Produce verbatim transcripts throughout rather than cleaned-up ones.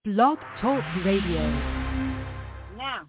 Blog Talk Radio. Now.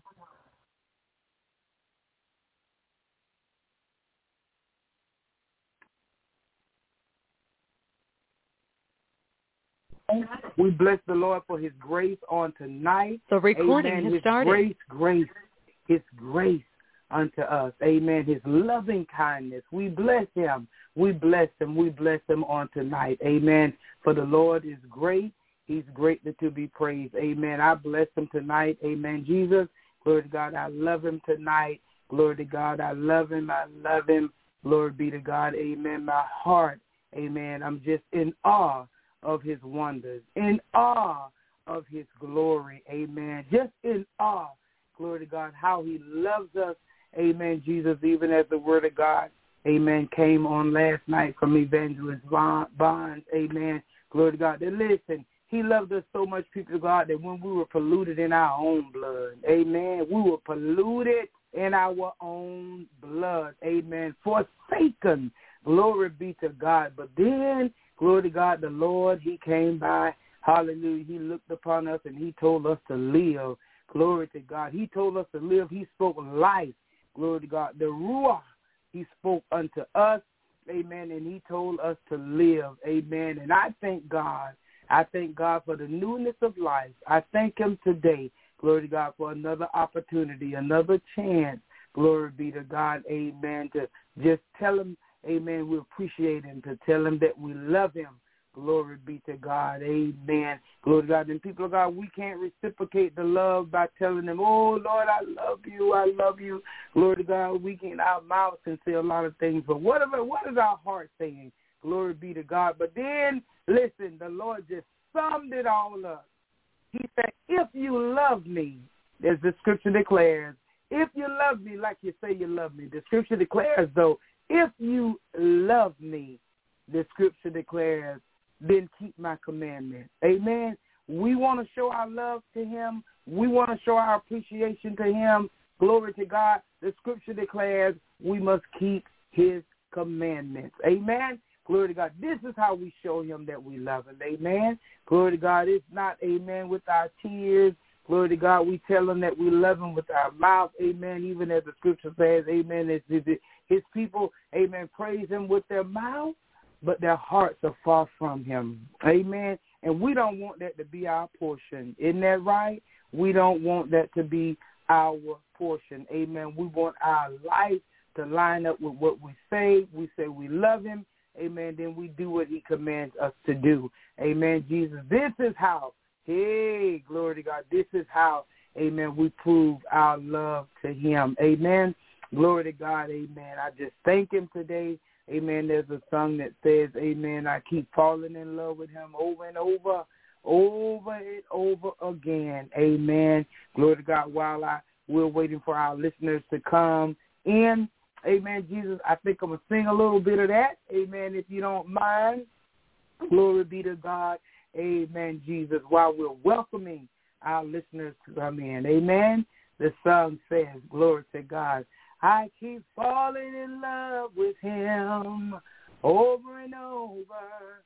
We bless the Lord for his grace on tonight. The recording Amen. has his started. Grace, grace, his grace unto us. Amen. His loving kindness. We bless him. We bless him. We bless him on tonight. Amen. For the Lord is great. He's greatly to be praised. Amen. I bless him tonight. Amen. Jesus, glory to God. I love him tonight. Glory to God. I love him. I love him. Glory be to God. Amen. My heart. Amen. I'm just in awe of his wonders, in awe of his glory. Amen. Just in awe. Glory to God. How he loves us. Amen. Jesus, even as the word of God, amen, came on last night from Evangelist Bonds. Amen. Glory to God. And listen, he loved us so much, people of God, that when we were polluted in our own blood, amen, we were polluted in our own blood, amen, forsaken, glory be to God. But then, glory to God, the Lord, he came by, hallelujah, he looked upon us and he told us to live, glory to God. He told us to live. He spoke life, glory to God. The Ruach, he spoke unto us, amen, and he told us to live, amen. And I thank God. I thank God for the newness of life. I thank him today, glory to God, for another opportunity, another chance, glory be to God, amen, to just tell him, amen, we appreciate him, to tell him that we love him, glory be to God, amen, glory to God. And people of God, we can't reciprocate the love by telling them, oh, Lord, I love you, I love you, glory to God. We can, our mouths can say a lot of things, but whatever, what is our heart saying? Glory be to God. But then, listen, the Lord just summed it all up. He said, if you love me, as the scripture declares, if you love me like you say you love me, the scripture declares, though, if you love me, the scripture declares, then keep my commandments. Amen. We want to show our love to him. We want to show our appreciation to him. Glory to God. The scripture declares we must keep his commandments. Amen. Glory to God. This is how we show him that we love him. Amen. Glory to God. It's not, amen, with our tears. Glory to God. We tell him that we love him with our mouth. Amen. Even as the scripture says, amen, it's, it's, his people, amen, praise him with their mouth, but their hearts are far from him. Amen. And we don't want that to be our portion. Isn't that right? We don't want that to be our portion. Amen. We want our life to line up with what we say. We say we love him. Amen. Then we do what he commands us to do. Amen. Jesus, this is how, hey, glory to God, this is how, amen, we prove our love to him. Amen. Glory to God. Amen. I just thank him today. Amen. There's a song that says, amen, I keep falling in love with him over and over, over and over again. Amen. Glory to God. While I, we're waiting for our listeners to come in, amen, Jesus, I think I'm going to sing a little bit of that. Amen, if you don't mind. Glory be to God. Amen, Jesus, while we're welcoming our listeners to come in. Amen. The song says, glory to God, I keep falling in love with him over and over,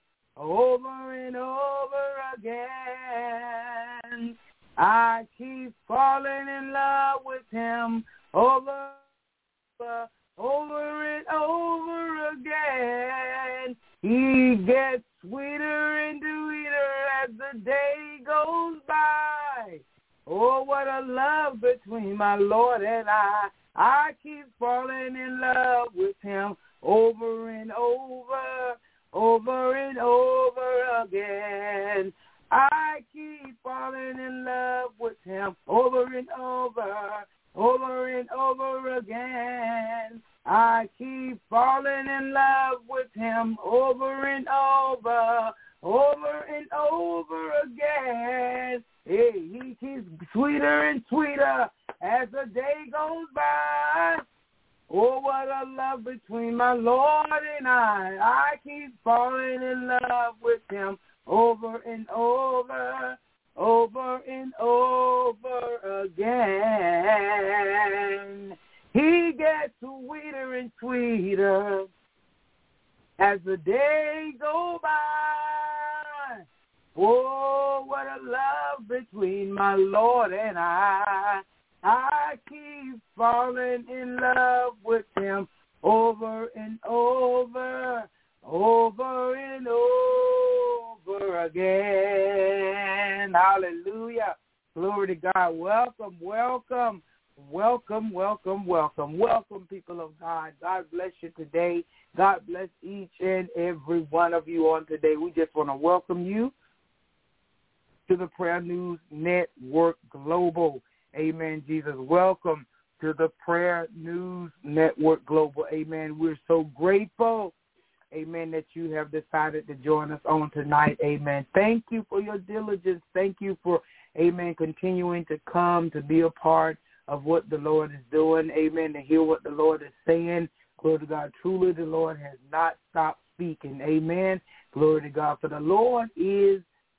over and over again. I keep falling in love with him over and over and over again. He gets sweeter and sweeter as the day goes by. Oh, what a love between my Lord and I. I keep falling in love with him over and over, over and over again. I keep falling in love with him over and over, over and over again. I keep falling in love with him over and over, over and over again. Hey, he keeps sweeter and sweeter as the day goes by. Oh, what a love between my Lord and I. I keep falling in love with him over and over, over and over again. He gets sweeter and sweeter as the day goes by. Oh, what a love between my Lord and I. I keep falling in love with him over and over, over and over again. Hallelujah. Glory to God. Welcome, welcome, welcome, welcome, welcome. Welcome, people of God. God bless you today. God bless each and every one of you on today. We just want to welcome you to the Prayer News Network Global. Amen, Jesus. Welcome to the Prayer News Network Global. Amen. We're so grateful, amen, that you have decided to join us on tonight. Amen. Thank you for your diligence. Thank you for, amen, continuing to come to be a part of what the Lord is doing. Amen. To hear what the Lord is saying. Glory to God. Truly, the Lord has not stopped speaking. Amen. Glory to God. For the Lord is,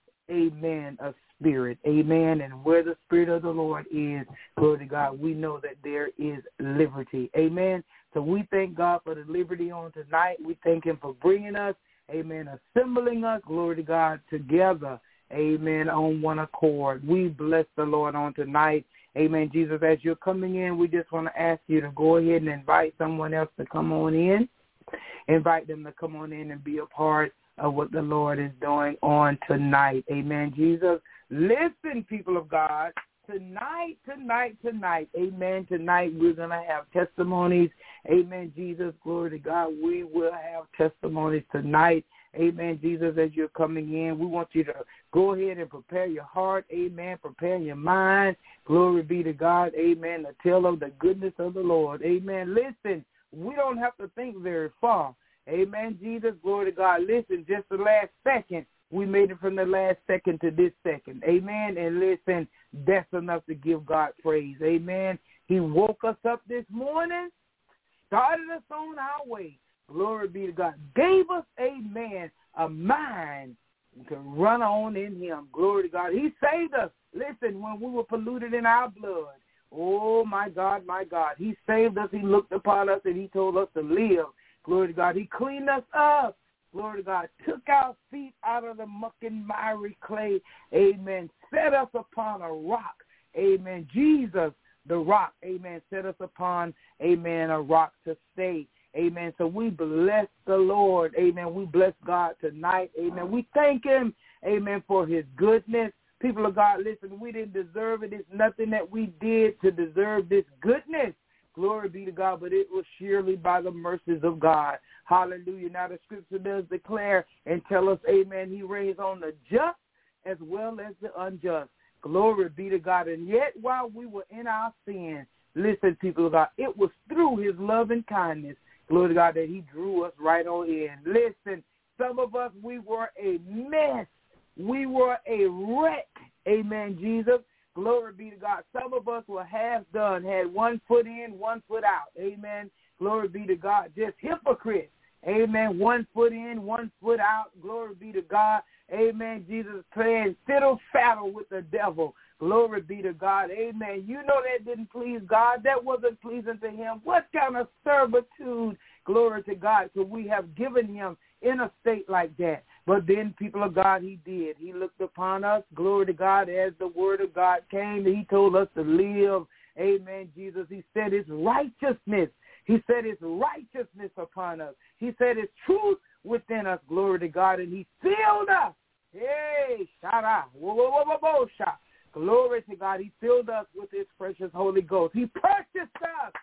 amen, a spirit. Amen. And where the Spirit of the Lord is, glory to God, we know that there is liberty. Amen. So we thank God for the liberty on tonight. We thank him for bringing us, amen, assembling us, glory to God, together, amen, on one accord. We bless the Lord on tonight. Amen. Jesus, as you're coming in, we just want to ask you to go ahead and invite someone else to come on in. Invite them to come on in and be a part of what the Lord is doing on tonight. Amen, Jesus. Listen, people of God, tonight, tonight, tonight, amen, tonight we're going to have testimonies. Amen, Jesus, glory to God. We will have testimonies tonight. Amen, Jesus, as you're coming in, we want you to go ahead and prepare your heart. Amen, prepare your mind. Glory be to God. Amen, to tell of the goodness of the Lord. Amen. Listen, we don't have to think very far. Amen, Jesus, glory to God. Listen, just the last second, we made it from the last second to this second. Amen, and listen, that's enough to give God praise. Amen. He woke us up this morning, started us on our way. Glory be to God. Gave us, amen, a mind to run on in him. Glory to God. He saved us. Listen, when we were polluted in our blood. Oh, my God, my God. He saved us. He looked upon us, and he told us to live. Glory to God. He cleaned us up. Glory to God. Took our feet out of the muck and miry clay. Amen. Set us upon a rock. Amen. Jesus, the rock. Amen. Set us upon, amen, a rock to stay. Amen. So we bless the Lord. Amen. We bless God tonight. Amen. We thank him, amen, for his goodness. People of God, listen, we didn't deserve it. It's nothing that we did to deserve this goodness. Glory be to God, but it was surely by the mercies of God. Hallelujah. Now the scripture does declare and tell us, amen, he reigns on the just as well as the unjust. Glory be to God. And yet while we were in our sin, listen, people of God, it was through his love and kindness, glory to God, that he drew us right on in. Listen, some of us, we were a mess. We were a wreck. Amen, Jesus. Glory be to God. Some of us were half done, had one foot in, one foot out. Amen. Glory be to God. Just hypocrites. Amen. One foot in, one foot out. Glory be to God. Amen. Jesus playing fiddle faddle with the devil. Glory be to God. Amen. You know that didn't please God. That wasn't pleasing to him. What kind of servitude, glory to God, could we have given him in a state like that? But then, people of God, he did. He looked upon us, glory to God, as the word of God came. He told us to live. Amen, Jesus. He said his righteousness. He said his righteousness upon us. He said his truth within us, glory to God. And he filled us. Hey, shout out. Whoa, whoa, whoa, whoa, whoa, shout. Glory to God. He filled us with his precious Holy Ghost. He purchased us.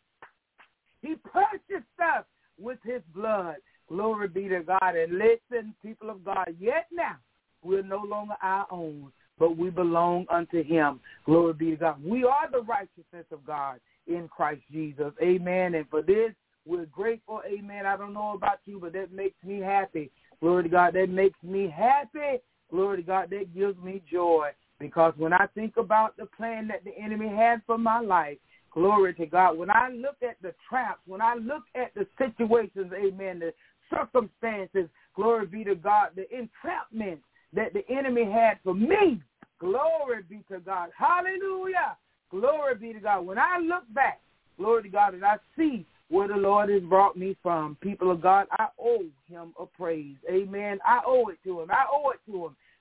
He purchased us with his blood. Glory be to God. And listen, people of God, yet now we're no longer our own, but we belong unto him. Glory be to God. We are the righteousness of God in Christ Jesus. Amen. And for this, we're grateful. Amen. I don't know about you, but that makes me happy. Glory to God. That makes me happy. Glory to God. That gives me joy. Because when I think about the plan that the enemy had for my life, glory to God, when I look at the traps, when I look at the situations, amen, the circumstances, glory be to God, the entrapment that the enemy had for me, glory be to God, hallelujah, glory be to God. When I look back, glory to God, and I see where the Lord has brought me from, people of God, I owe him a praise, amen. I owe it to him. I owe it to him.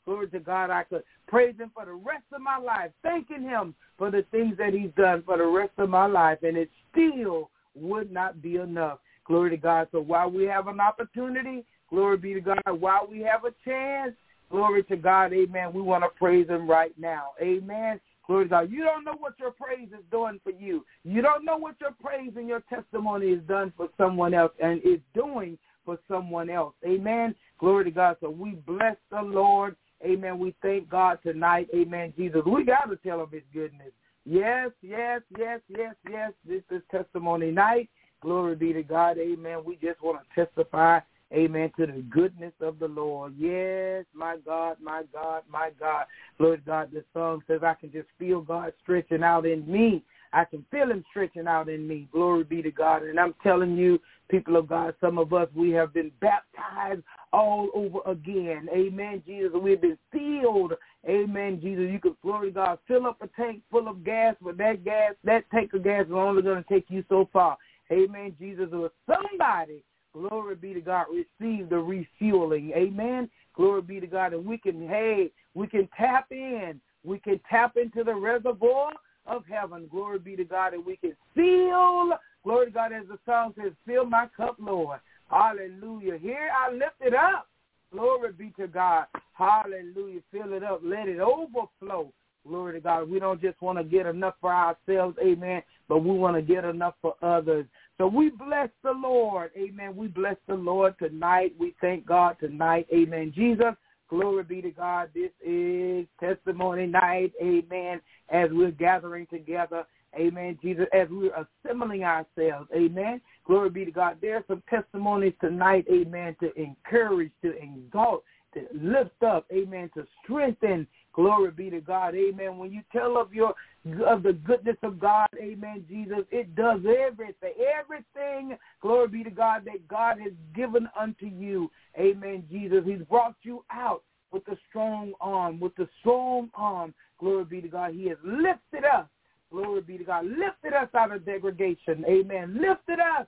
glory to God, I could praise him for the rest of my life, thanking him for the things that he's done for the rest of my life, and it still would not be enough. Glory to God. So while we have an opportunity, glory be to God, while we have a chance, glory to God, amen, we want to praise him right now. Amen. Glory to God. You don't know what your praise is doing for you. You don't know what your praise and your testimony is done for someone else and is doing for someone else. Amen. Glory to God. So we bless the Lord. Amen. We thank God tonight. Amen. Jesus, we got to tell him his goodness. Yes, yes, yes, yes, yes. This is testimony night. Glory be to God. Amen. We just want to testify, amen, to the goodness of the Lord. Yes, my God, my God, my God. Lord God, the song says I can just feel God stretching out in me. I can feel him stretching out in me. Glory be to God. And I'm telling you, people of God, some of us, we have been baptized all over again. Amen, Jesus. We've been filled. Amen, Jesus. You can, glory to God, fill up a tank full of gas, but that gas, that tank of gas is only going to take you so far. Amen, Jesus. Or somebody, glory be to God, receive the refueling. Amen. Glory be to God. And we can, hey, we can tap in. We can tap into the reservoir of heaven. Glory be to God. And we can fill, glory to God, as the song says, fill my cup, Lord. Hallelujah. Here I lift it up. Glory be to God. Hallelujah. Fill it up. Let it overflow. Glory to God. We don't just want to get enough for ourselves, amen, but we want to get enough for others. So we bless the Lord, amen. We bless the Lord tonight. We thank God tonight, amen. Jesus, glory be to God. This is testimony night, amen, as we're gathering together, amen, Jesus, as we're assembling ourselves, amen. Glory be to God. There are some testimonies tonight, amen, to encourage, to exalt, to lift up, amen, to strengthen. Glory be to God, amen. When you tell of your of the goodness of God, amen, Jesus, it does everything, everything, glory be to God, that God has given unto you, amen, Jesus. He's brought you out with a strong arm, with a strong arm, glory be to God. He has lifted us, glory be to God, lifted us out of degradation, amen, lifted us,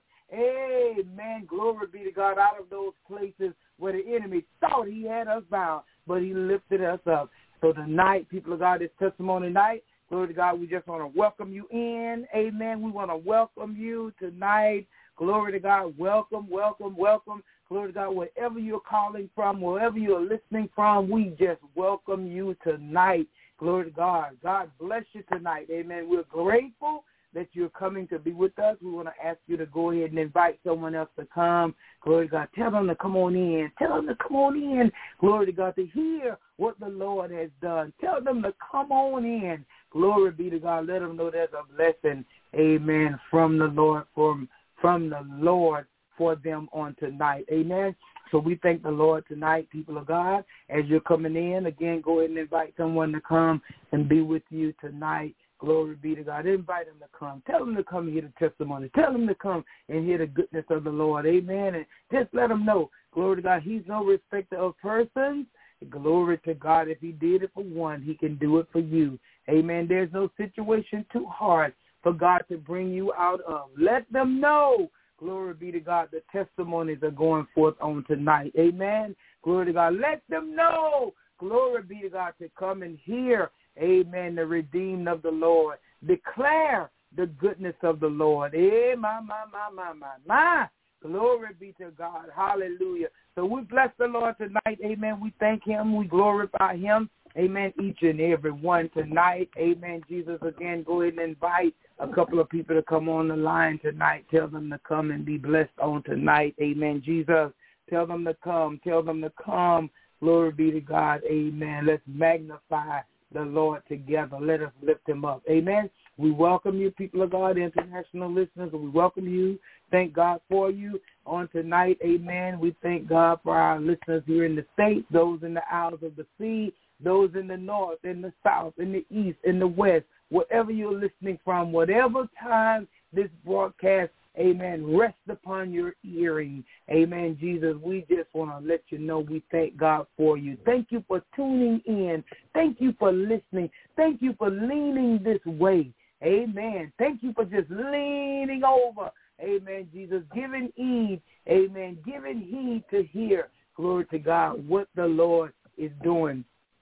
amen, glory be to God, out of those places where the enemy thought he had us bound, but he lifted us up. So tonight, people of God, it's testimony night. Glory to God, we just want to welcome you in. Amen. We want to welcome you tonight. Glory to God. Welcome, welcome, welcome. Glory to God, wherever you're calling from, wherever you're listening from, we just welcome you tonight. Glory to God. God bless you tonight. Amen. We're grateful that you're coming to be with us. We want to ask you to go ahead and invite someone else to come. Glory to God. Tell them to come on in. Tell them to come on in. Glory to God, to hear what the Lord has done. Tell them to come on in. Glory be to God. Let them know there's a blessing, amen, from the Lord, from, from the Lord for them on tonight. Amen. So we thank the Lord tonight, people of God. As you're coming in, again, go ahead and invite someone to come and be with you tonight. Glory be to God. Invite them to come. Tell them to come and hear the testimony. Tell them to come and hear the goodness of the Lord. Amen. And just let them know, glory to God, he's no respecter of persons. Glory to God. If he did it for one, he can do it for you. Amen. There's no situation too hard for God to bring you out of. Let them know, glory be to God, the testimonies are going forth on tonight. Amen. Glory to God. Let them know, glory be to God, to come and hear, amen, the redeemed of the Lord. Declare the goodness of the Lord. Eh, my, my, my, my, my, my. Glory be to God. Hallelujah. So we bless the Lord tonight. Amen. We thank him. We glorify him. Amen. Each and every one tonight. Amen. Jesus, again, go ahead and invite a couple of people to come on the line tonight. Tell them to come and be blessed on tonight. Amen. Jesus, tell them to come. Tell them to come. Glory be to God. Amen. Let's magnify the Lord together. Let us lift him up. Amen. We welcome you, people of God, international listeners. We welcome you. Thank God for you on tonight. Amen. We thank God for our listeners here in the States, those in the Isles of the Sea, those in the north, in the south, in the east, in the west, wherever you're listening from, whatever time this broadcast, amen, rest upon your hearing. Amen, Jesus. We just want to let you know we thank God for you. Thank you for tuning in. Thank you for listening. Thank you for leaning this way. Amen. Thank you for just leaning over. Amen, Jesus. Giving heed. Amen. Giving heed to hear, glory to God, what the Lord is doing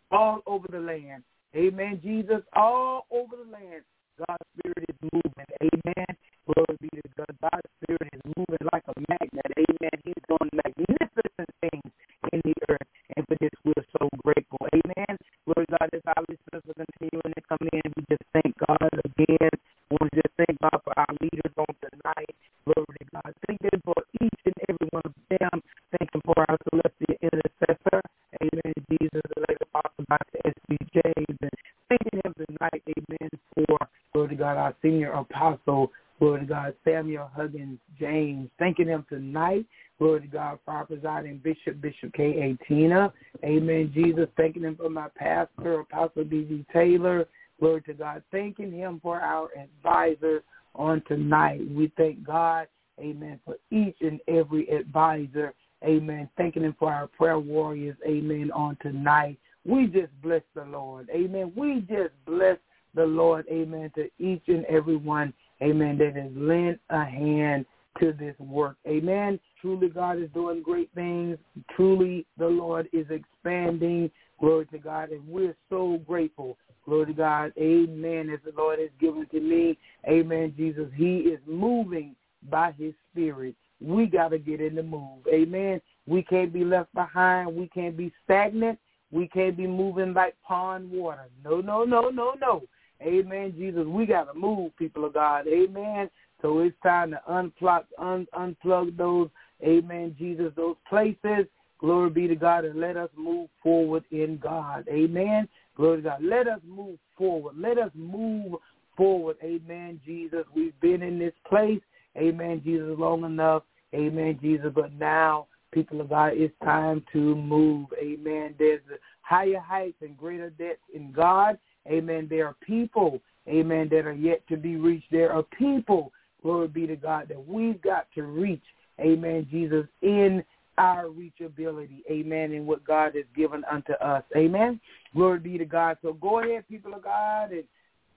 all over the land. Amen, Jesus, all over the land. God's Spirit is moving. Amen. Glory be to God. God's Spirit is moving like a magnet. Amen. He's doing magnificent things in the earth. And for this, we're so grateful. Amen. Glory to God. As our listeners are continuing to come in, we just thank God again. We want to just thank God for our leaders on tonight. Glory to God. Thank Him for each and every one of them. Thank Him for our celestial intercessor. Amen. Jesus, the late apostle, Doctor S B James. And thanking Him tonight. Amen. For, glory to God, our senior apostle, glory to God, Samuel Huggins James. Thanking Him tonight. Glory to God for our presiding bishop, Bishop K A. Tina. Amen, Jesus. Thanking Him for my pastor, Apostle D D Taylor. Glory to God. Thanking Him for our advisors on tonight. We thank God, amen, for each and every advisor. Amen. Thanking Him for our prayer warriors. Amen, on tonight. We just bless the Lord. Amen. We just bless the Lord. Amen, to each and every one. Amen, that has lent a hand to this work. Amen. Truly, God is doing great things. Truly, the Lord is expanding. Glory to God. And we're so grateful. Glory to God. Amen. As the Lord has given to me. Amen, Jesus. He is moving by His Spirit. We got to get in the move. Amen. We can't be left behind. We can't be stagnant. We can't be moving like pond water. No, no, no, no, no. Amen, Jesus. We got to move, people of God. Amen. So it's time to unplug, un, unplug those, amen, Jesus, those places. Glory be to God, and let us move forward in God. Amen. Glory to God. Let us move forward. Let us move forward. Amen, Jesus. We've been in this place, amen, Jesus, long enough. Amen, Jesus. But now, people of God, it's time to move. Amen. There's higher heights and greater depths in God. Amen. There are people, amen, that are yet to be reached. There are people, glory be to God, that we've got to reach, amen, Jesus, in our reachability, amen, in what God has given unto us. Amen. Glory be to God. So go ahead, people of God, and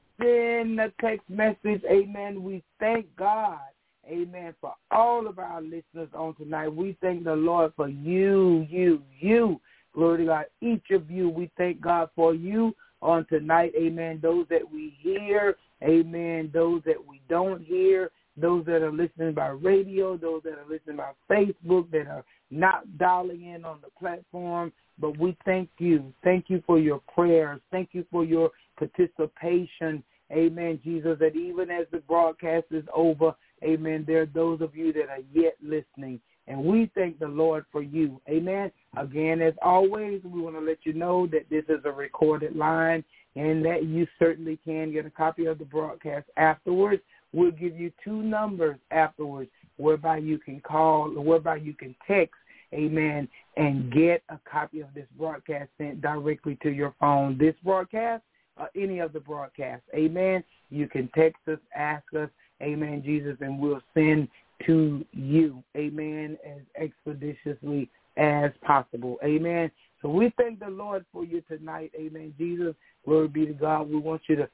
send a text message. Amen. We thank God, amen, for all of our listeners on tonight. We thank the Lord for you, you, you. Glory to God. Each of you, we thank God for you on tonight, amen. Those that we hear, amen. Those that we don't hear, those that are listening by radio, those that are listening by Facebook, that are not dialing in on the platform. But we thank you. Thank you for your prayers. Thank you for your participation, amen, Jesus, that even as the broadcast is over, amen, there are those of you that are yet listening. And we thank the Lord for you. Amen. Again, as always, we want to let you know that this is a recorded line and that you certainly can get a copy of the broadcast afterwards. We'll give you two numbers afterwards whereby you can call or whereby you can text, amen, and get a copy of this broadcast sent directly to your phone. This broadcast or any of the broadcasts, amen. You can text us, ask us, amen, Jesus, and we'll send to you, amen, as expeditiously as possible, amen. So we thank the Lord for you tonight, amen, Jesus. Glory be to God. We want you to,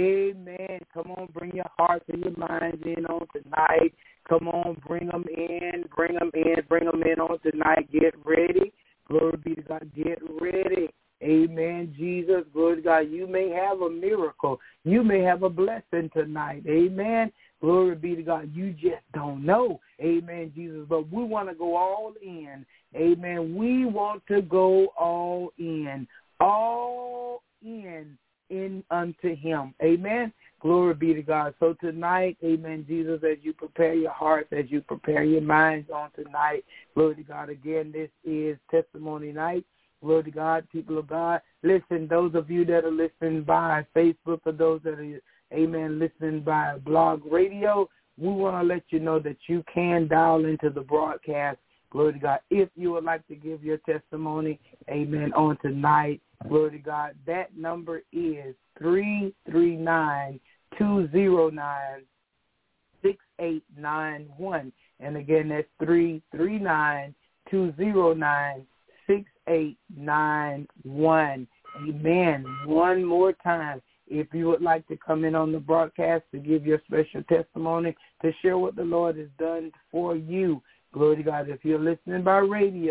amen, come on, bring your hearts and your minds in on tonight. Come on, bring them in, bring them in, bring them in on tonight. Get ready. Glory be to God. Get ready. Amen, Jesus. Glory to God. You may have a miracle. You may have a blessing tonight. Amen. Glory be to God. You just don't know. Amen, Jesus. But we want to go all in. Amen. We want to go all in. All in, in unto Him. Amen. Glory be to God. So tonight, amen, Jesus, as you prepare your hearts, as you prepare your minds on tonight, glory to God. Again, this is Testimony Night. Glory to God, people of God. Listen, those of you that are listening by Facebook, or those that are, amen, listening by blog radio, we want to let you know that you can dial into the broadcast, glory to God. If you would like to give your testimony, amen, on tonight, glory to God, that number is three three nine, two zero nine, six eight nine one. And again, that's three three nine, two zero nine, six eight nine one. Amen. One more time. If you would like to come in on the broadcast to give your special testimony, to share what the Lord has done for you, glory to God. If you're listening by radio,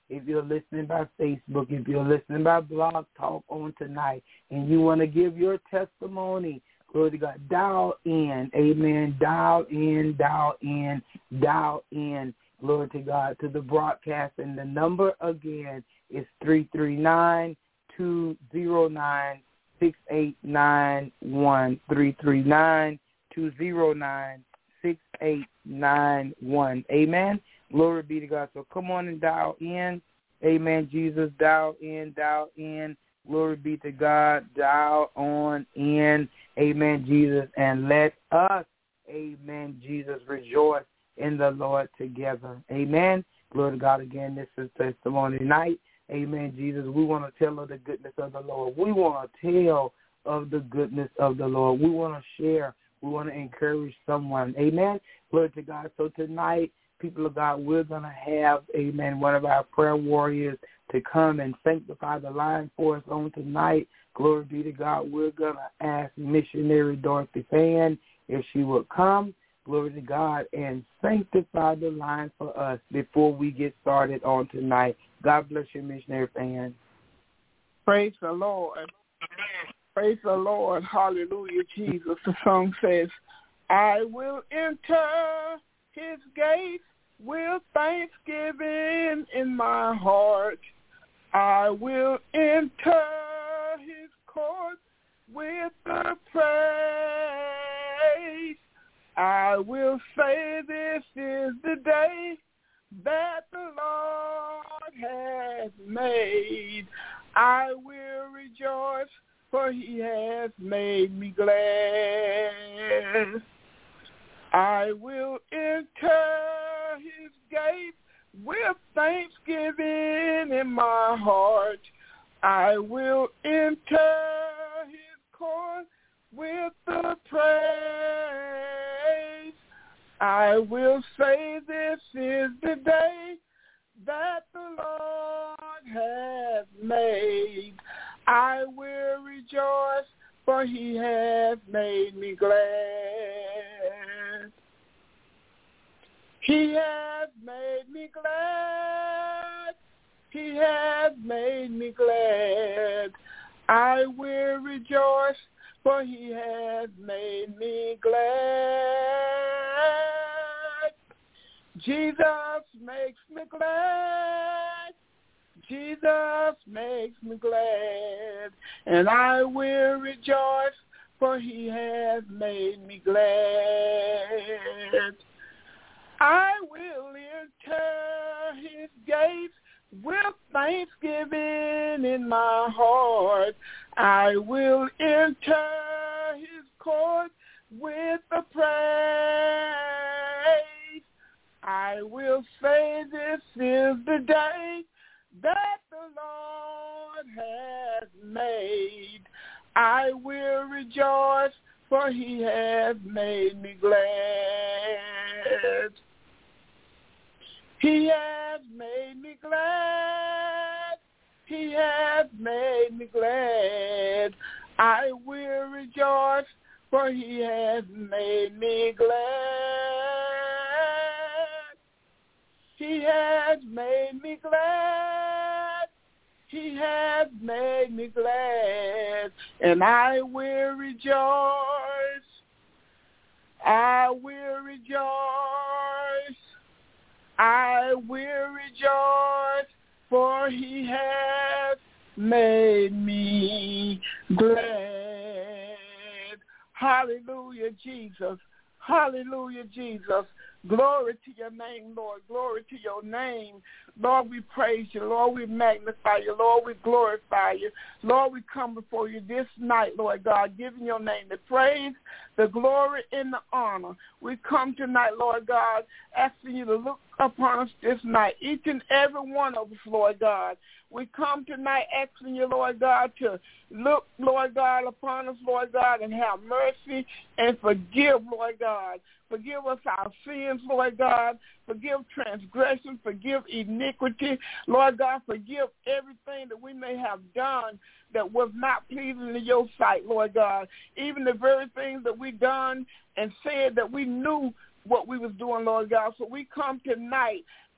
if you're listening by Facebook, if you're listening by Blog Talk on tonight, and you want to give your testimony, glory to God, dial in, amen, dial in, dial in, dial in, glory to God, to the broadcast. And the number again is three three nine, two zero nine, six eight nine one, three three nine, two zero nine, six eight nine one. Amen. Glory be to God. So come on and dial in. Amen. Jesus, dial in, dial in. Glory be to God. Dial on in. Amen, Jesus. And let us, amen, Jesus, rejoice in the Lord together. Amen. Glory to God. Again, this is Testimony Night. Amen, Jesus. We want to tell of the goodness of the Lord. We want to tell of the goodness of the Lord. We want to share. We want to encourage someone. Amen. Glory to God. So tonight, people of God, we're going to have, amen, one of our prayer warriors to come and sanctify the line for us on tonight. Glory be to God. We're going to ask missionary Dorothy Fan if she would come, glory to God, and sanctify the line for us before we get started on tonight. God bless you, missionary Fan. Praise the Lord. Praise the Lord. Hallelujah, Jesus. The song says, I will enter his gates with thanksgiving in my heart. I will enter his courts with the praise. I will say this is the day that the Lord has made. I will rejoice, for he has made me glad. I will enter his gates with thanksgiving in my heart. I will enter his court with the praise. I will say this is the day that the Lord has made. I will rejoice, for he has made me glad. He has made me glad. He has made me glad. I will rejoice, for he has made me glad. Jesus makes me glad. Jesus makes me glad. And I will rejoice, for he has made me glad. I will enter his gates with thanksgiving in my heart. I will enter his court with the praise. I will say this is the day that the Lord has made. I will rejoice, for he has made me glad. He has made me glad. He has made me glad. I will rejoice, for he has made me glad. He has made me glad. He has made me glad. And I will rejoice. I will rejoice. I will rejoice, for he has made me glad. Hallelujah, Jesus. Hallelujah, Jesus. Glory to your name, Lord. Glory to your name. Lord, we praise you. Lord, we magnify you. Lord, we glorify you. Lord, we come before you this night, Lord God, giving your name the praise, the glory, and the honor. We come tonight, Lord God, asking you to look upon us this night, each and every one of us, Lord God. We come tonight asking you, Lord God, to look, Lord God, upon us, Lord God, and have mercy and forgive, Lord God. Forgive us our sins, Lord God. Forgive transgression. Forgive iniquity. Lord God, forgive everything that we may have done that was not pleasing in your sight, Lord God. Even the very things that we done and said that we knew what we was doing, Lord God. So we come tonight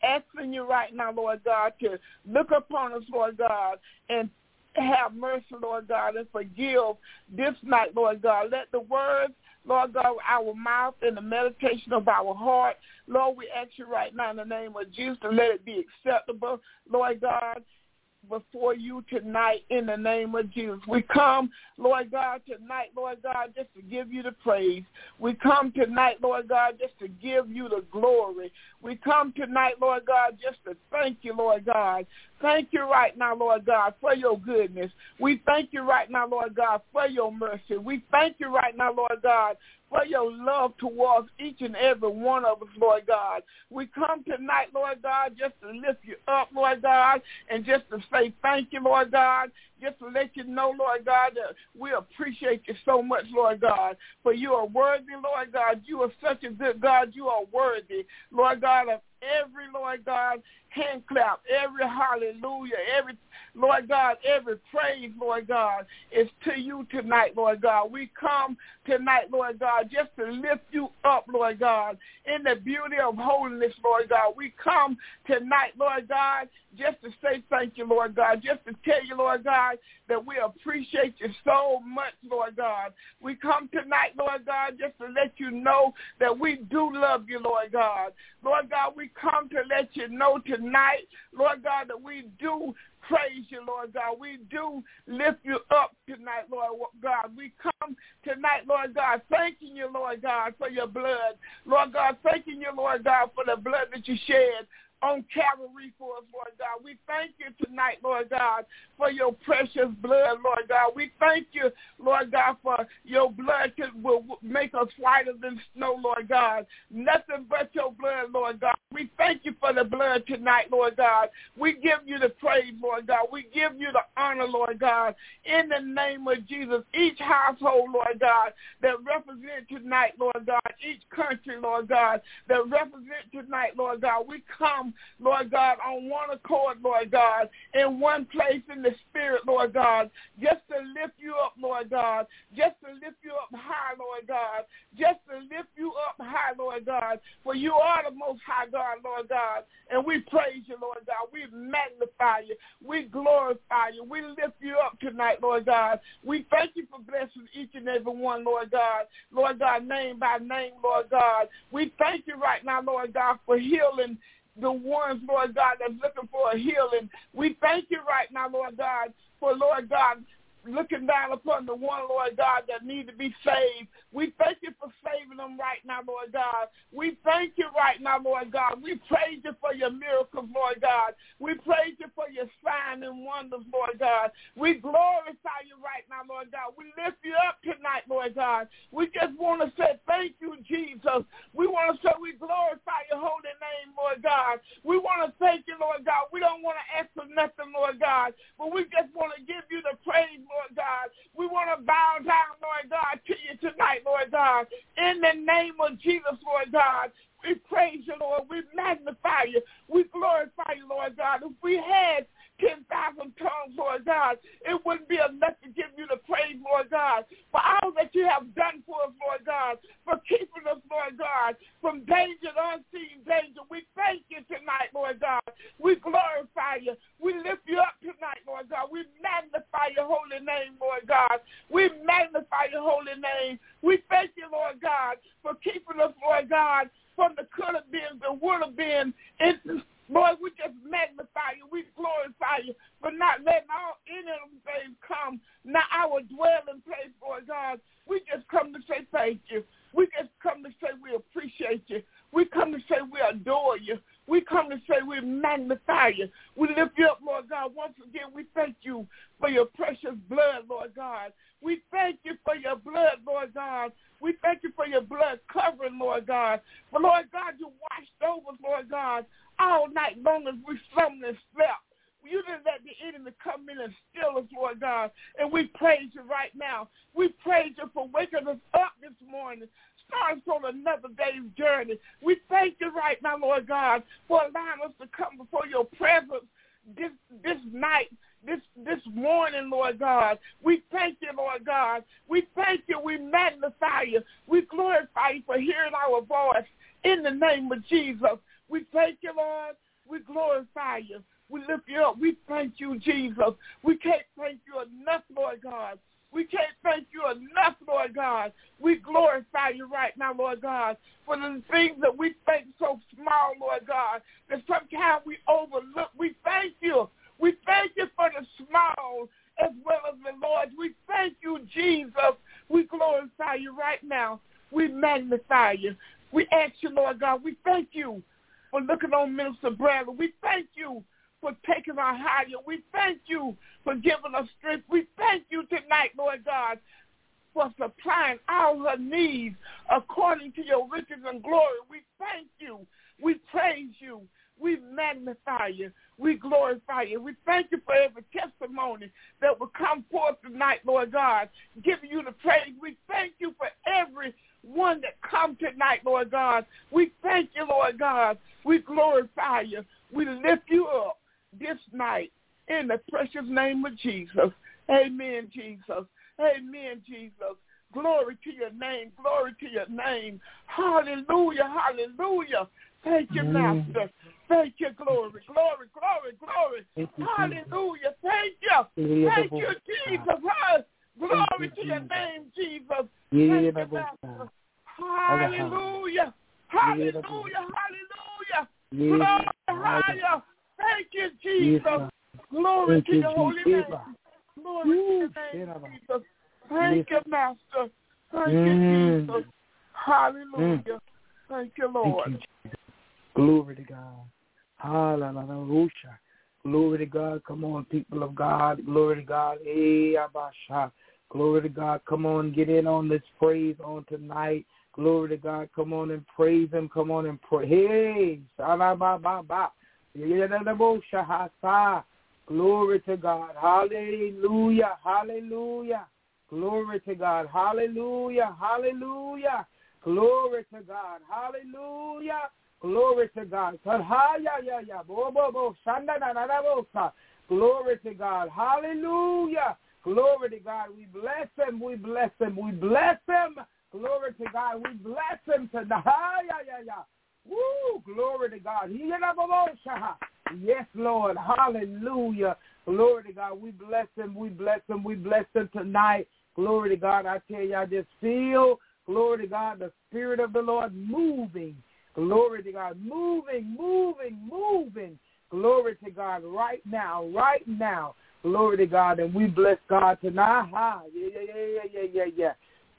asking you right now, Lord God, to look upon us, Lord God, and have mercy, Lord God, and forgive this night, Lord God. Let the words, Lord God, our mouth and the meditation of our heart, Lord, we ask you right now in the name of Jesus to let it be acceptable, Lord God, before you tonight in the name of Jesus. We come, Lord God, tonight, Lord God, just to give you the praise. We come tonight, Lord God, just to give you the glory. We come tonight, Lord God, just to thank you, Lord God. Thank you right now, Lord God, for your goodness. We thank you right now, Lord God, for your mercy. We thank you right now, Lord God, for your love towards each and every one of us, Lord God. We come tonight, Lord God, just to lift you up, Lord God, and just to say thank you, Lord God, just to let you know, Lord God, that we appreciate you so much, Lord God, for you are worthy, Lord God. You are such a good God. You are worthy, Lord God, of every, Lord God, hand clap, every hallelujah, every, Lord God, every praise, Lord God, is to you tonight, Lord God. We come tonight, Lord God, just to lift you up, Lord God, in the beauty of holiness, Lord God. We come tonight, Lord God, just to say thank you, Lord God, just to tell you, Lord God, that we appreciate you so much, Lord God. We come tonight, Lord God, just to let you know that we do love you, Lord God. Lord God, we come to let you know tonight, Lord God, that we do praise you, Lord God. We do lift you up tonight, Lord God. We come tonight, Lord God, thanking you, Lord God, for your blood. Lord God, thanking you, Lord God, for the blood that you shed on Calvary for us, Lord God. We thank you tonight, Lord God, for your precious blood, Lord God. We thank you, Lord God, for your blood that will make us whiter than snow, Lord God. Nothing but your blood, Lord God. We thank you for the blood tonight, Lord God. We give you the praise, Lord God. We give you the honor, Lord God, in the name of Jesus. Each household, Lord God, that represent tonight, Lord God, each country, Lord God, that represent tonight, Lord God, we come, Lord God, on one accord, Lord God, in one place in the spirit, Lord God, just to lift you up, Lord God, just to lift you up high, Lord God, just to lift you up high, Lord God, for you are the most high God, Lord God, and we praise you, Lord God. We magnify you. We glorify you. We lift you up tonight, Lord God. We thank you for blessing each and every one, Lord God, Lord God, name by name, Lord God. We thank you right now, Lord God, for healing the ones, Lord God, that's looking for a healing. We thank you right now, Lord God, for, Lord God, looking down upon the one, Lord God, that need to be saved. We thank you for saving them right now, Lord God. We thank you right now, Lord God. We praise you for your miracles, Lord God. We praise you for your signs and wonders, Lord God. We glorify you right now, Lord God. We lift you up tonight, Lord God. We just want to say thank you, Jesus. We want to say we glorify your holy name, Lord God. We want to thank you, Lord God. We don't want to ask for nothing, Lord God, but we just want to give you the praise, Lord God. We want to bow down, Lord God, to you tonight, Lord God. In the name of Jesus, Lord God, we praise you, Lord. We magnify you. We glorify you, Lord God. If we had ten thousand tongues, Lord God, it wouldn't be enough to give you the praise, Lord God, for all that you have done for us, Lord God, for keeping us, Lord God, from danger, unseen danger. We thank you tonight, Lord God. We glorify you. We lift you up tonight, Lord God. We magnify your holy name, Lord God. We magnify your holy name. We thank you, Lord God, for keeping us, Lord God, from the could have been, the would have been. It's, Lord, we just magnify you. We glorify you for not letting all any of them things come, not our dwelling place, Lord God. We just come to say thank you. We just come to say we appreciate you. We come to say we adore you. We come to say we magnify you. We lift you up, Lord God. Once again, we thank you for your precious blood, Lord God. We thank you for your blood, Lord God. We thank you for your blood covering, Lord God. But, Lord God, you washed over us, Lord God, all night long as we slumbered and slept. You didn't let the enemy come in and steal us, Lord God. And we praise you right now. We praise you for waking us up this morning, starting on another day's journey. We thank you right now, Lord God, for allowing us to come before your presence this this night, this this morning, Lord God. We thank you, Lord God. We thank you. We magnify you. We glorify you for hearing our voice in the name of Jesus. We thank you, Lord. We glorify you. We lift you up. We thank you, Jesus. We can't thank you enough, Lord God. We can't thank you enough, Lord God. We glorify you right now, Lord God, for the things that we think so small, Lord God, that sometimes we overlook. We thank you. We thank you for the small as well as the Lord. We thank you, Jesus. We glorify you right now. We magnify you. We ask you, Lord God, we thank you for looking on Minister Bradley. We thank you for taking our higher. We thank you for giving us strength. We thank you tonight, Lord God, for supplying all her needs according to your riches and glory. We thank you. We praise you. We magnify you. We glorify you. We thank you for every testimony that will come forth tonight, Lord God, giving you the praise. We thank you for every one that come tonight, Lord God. We thank you, Lord God. We glorify you. We lift you up this night in the precious name of Jesus. Amen, Jesus. Amen, Jesus. Glory to your name. Glory to your name. Hallelujah. Hallelujah. Thank you, Master. Thank you, glory, glory, glory, glory. You, hallelujah. Thank you. Thank you, Jesus. Glory to your name, Jesus. Thank you, Master. Hallelujah. Hallelujah. Hallelujah. Glory, hallelujah. Thank you, Jesus. Glory to your holy name. Glory to your name, Jesus. Thank you, Master. Thank you, Jesus. Hallelujah. Thank you, Lord. Glory to God. Hallelujah. Glory to God. Come on, people of God. Glory to God. Hey, Abasha. Glory to God. Come on, get in on this praise on tonight. Glory to God. Come on and praise him. Come on and pray. Hey, glory to God. Hallelujah. Hallelujah. Glory to God. Hallelujah. Hallelujah. Glory to God. Hallelujah. Glory to God. Glory to God. Hallelujah. Glory to God. We bless him. We bless him. We bless him. Glory to God. We bless him tonight. Woo. Glory to God. Yes, Lord. Hallelujah. Glory to God. We bless him. We bless him. We bless him tonight. Glory to God. I tell you, I just feel, glory to God, the Spirit of the Lord moving. Glory to God. Moving, moving, moving. Glory to God right now, right now. Glory to God. And we bless God tonight. Ha. Yeah, yeah, yeah, yeah, yeah, yeah.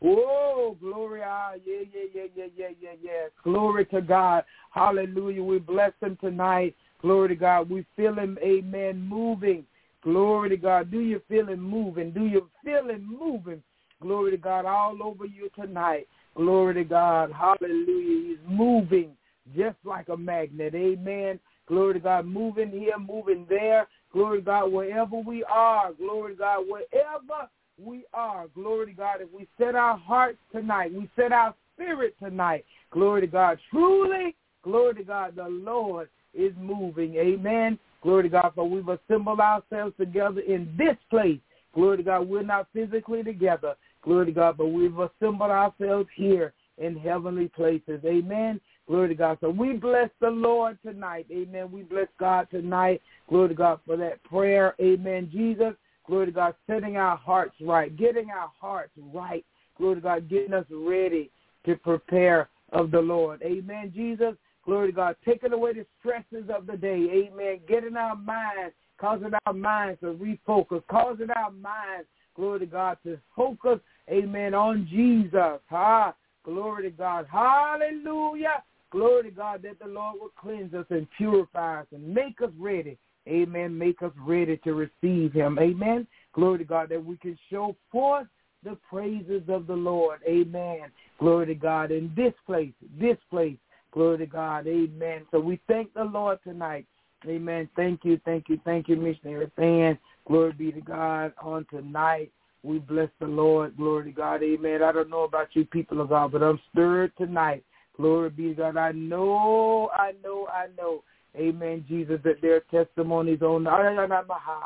Oh, glory. Ah, yeah, yeah, yeah, yeah, yeah, yeah, yeah. Glory to God. Hallelujah. We bless him tonight. Glory to God. We feel him, amen, moving. Glory to God. Do you feel him moving? Do you feel him moving? Glory to God all over you tonight. Glory to God. Hallelujah. He's moving just like a magnet. Amen. Glory to God. Moving here, moving there. Glory to God. Wherever we are. Glory to God. Wherever we are. Glory to God. If we set our hearts tonight, we set our spirit tonight. Glory to God. Truly, glory to God, the Lord is moving. Amen. Glory to God. For we've assembled ourselves together in this place. Glory to God. We're not physically together. Glory to God. But we've assembled ourselves here in heavenly places. Amen. Glory to God. So we bless the Lord tonight. Amen. We bless God tonight. Glory to God for that prayer. Amen. Jesus. Glory to God. Setting our hearts right. Getting our hearts right. Glory to God. Getting us ready to prepare of the Lord. Amen. Jesus. Glory to God. Taking away the stresses of the day. Amen. Getting our minds, causing our minds to refocus, causing our minds, glory to God, to focus, amen, on Jesus. Ah, glory to God. Hallelujah. Glory to God that the Lord will cleanse us and purify us and make us ready. Amen. Make us ready to receive him. Amen. Glory to God that we can show forth the praises of the Lord. Amen. Glory to God in this place, this place. Glory to God. Amen. So we thank the Lord tonight. Amen. Thank you. Thank you. Thank you, missionary fan. Glory be to God on tonight. We bless the Lord. Glory to God. Amen. I don't know about you people of God, but I'm stirred tonight. Glory be to God. I know, I know, I know. Amen, Jesus, that there are testimonies on the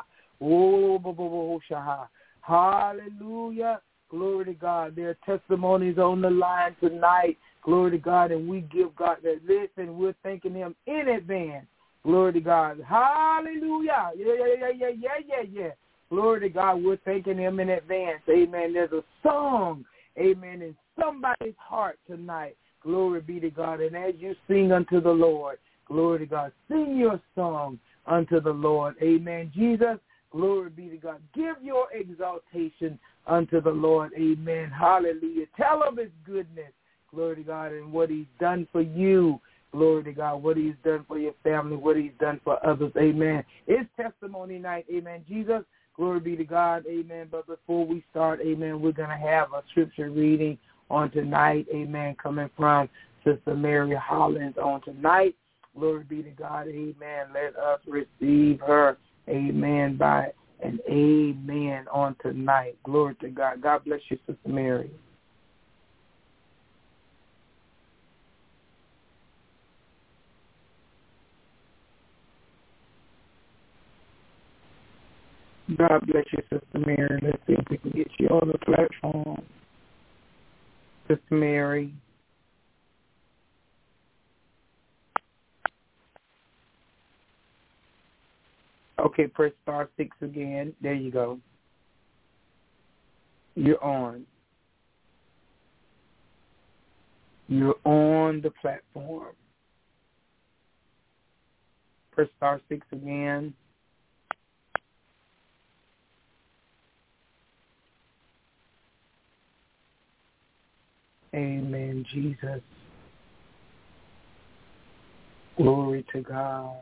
oh, hallelujah. Glory to God. There are testimonies on the line tonight. Glory to God. And we give God that listen. We're thanking him in advance Glory to God. Hallelujah. Yeah, yeah, yeah, yeah, yeah, yeah, yeah. Glory to God. We're thanking him in advance. Amen. There's a song, amen, in somebody's heart tonight. Glory be to God. And as you sing unto the Lord, glory to God, sing your song unto the Lord. Amen. Jesus, glory be to God. Give your exaltation unto the Lord. Amen. Hallelujah. Tell of his goodness. Glory to God, and what he's done for you. Glory to God, what he's done for your family, what he's done for others. Amen. It's testimony night. Amen. Jesus, glory be to God. Amen. But before we start, amen, we're going to have a scripture reading on tonight. Amen. Coming from Sister Mary Hollins on tonight. Glory be to God. Amen. Let us receive her. Amen. By an amen on tonight. Glory to God. God bless you, Sister Mary. God bless you, Sister Mary. Let's see if we can get you on the platform. Sister Mary. Okay, press star six again. There you go. You're on. You're on the platform. Press star six again. Amen, Jesus. Glory to God.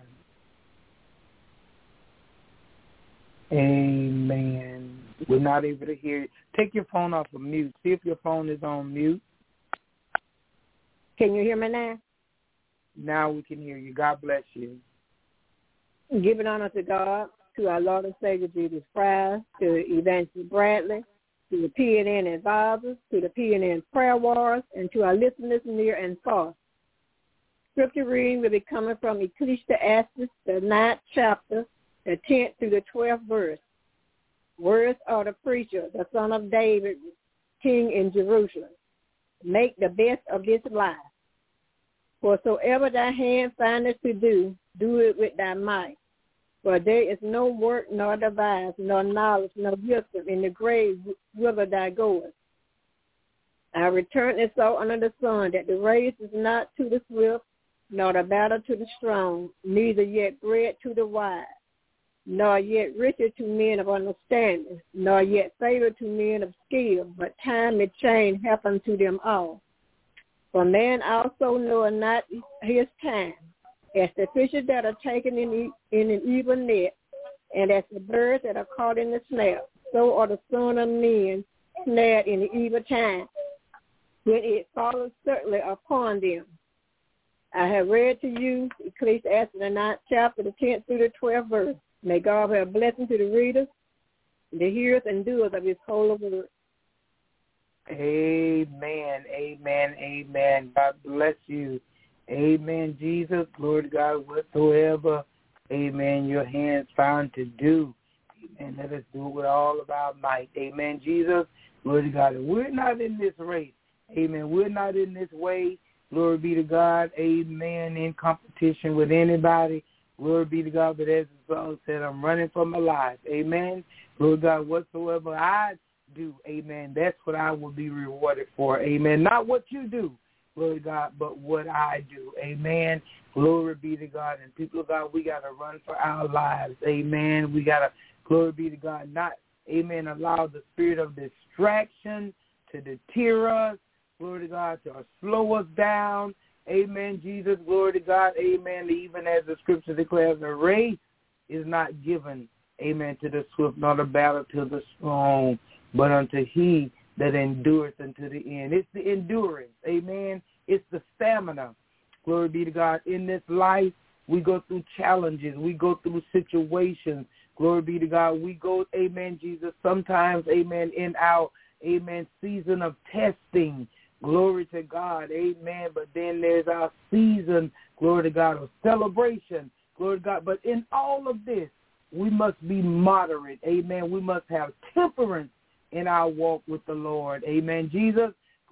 Amen. We're not able to hear you. Take your phone off of mute. See if your phone is on mute. Can you hear me now? Now we can hear you. God bless you. Giving honor to God, to our Lord and Savior Jesus Christ, to Evangelist Bradley, to the P N N advisors, to the P N N prayer warriors, and to our listeners near and far. Scripture reading will be coming from Ecclesiastes, the ninth chapter, the tenth through the twelfth verse. Words of the preacher, the son of David, king in Jerusalem. Make the best of this life. Whatsoever thy hand findeth to do, do it with thy might. For there is no work, nor device, nor knowledge, nor wisdom in the grave whither thou goest. I return it so under the sun that the race is not to the swift, nor the battle to the strong, neither yet bread to the wise, nor yet riches to men of understanding, nor yet favor to men of skill, but time and change happen to them all. For man also knoweth not his time, as the fishes that are taken in, in an evil net, and as the birds that are caught in the snare, so are the sons of men snared in the evil time, when it follows certainly upon them. I have read to you Ecclesiastes the ninth chapter, the tenth through the twelfth verse. May God have a blessing to the readers, the hearers and doers of his holy word. Amen, amen, amen. God bless you. Amen, Jesus. Glory to God, whatsoever, amen, your hands found to do. Amen. Let us do it with all of our might. Amen, Jesus. Glory to God. We're not in this race. Amen. We're not in this way. Glory be to God. Amen. In competition with anybody. Glory be to God. But as the song said, I'm running for my life. Amen. Glory to God. Whatsoever I do, amen, that's what I will be rewarded for. Amen. Not what you do, glory to God, but what I do. Amen. Glory be to God. And people of God, we got to run for our lives. Amen. We got to, glory be to God, not, amen, allow the spirit of distraction to deter us. Glory to God, to slow us down. Amen, Jesus. Glory to God. Amen. Even as the scripture declares, the race is not given, amen, to the swift, nor the battle to the strong, but unto he that endureth unto the end. It's the endurance. Amen. It's the stamina. Glory be to God. In this life, we go through challenges. We go through situations. Glory be to God. We go, amen, Jesus, sometimes, amen, in our, amen, season of testing. Glory to God. Amen. But then there's our season, glory to God, of celebration. Glory to God. But in all of this, we must be moderate. Amen. We must have temperance in our walk with the Lord. Amen. Jesus,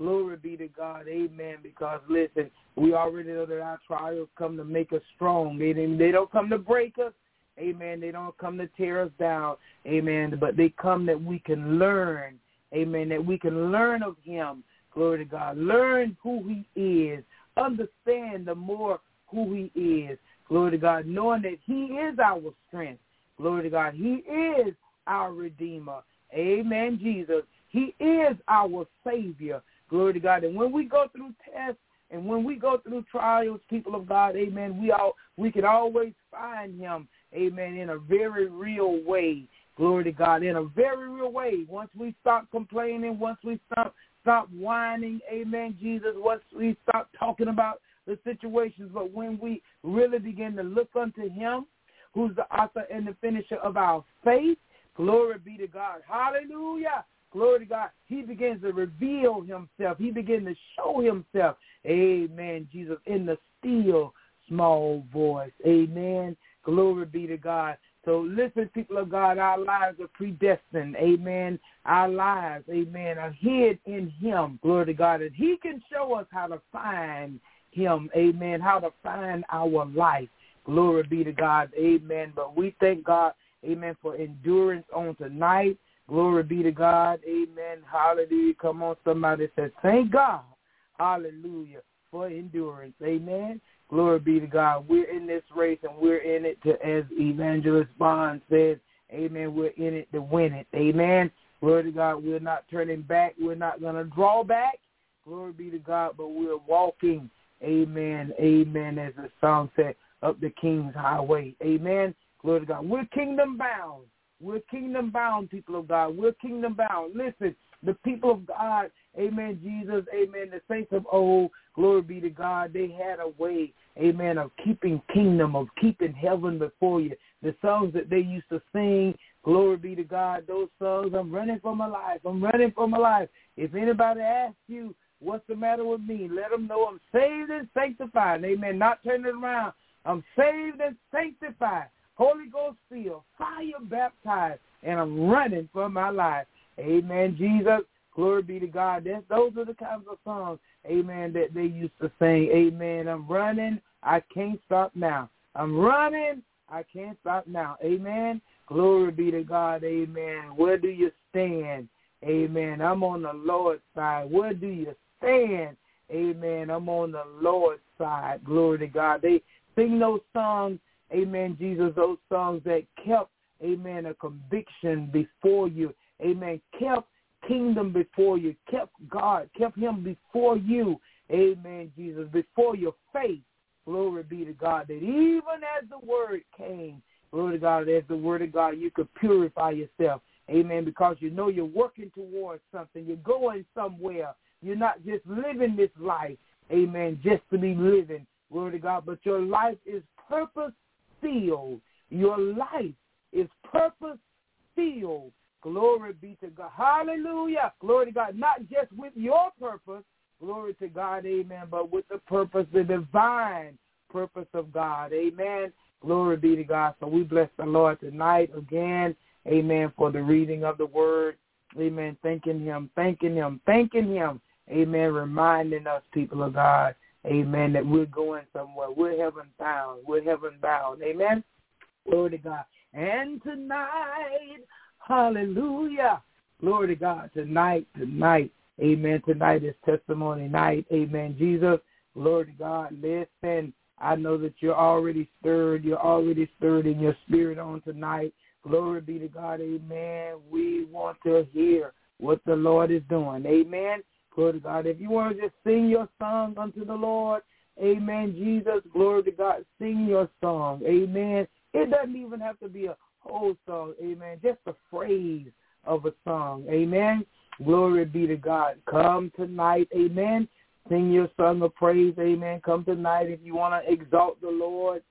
Glory be to God. Amen. Because, listen, we already know that our trials come to make us strong. They, they don't come to break us. Amen. They don't come to tear us down. Amen. But they come that we can learn. Amen. That we can learn of him. Glory to God. Learn who he is. Understand the more who he is. Glory to God. Knowing that he is our strength. Glory to God. He is our Redeemer. Amen, Jesus. He is our Savior. Glory to God. And when we go through tests and when we go through trials, people of God, amen, we all we can always find him, amen, in a very real way. Glory to God, in a very real way. Once we stop complaining, once we stop stop whining, amen, Jesus, once we stop talking about the situations, but when we really begin to look unto him, who's the author and the finisher of our faith, glory be to God. Hallelujah. Glory to God. He begins to reveal himself. He begins to show himself. Amen, Jesus, in the still small voice. Amen. Glory be to God. So listen, people of God, our lives are predestined. Amen. Our lives, amen, are hid in him. Glory to God. And he can show us how to find him. Amen. How to find our life. Glory be to God. Amen. But we thank God, amen, for endurance on tonight. Glory be to God. Amen. Hallelujah. Come on, somebody says, thank God. Hallelujah. For endurance. Amen. Glory be to God. We're in this race and we're in it to, as Evangelist Bond said, amen, we're in it to win it. Amen. Glory to God. We're not turning back. We're not going to draw back. Glory be to God. But we're walking. Amen. Amen. As the song said, up the King's Highway. Amen. Glory to God. We're kingdom bound. We're kingdom bound, people of God. We're kingdom bound. Listen, the people of God, amen, Jesus, amen, the saints of old, glory be to God, they had a way, amen, of keeping kingdom, of keeping heaven before you. The songs that they used to sing, glory be to God, those songs, I'm running for my life, I'm running for my life. If anybody asks you, what's the matter with me, let them know I'm saved and sanctified, amen, not turning around. I'm saved and sanctified. Holy Ghost filled, fire baptized, and I'm running for my life. Amen, Jesus. Glory be to God. That's, those are the kinds of songs, amen, that they used to sing. Amen. I'm running. I can't stop now. I'm running. I can't stop now. Amen. Glory be to God. Amen. Where do you stand? Amen. I'm on the Lord's side. Where do you stand? Amen. I'm on the Lord's side. Glory to God. They sing those songs. Amen, Jesus, those songs that kept, amen, a conviction before you. Amen, kept kingdom before you, kept God, kept him before you. Amen, Jesus, before your faith. Glory be to God, that even as the word came, glory to God, as the word of God, you could purify yourself. Amen, because you know you're working towards something. You're going somewhere. You're not just living this life, amen, just to be living. Glory to God, but your life is purpose filled. Your life is purpose filled. Glory be to God. Hallelujah. Glory to God. Not just with your purpose. Glory to God. Amen. But with the purpose, the divine purpose of God. Amen. Glory be to God. So we bless the Lord tonight again. Amen. For the reading of the word. Amen. Thanking him. Thanking him. Thanking him. Amen. Reminding us, people of God. Amen, that we're going somewhere. We're heaven bound. We're heaven bound. Amen. Glory to God. And tonight, hallelujah. Glory to God. Tonight, tonight, amen. Tonight is testimony night. Amen. Jesus, glory to God. Listen, I know that you're already stirred. You're already stirred in your spirit on tonight. Glory be to God. Amen. We want to hear what the Lord is doing. Amen. Glory to God. If you want to just sing your song unto the Lord, amen, Jesus, glory to God, sing your song, amen. It doesn't even have to be a whole song, amen, just a phrase of a song, amen. Glory be to God. Come tonight, amen. Sing your song of praise, amen. Come tonight if you want to exalt the Lord.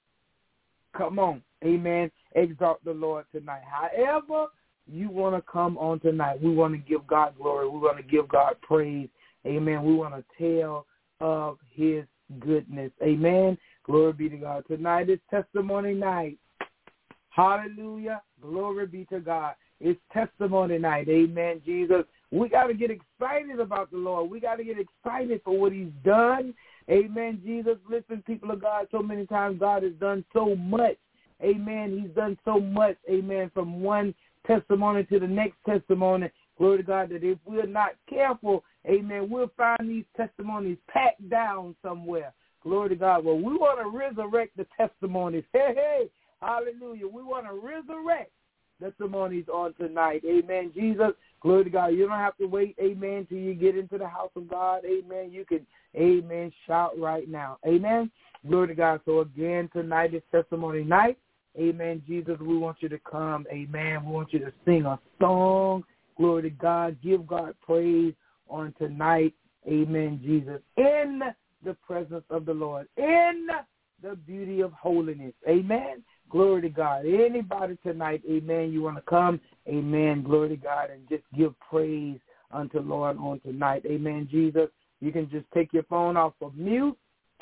Come on, amen. Exalt the Lord tonight. However you want to come on tonight. We want to give God glory. We want to give God praise. Amen. We want to tell of his goodness. Amen. Glory be to God. Tonight is testimony night. Hallelujah. Glory be to God. It's testimony night. Amen, Jesus. We got to get excited about the Lord. We got to get excited for what he's done. Amen, Jesus. Listen, people of God, so many times God has done so much. Amen. He's done so much, amen, from one testimony to the next testimony. Glory to God, that if we're not careful, amen, we'll find these testimonies packed down somewhere. Glory to God. Well, we want to resurrect the testimonies. Hey, hey, hallelujah. We want to resurrect the testimonies on tonight. Amen, Jesus. Glory to God. You don't have to wait, amen, till you get into the house of God. Amen. You can, amen, shout right now. Amen. Glory to God. So again, tonight is testimony night. Amen, Jesus. We want you to come. Amen. We want you to sing a song. Glory to God. Give God praise on tonight. Amen, Jesus. In the presence of the Lord. In the beauty of holiness. Amen. Glory to God. Anybody tonight, amen, you want to come, amen, glory to God, and just give praise unto Lord on tonight. Amen, Jesus. You can just take your phone off of mute.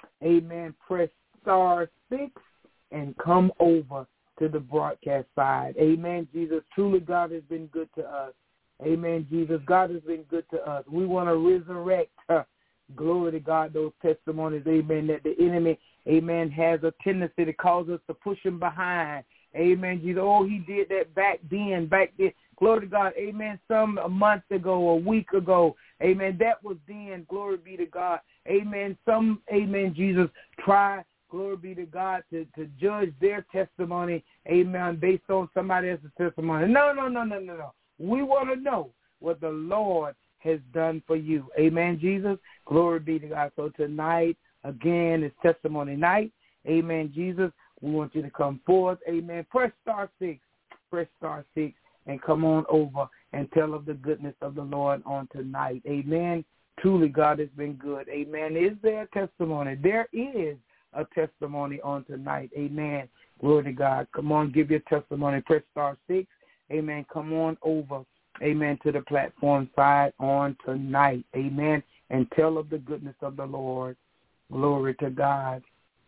Amen. Press star six and come over to the broadcast side. Amen, Jesus. Truly, God has been good to us. Amen, Jesus. God has been good to us. We want to resurrect, uh, glory to God, those testimonies, amen, that the enemy, amen, has a tendency to cause us to push him behind. Amen, Jesus. Oh, he did that back then, back then. Glory to God. Amen. Some a month ago, a week ago. Amen. That was then. Glory be to God. Amen. Some, amen, Jesus, try, glory be to God, to, to judge their testimony, amen, based on somebody else's testimony. No, no, no, no, no, no. We want to know what the Lord has done for you. Amen, Jesus. Glory be to God. So tonight, again, it's testimony night. Amen, Jesus. We want you to come forth. Amen. Press star six. Press star six and come on over and tell of the goodness of the Lord on tonight. Amen. Truly, God has been good. Amen. Is there a testimony? There is a testimony on tonight. Amen. Glory to God. Come on, give your testimony. Press star six. Amen. Come on over. Amen. To the platform side on tonight. Amen. And tell of the goodness of the Lord. Glory to God.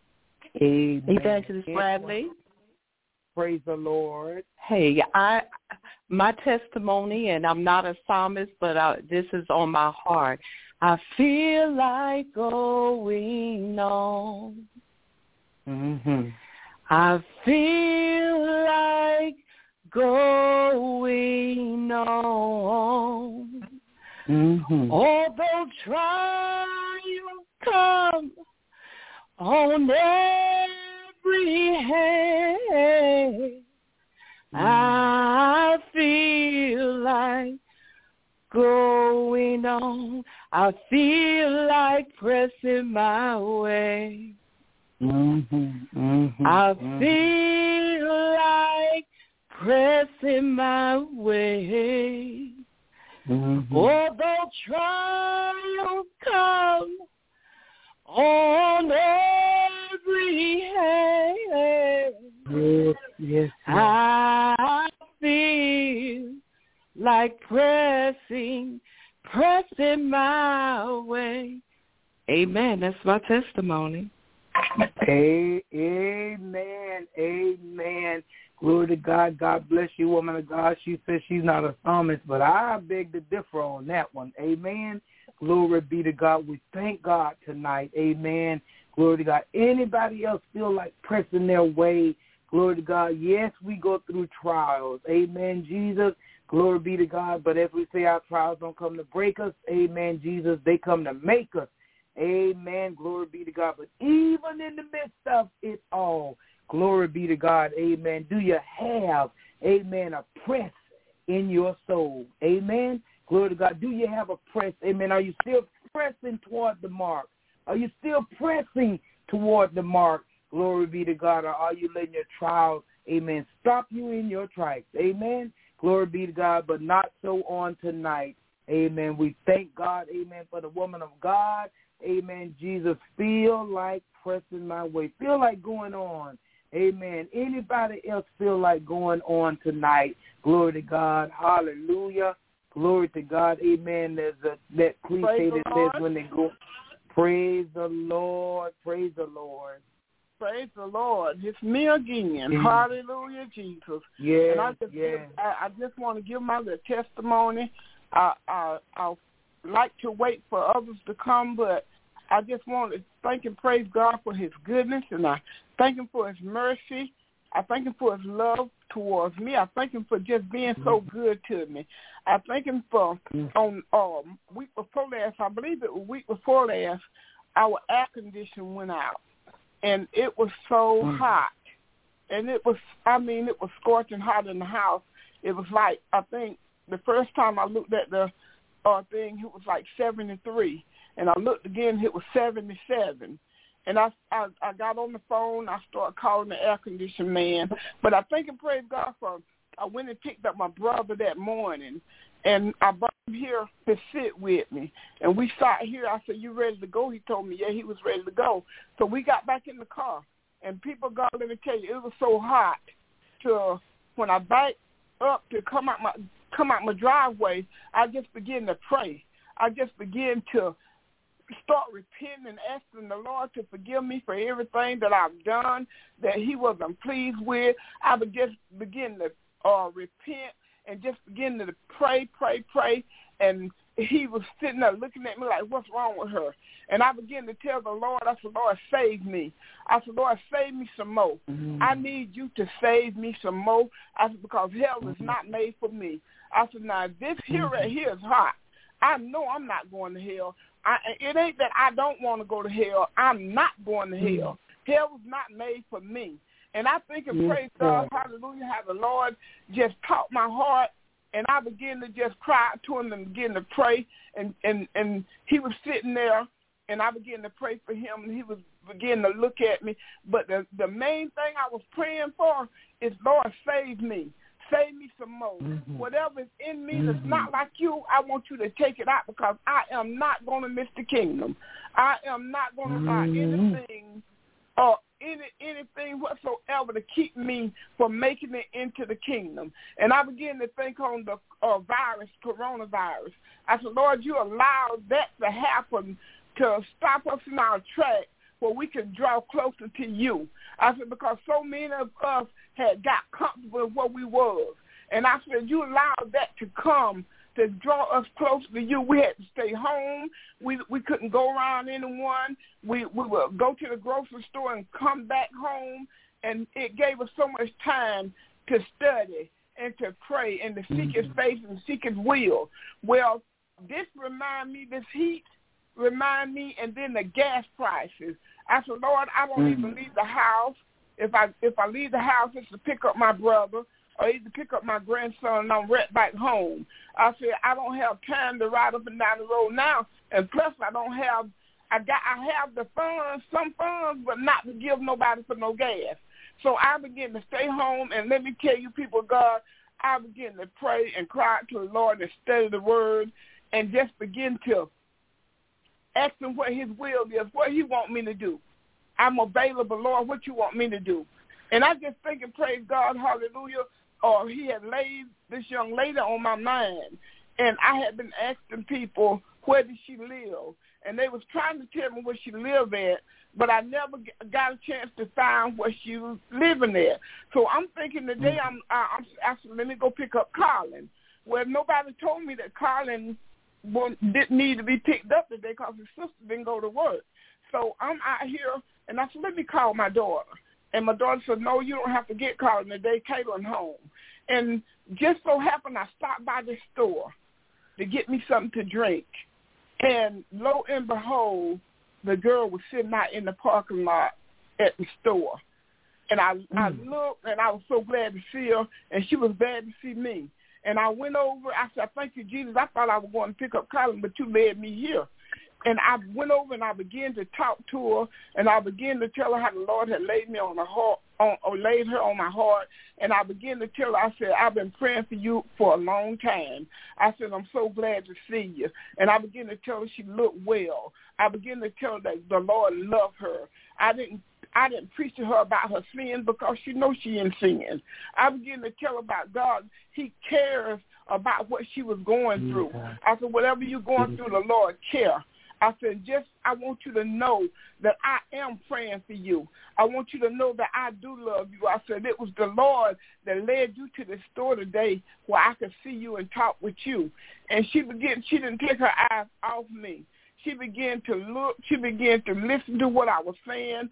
Amen. Evangelist Bradley. Praise the Lord. Hey, I my testimony, and I'm not a psalmist, but I, this is on my heart. I feel like going on. Mm-hmm. I feel like going on. Mm-hmm. Although trials come on every hand, mm. I feel like going on. I feel like pressing my way. Mm-hmm. Mm-hmm. I mm-hmm. feel like pressing my way. Mm-hmm. Although trials come on every hand, yes, yes, yes. I feel like pressing, pressing my way. Amen. That's my testimony. Amen. Amen. Glory to God. God bless you, woman of God. She says she's not a psalmist, but I beg to differ on that one. Amen. Glory be to God. We thank God tonight. Amen. Glory to God. Anybody else feel like pressing their way? Glory to God. Yes, we go through trials. Amen, Jesus. Glory be to God. But as we say, our trials don't come to break us. Amen, Jesus. They come to make us. Amen. Glory be to God. But even in the midst of it all, glory be to God. Amen. Do you have, amen, a press in your soul? Amen. Glory to God. Do you have a press? Amen. Are you still pressing toward the mark? Are you still pressing toward the mark? Glory be to God. Or are you letting your trials, amen, stop you in your tracks? Amen. Glory be to God. But not so on tonight. Amen. We thank God, amen, for the woman of God. Amen. Jesus, feel like pressing my way. Feel like going on. Amen. Anybody else feel like going on tonight? Glory to God. Hallelujah. Glory to God. Amen. There's a, that cliche that says when they go, praise the Lord. Praise the Lord. Praise the Lord. It's me again. Yeah. Hallelujah, Jesus. Yeah. And I just, yeah. give, I, I just want to give my little testimony. I, I, I like to wait for others to come, but I just want to thank and praise God for his goodness, and I thank him for his mercy. I thank him for his love towards me. I thank him for just being so good to me. I thank him for, on um, week before last, I believe it was week before last, our air conditioner went out, and it was so mm. hot. And it was, I mean, it was scorching hot in the house. It was like, I think the first time I looked at the uh, thing, it was like seventy-three. And I looked again, it was seventy-seven. And I, I I got on the phone. I started calling the air conditioning man. But I thank and praise God for, I went and picked up my brother that morning. And I brought him here to sit with me. And we sat here. I said, you ready to go? He told me, yeah, he was ready to go. So we got back in the car. And people, God, let me tell you, it was so hot to when I backed up to come out my come out my driveway, I just began to pray. I just began to start repenting and asking the Lord to forgive me for everything that I've done that he wasn't pleased with. I would just begin to uh, repent and just begin to pray, pray, pray. And he was sitting there looking at me like, what's wrong with her? And I began to tell the Lord, I said, Lord, save me. I said, Lord, save me some more. Mm-hmm. I need you to save me some more. I said, because hell is not made for me. I said, now, this here right here is hot. I know I'm not going to hell. I, it ain't that I don't want to go to hell. I'm not going to hell. Mm-hmm. Hell was not made for me. And I think and praise God, hallelujah, how the Lord just taught my heart. And I began to just cry to him and begin to pray. And, and, and he was sitting there, and I began to pray for him, and he was beginning to look at me. But the, the main thing I was praying for is, Lord, save me. Save me some more. Mm-hmm. Whatever is in me mm-hmm. that's not like you, I want you to take it out, because I am not going to miss the kingdom. I am not going to allow mm-hmm. anything or any anything whatsoever to keep me from making it into the kingdom. And I began to think on the uh, virus, coronavirus. I said, Lord, you allowed that to happen to stop us in our track where we can draw closer to you. I said, because so many of us had got comfortable with what we was. And I said, you allowed that to come to draw us closer to you. We had to stay home. We we couldn't go around anyone. We we would go to the grocery store and come back home. And it gave us so much time to study and to pray and to seek his face and seek his will. Well, this remind me, this heat remind me, and then the gas prices. I said, Lord, I don't mm-hmm. even leave the house. If I if I leave the house, it's to pick up my brother or either pick up my grandson, and I'm right back home. I said, I don't have time to ride up and down the road now, and plus I don't have, I got, I have the funds, some funds, but not to give nobody for no gas. So I began to stay home, and let me tell you, people of God, I began to pray and cry to the Lord and study the Word and just begin to ask him what his will is, what he want me to do. I'm available, Lord, what you want me to do. And I just think and praise God, hallelujah, or he had laid this young lady on my mind. And I had been asking people, where did she live? And they was trying to tell me where she lived at, but I never got a chance to find where she was living at. So I'm thinking today, I'm, I'm asking, let me go pick up Colin. Well, nobody told me that Colin didn't need to be picked up today because his sister didn't go to work. So I'm out here, and I said, let me call my daughter. And my daughter said, no, you don't have to get Colin today. Caitlin home. And just so happened I stopped by the store to get me something to drink. And lo and behold, the girl was sitting out in the parking lot at the store. And I, mm. I looked, and I was so glad to see her, and she was glad to see me. And I went over. I said, thank you, Jesus. I thought I was going to pick up Colin, but you led me here. And I went over and I began to talk to her, and I began to tell her how the Lord had laid me on her heart, on, or laid her on my heart. And I began to tell her, I said, I've been praying for you for a long time. I said, I'm so glad to see you. And I began to tell her she looked well. I began to tell her that the Lord loved her. I didn't I didn't preach to her about her sin because she knows she in sin. I began to tell her about God. He cares about what she was going through. I said, whatever you're going through, the Lord cares. I said, just, I want you to know that I am praying for you. I want you to know that I do love you. I said, it was the Lord that led you to the store today where I could see you and talk with you. And she began, she didn't take her eyes off me. She began to look, she began to listen to what I was saying.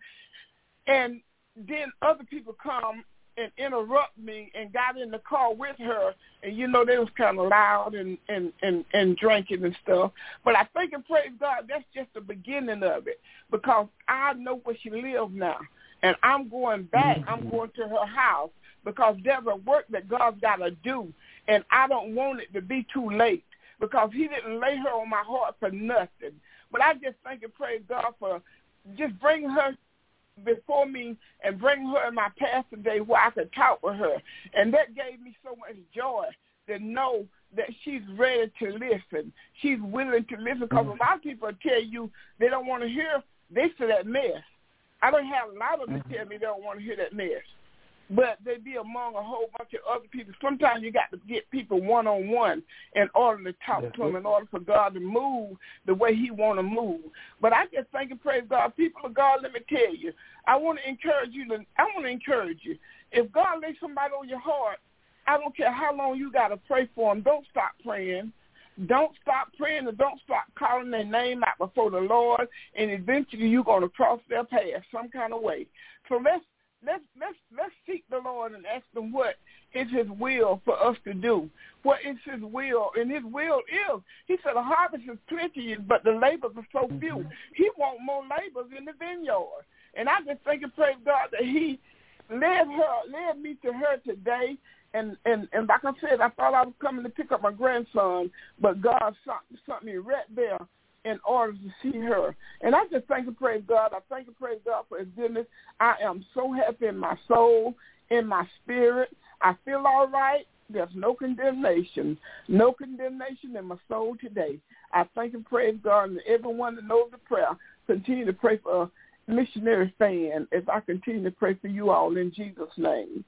And then other people come and interrupt me and got in the car with her, and you know they was kind of loud and, and, and, and drinking and stuff. But I think and praise God, that's just the beginning of it, because I know where she lives now, and I'm going back. Mm-hmm. I'm going to her house because there's a work that God's got to do, and I don't want it to be too late, because he didn't lay her on my heart for nothing. But I just thank and praise God for just bringing her before me and bring her in my path today where I could talk with her. And that gave me so much joy to know that she's ready to listen. She's willing to listen, because mm-hmm. a lot of people tell you they don't want to hear this or that mess. I don't have a lot of them mm-hmm. tell me they don't want to hear that mess. But they be among a whole bunch of other people. Sometimes you got to get people one-on-one in order to talk That's to them, in order for God to move the way he want to move. But I just thank and praise God. People of God, let me tell you, I want to encourage you. To, I want to encourage you. If God lays somebody on your heart, I don't care how long you got to pray for them. Don't stop praying. Don't stop praying, and don't stop calling their name out before the Lord, and eventually you're going to cross their path some kind of way. So let's Let's let's let's seek the Lord and ask him what is his will for us to do. What is his will? And his will is, he said, the harvest is plenty, but the labors are so few. He wants more labors in the vineyard. And I just thank and praise God that he led her, led me to her today. And, and, and like I said, I thought I was coming to pick up my grandson, but God sent me right there in order to see her. And I just thank and praise God. I thank and praise God for his goodness. I am so happy in my soul, in my spirit. I feel all right. There's no condemnation, no condemnation in my soul today. I thank and praise God, and everyone that knows the prayer, continue to pray for Missionary Fan as I continue to pray for you all in Jesus' name.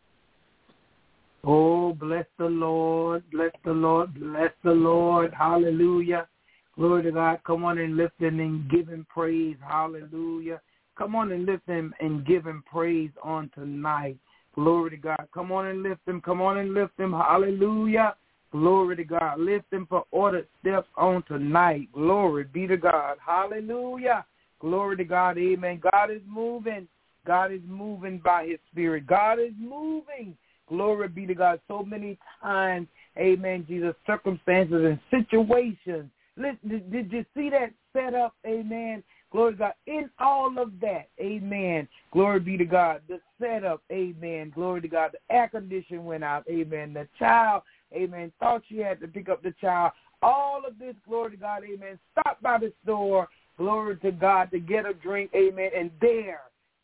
Oh, bless the Lord, bless the Lord, bless the Lord. Hallelujah. Glory to God. Come on and lift him and give him praise. Hallelujah. Come on and lift him and give him praise on tonight. Glory to God. Come on and lift him. Come on and lift him. Hallelujah. Glory to God. Lift him for ordered steps on tonight. Glory be to God. Hallelujah. Glory to God. Amen. God is moving. God is moving by his spirit. God is moving. Glory be to God. So many times, amen, Jesus, circumstances and situations. Listen, did you see that setup? Amen. Glory to God. In all of that, amen. Glory be to God. The setup, amen. Glory to God. The air condition went out, amen. The child, amen, thought she had to pick up the child. All of this, glory to God, amen. Stop by the store, glory to God, to get a drink, amen. And there,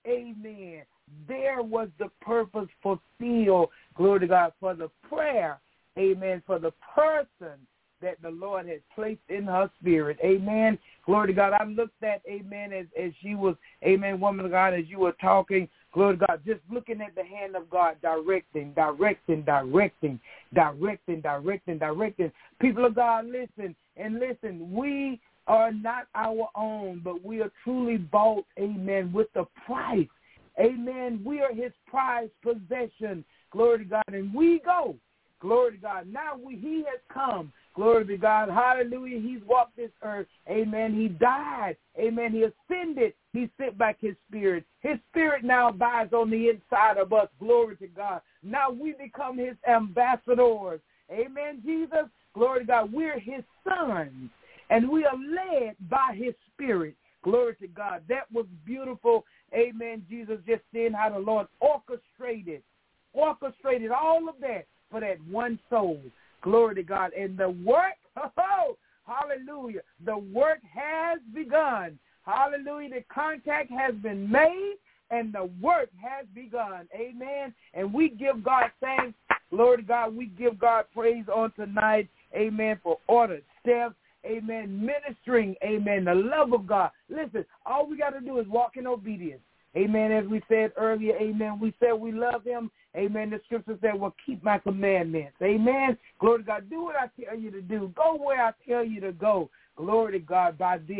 amen, there was the purpose fulfilled, glory to God, for the prayer, amen, for the person that the Lord had placed in her spirit. Amen. Glory to God. I looked at, amen, as, as she was, amen, woman of God, as you were talking, glory to God, just looking at the hand of God, directing, directing, directing, directing, directing, directing. People of God, listen, and listen, we are not our own, but we are truly bought, amen, with the price. Amen. We are his prized possession. Glory to God. And we go. Glory to God. Now we, he has come. Glory to God. Hallelujah. He's walked this earth. Amen. He died. Amen. He ascended. He sent back his spirit. His spirit now abides on the inside of us. Glory to God. Now we become his ambassadors. Amen, Jesus. Glory to God. We're his sons, and we are led by his spirit. Glory to God. That was beautiful. Amen, Jesus, just seeing how the Lord orchestrated, orchestrated all of that for that one soul. Glory to God. And the work, oh, hallelujah, the work has begun. Hallelujah. The contact has been made and the work has begun. Amen. And we give God thanks. Glory to God. We give God praise on tonight. Amen. For ordered steps. Amen. Ministering. Amen. The love of God. Listen, all we got to do is walk in obedience. Amen. As we said earlier, amen. We said we love him. Amen. The scripture said, well, keep my commandments. Amen. Glory to God. Do what I tell you to do. Go where I tell you to go. Glory to God by this.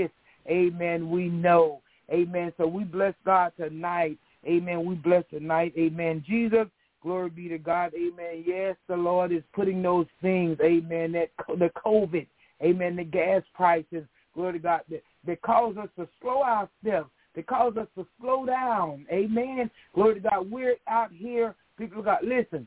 amen, we know. Amen. So we bless God tonight. Amen. We bless tonight. Amen. Jesus, glory be to God. Amen. Yes, the Lord is putting those things, amen, that the COVID, amen, the gas prices, glory to God, that, that cause us to slow our steps, that cause us to slow down. Amen. Glory to God. We're out here. People of God, listen,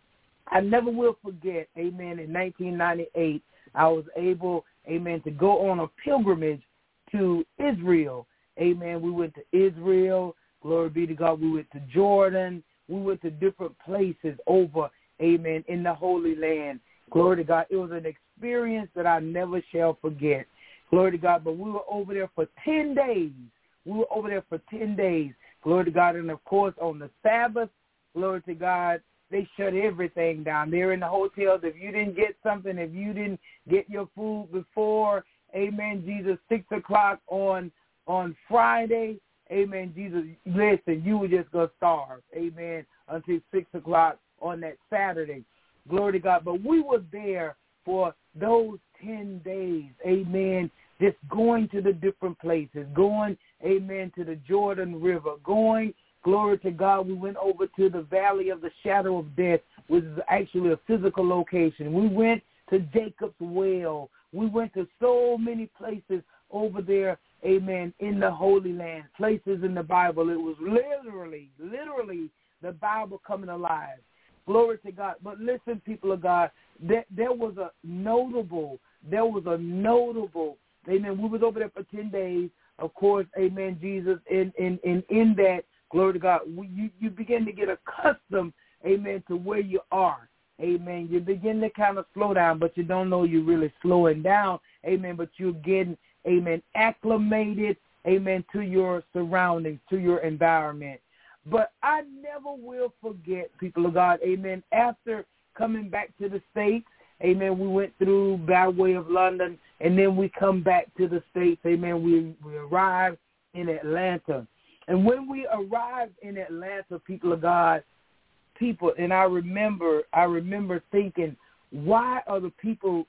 I never will forget, amen, in nineteen ninety-eight, I was able, amen, to go on a pilgrimage to Israel. Amen. We went to Israel. Glory be to God. We went to Jordan. We went to different places over, amen, in the Holy Land. Glory to God. It was an experience that I never shall forget. Glory to God. But we were over there for ten days. We were over there for ten days. Glory to God. And, of course, on the Sabbath, glory to God, they shut everything down. They're in the hotels. If you didn't get something, if you didn't get your food before, amen, Jesus, six o'clock on on Friday, amen, Jesus, listen, you were just going to starve, amen, until six o'clock on that Saturday. Glory to God. But we were there for those ten days, amen, just going to the different places, going, amen, to the Jordan River, going, glory to God, we went over to the Valley of the Shadow of Death, which is actually a physical location. We went to Jacob's Well. We went to so many places over there, amen, in the Holy Land, places in the Bible. It was literally, literally the Bible coming alive. Glory to God. But listen, people of God, there, there was a notable, there was a notable, amen, we was over there for ten days, of course, amen, Jesus, in, in, in, in that, glory to God, you, you begin to get accustomed, amen, to where you are. Amen. You begin to kind of slow down, but you don't know you're really slowing down. Amen. But you're getting, amen, acclimated, amen, to your surroundings, to your environment. But I never will forget, people of God, amen, after coming back to the States, amen, we went through by way of London, and then we come back to the States, amen, we, we arrived in Atlanta. And when we arrived in Atlanta, people of God, people, and I remember, I remember thinking, why are the people,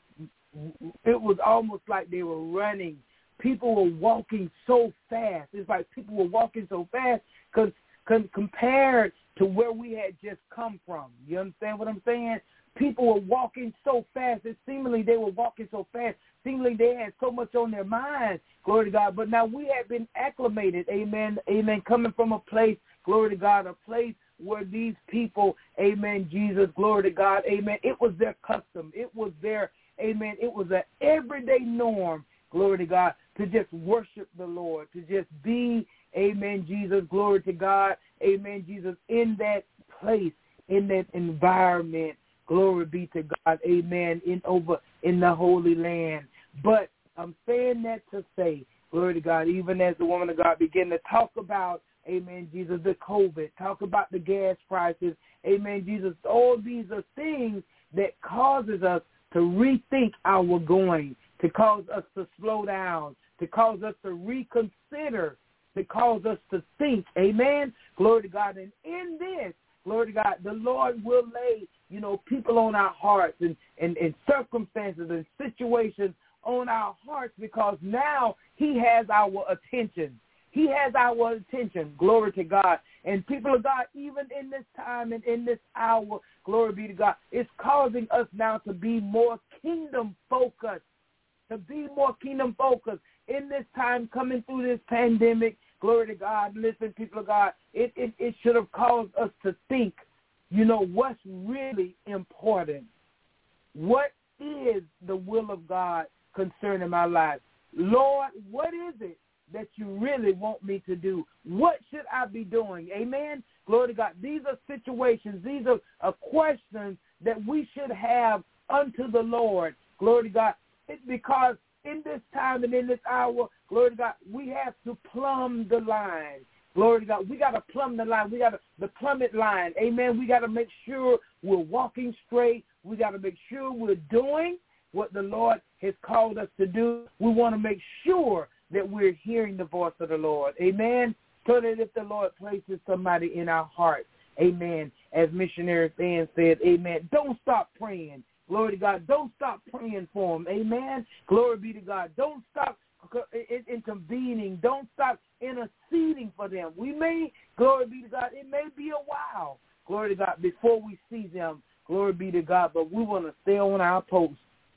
it was almost like they were running. People were walking so fast. It's like people were walking so fast because compared to where we had just come from. You understand what I'm saying? People were walking so fast. It seemingly they were walking so fast. Seemingly they had so much on their minds, glory to God. But now we had been acclimated, amen, amen, coming from a place, glory to God, a place where these people, amen, Jesus, glory to God, amen, it was their custom. It was their, amen, it was an everyday norm, glory to God, to just worship the Lord, to just be, amen, Jesus, glory to God, amen, Jesus, in that place, in that environment, glory be to God, amen, in over in the Holy Land. But I'm saying that to say, glory to God, even as the woman of God began to talk about, amen, Jesus, the COVID, talk about the gas prices, amen, Jesus, all these are things that causes us to rethink our going, to cause us to slow down, to cause us to reconsider, to cause us to think, amen, glory to God. And in this, glory to God, the Lord will lay, you know, people on our hearts and, and, and circumstances and situations on our hearts because now he has our attention. He has our attention, glory to God. And people of God, even in this time and in this hour, glory be to God, it's causing us now to be more kingdom-focused, to be more kingdom-focused. In this time coming through this pandemic, glory to God, listen, people of God, it, it, it should have caused us to think, you know, what's really important. What is the will of God concerning my life? Lord, what is it that you really want me to do? What should I be doing? Amen. Glory to God. These are situations. These are, are questions that we should have unto the Lord. Glory to God. It's because in this time and in this hour, glory to God, we have to plumb the line. Glory to God. We got to plumb the line. We got to, the plummet line. Amen. We got to make sure we're walking straight. We got to make sure we're doing what the Lord has called us to do. We want to make sure that we're hearing the voice of the Lord. Amen. So that if the Lord places somebody in our heart, amen, as missionary fan said, amen, don't stop praying. Glory to God. Don't stop praying for them. Amen. Glory be to God. Don't stop intervening. Don't stop interceding for them. We may, glory be to God, it may be a while, glory to God, before we see them, glory be to God, but we want to stay on our post.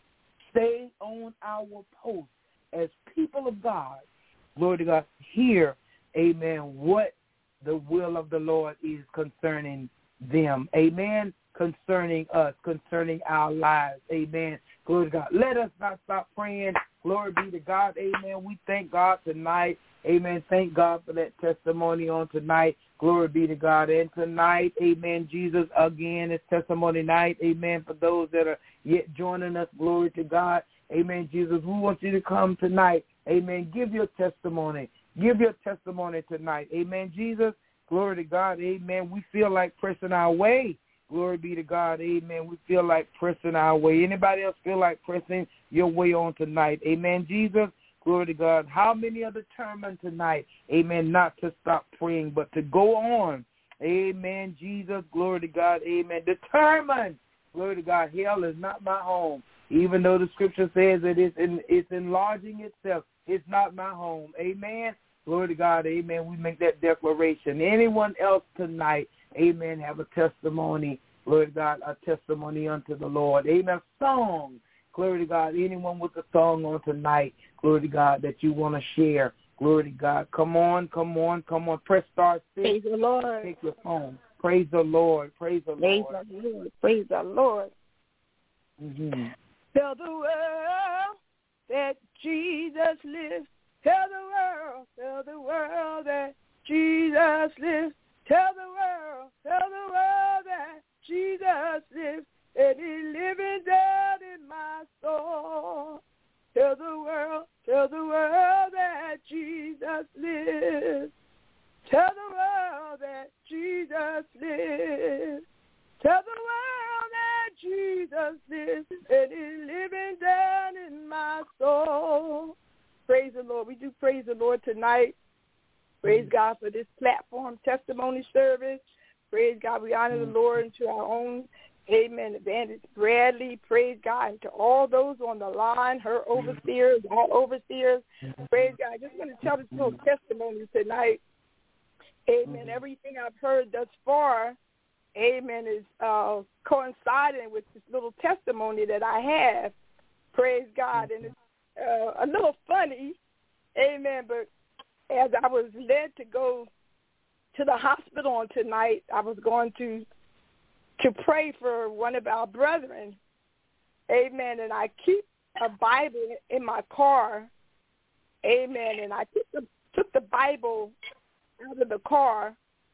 Stay on our post as people of God, glory to God, hear, amen, what the will of the Lord is concerning them, amen, concerning us, concerning our lives, amen, glory to God. Let us not stop praying, glory be to God, amen. We thank God tonight, amen, thank God for that testimony on tonight, glory be to God. And tonight, amen, Jesus, again, it's testimony night, amen, for those that are yet joining us, glory to God, amen, Jesus, we want you to come tonight, amen, give your testimony, give your testimony tonight, amen, Jesus, glory to God, amen. We feel like pressing our way, glory be to God, amen. We feel like pressing our way. Anybody else feel like pressing your way on tonight, amen, Jesus, glory to God. How many are determined tonight, amen, not to stop praying, but to go on, amen, Jesus, glory to God, amen, determined, glory to God, hell is not my home, even though the scripture says it is in, it's enlarging itself, it's not my home, amen, glory to God, amen, we make that declaration. Anyone else tonight, amen, have a testimony, glory to God, a testimony unto the Lord, amen, song, glory to God, anyone with a song on tonight, glory to God, that you want to share, glory to God, come on, come on, come on, press star six, praise the Lord, take your phone, praise the Lord, praise the praise Lord, the Lord, praise the Lord. mm-hmm. Tell the world that Jesus lives. Tell the world, tell the world that Jesus lives. Tell the world, tell the world that Jesus lives. And he's living down in my soul. Tell the world, tell the world that Jesus lives. Tell the world that Jesus lives. Tell the world that Jesus lives, and he's living down in my soul. Praise the Lord. We do praise the Lord tonight. Praise God for this platform testimony service. Praise God. We honor the Lord and to our own, amen, Evangelist Bradley. Praise God. And to all those on the line, her overseers, our overseers. Praise God. I just want to tell this little testimony tonight. Amen. Everything I've heard thus far, amen, is uh, coinciding with this little testimony that I have. Praise God. And it's uh, a little funny, amen, but as I was led to go to the hospital on tonight, I was going to to pray for one of our brethren, amen, and I keep a Bible in my car, amen, and I took the, took the Bible out of the car,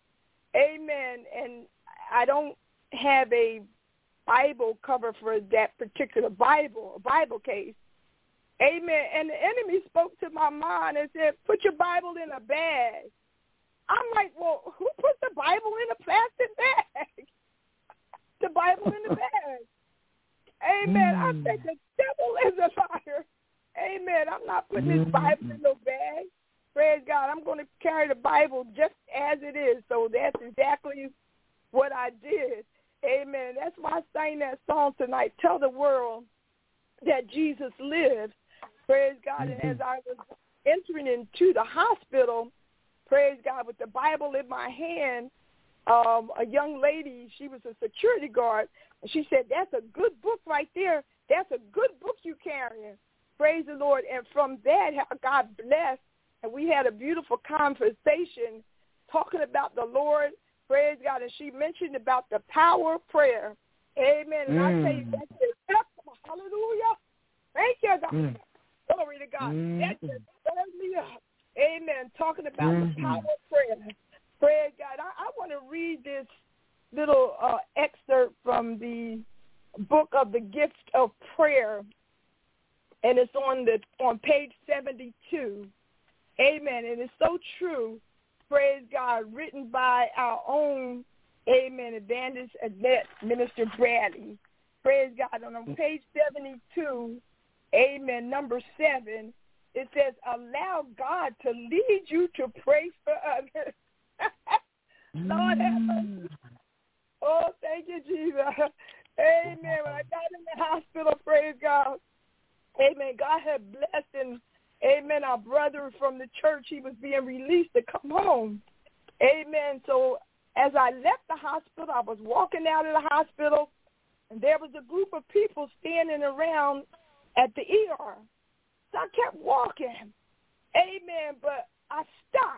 amen, and I don't have a Bible cover for that particular Bible, Bible case. Amen. And the enemy spoke to my mind and said, put your Bible in a bag. I'm like, well, who put the Bible in a plastic bag? The Bible in the bag. Amen. Mm. I said, the devil is a liar. Amen. I'm not putting mm. this Bible in no bag. Praise God. I'm going to carry the Bible just as it is. So that's exactly what I did. Amen. That's why I sang that song tonight. Tell the world that Jesus lives. Praise God. And as I was entering into the hospital, praise God, with the Bible in my hand, um, a young lady, she was a security guard, and she said, that's a good book right there. That's a good book you carrying. Praise the Lord. And from that, God blessed, and we had a beautiful conversation talking about the Lord. Praise God. And she mentioned about the power of prayer. Amen. And mm. I tell you, that's just, hallelujah. Thank you, God. Mm. Glory to God. Mm. That just stirs me up. Amen. Talking about mm. the power of prayer. Praise God. I, I want to read this little uh, excerpt from the book of the Gift of Prayer, and it's on the on page seventy-two. Amen. And it's so true. Praise God. Written by our own, amen, Evangelist Annette, Minister Bradley. Praise God. And on page seventy-two, amen, number seven, it says, allow God to lead you to pray for others. Lord have mercy. Oh, thank you, Jesus. Amen. When I got in the hospital, praise God, amen, God had blessed and, amen, our brother from the church, he was being released to come home. Amen. So as I left the hospital, I was walking out of the hospital, and there was a group of people standing around at the E R. So I kept walking. Amen. But I stopped.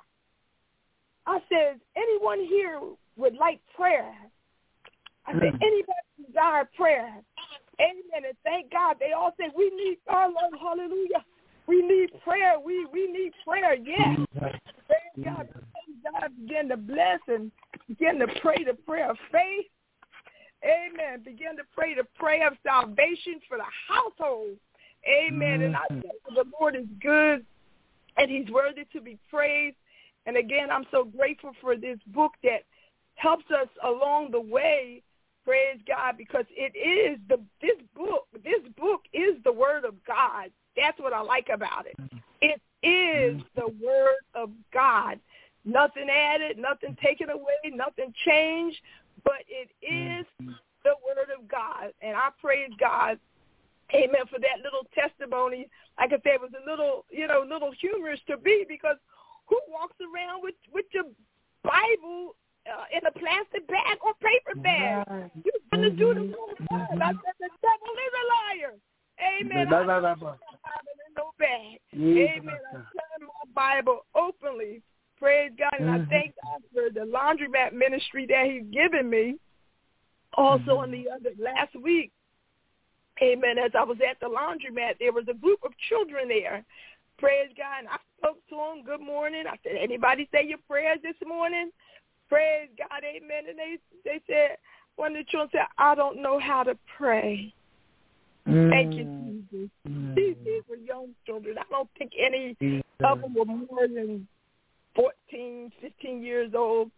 I said, anyone here would like prayer? I said, anybody desire prayer? Amen. And thank God. They all said, we need our Lord. Hallelujah. We need prayer. We we need prayer. Yes. Praise God. God begin to bless and begin to pray the prayer of faith. Amen. Begin to pray the prayer of salvation for the household. Amen. And I think the Lord is good and he's worthy to be praised. And again, I'm so grateful for this book that helps us along the way. Praise God, because it is the this book. This book is the Word of God. That's what I like about it. It is the Word of God. Nothing added, nothing taken away, nothing changed, but it is the Word of God. And I praise God, amen, for that little testimony. Like I said, it was a little, you know, little humorous to me, because who walks around with, with your Bible Uh, in a plastic bag or paper bag? Right. You're going to do the wrong thing. I said, the devil is a liar. Amen. I don't have my Bible in no bag. Amen. I carry my Bible openly. Praise God. And mm-hmm. I thank God for the laundromat ministry that he's given me. Also, mm-hmm. in the other last week, amen, as I was at the laundromat, there was a group of children there. Praise God. And I spoke to them. Good morning. I said, anybody say your prayers this morning? Praise God, amen. And they they said, one of the children said, I don't know how to pray. Mm. Thank you, Jesus. Mm. These, these were young children. I don't think any Jesus. of them were more than fourteen, fifteen years old.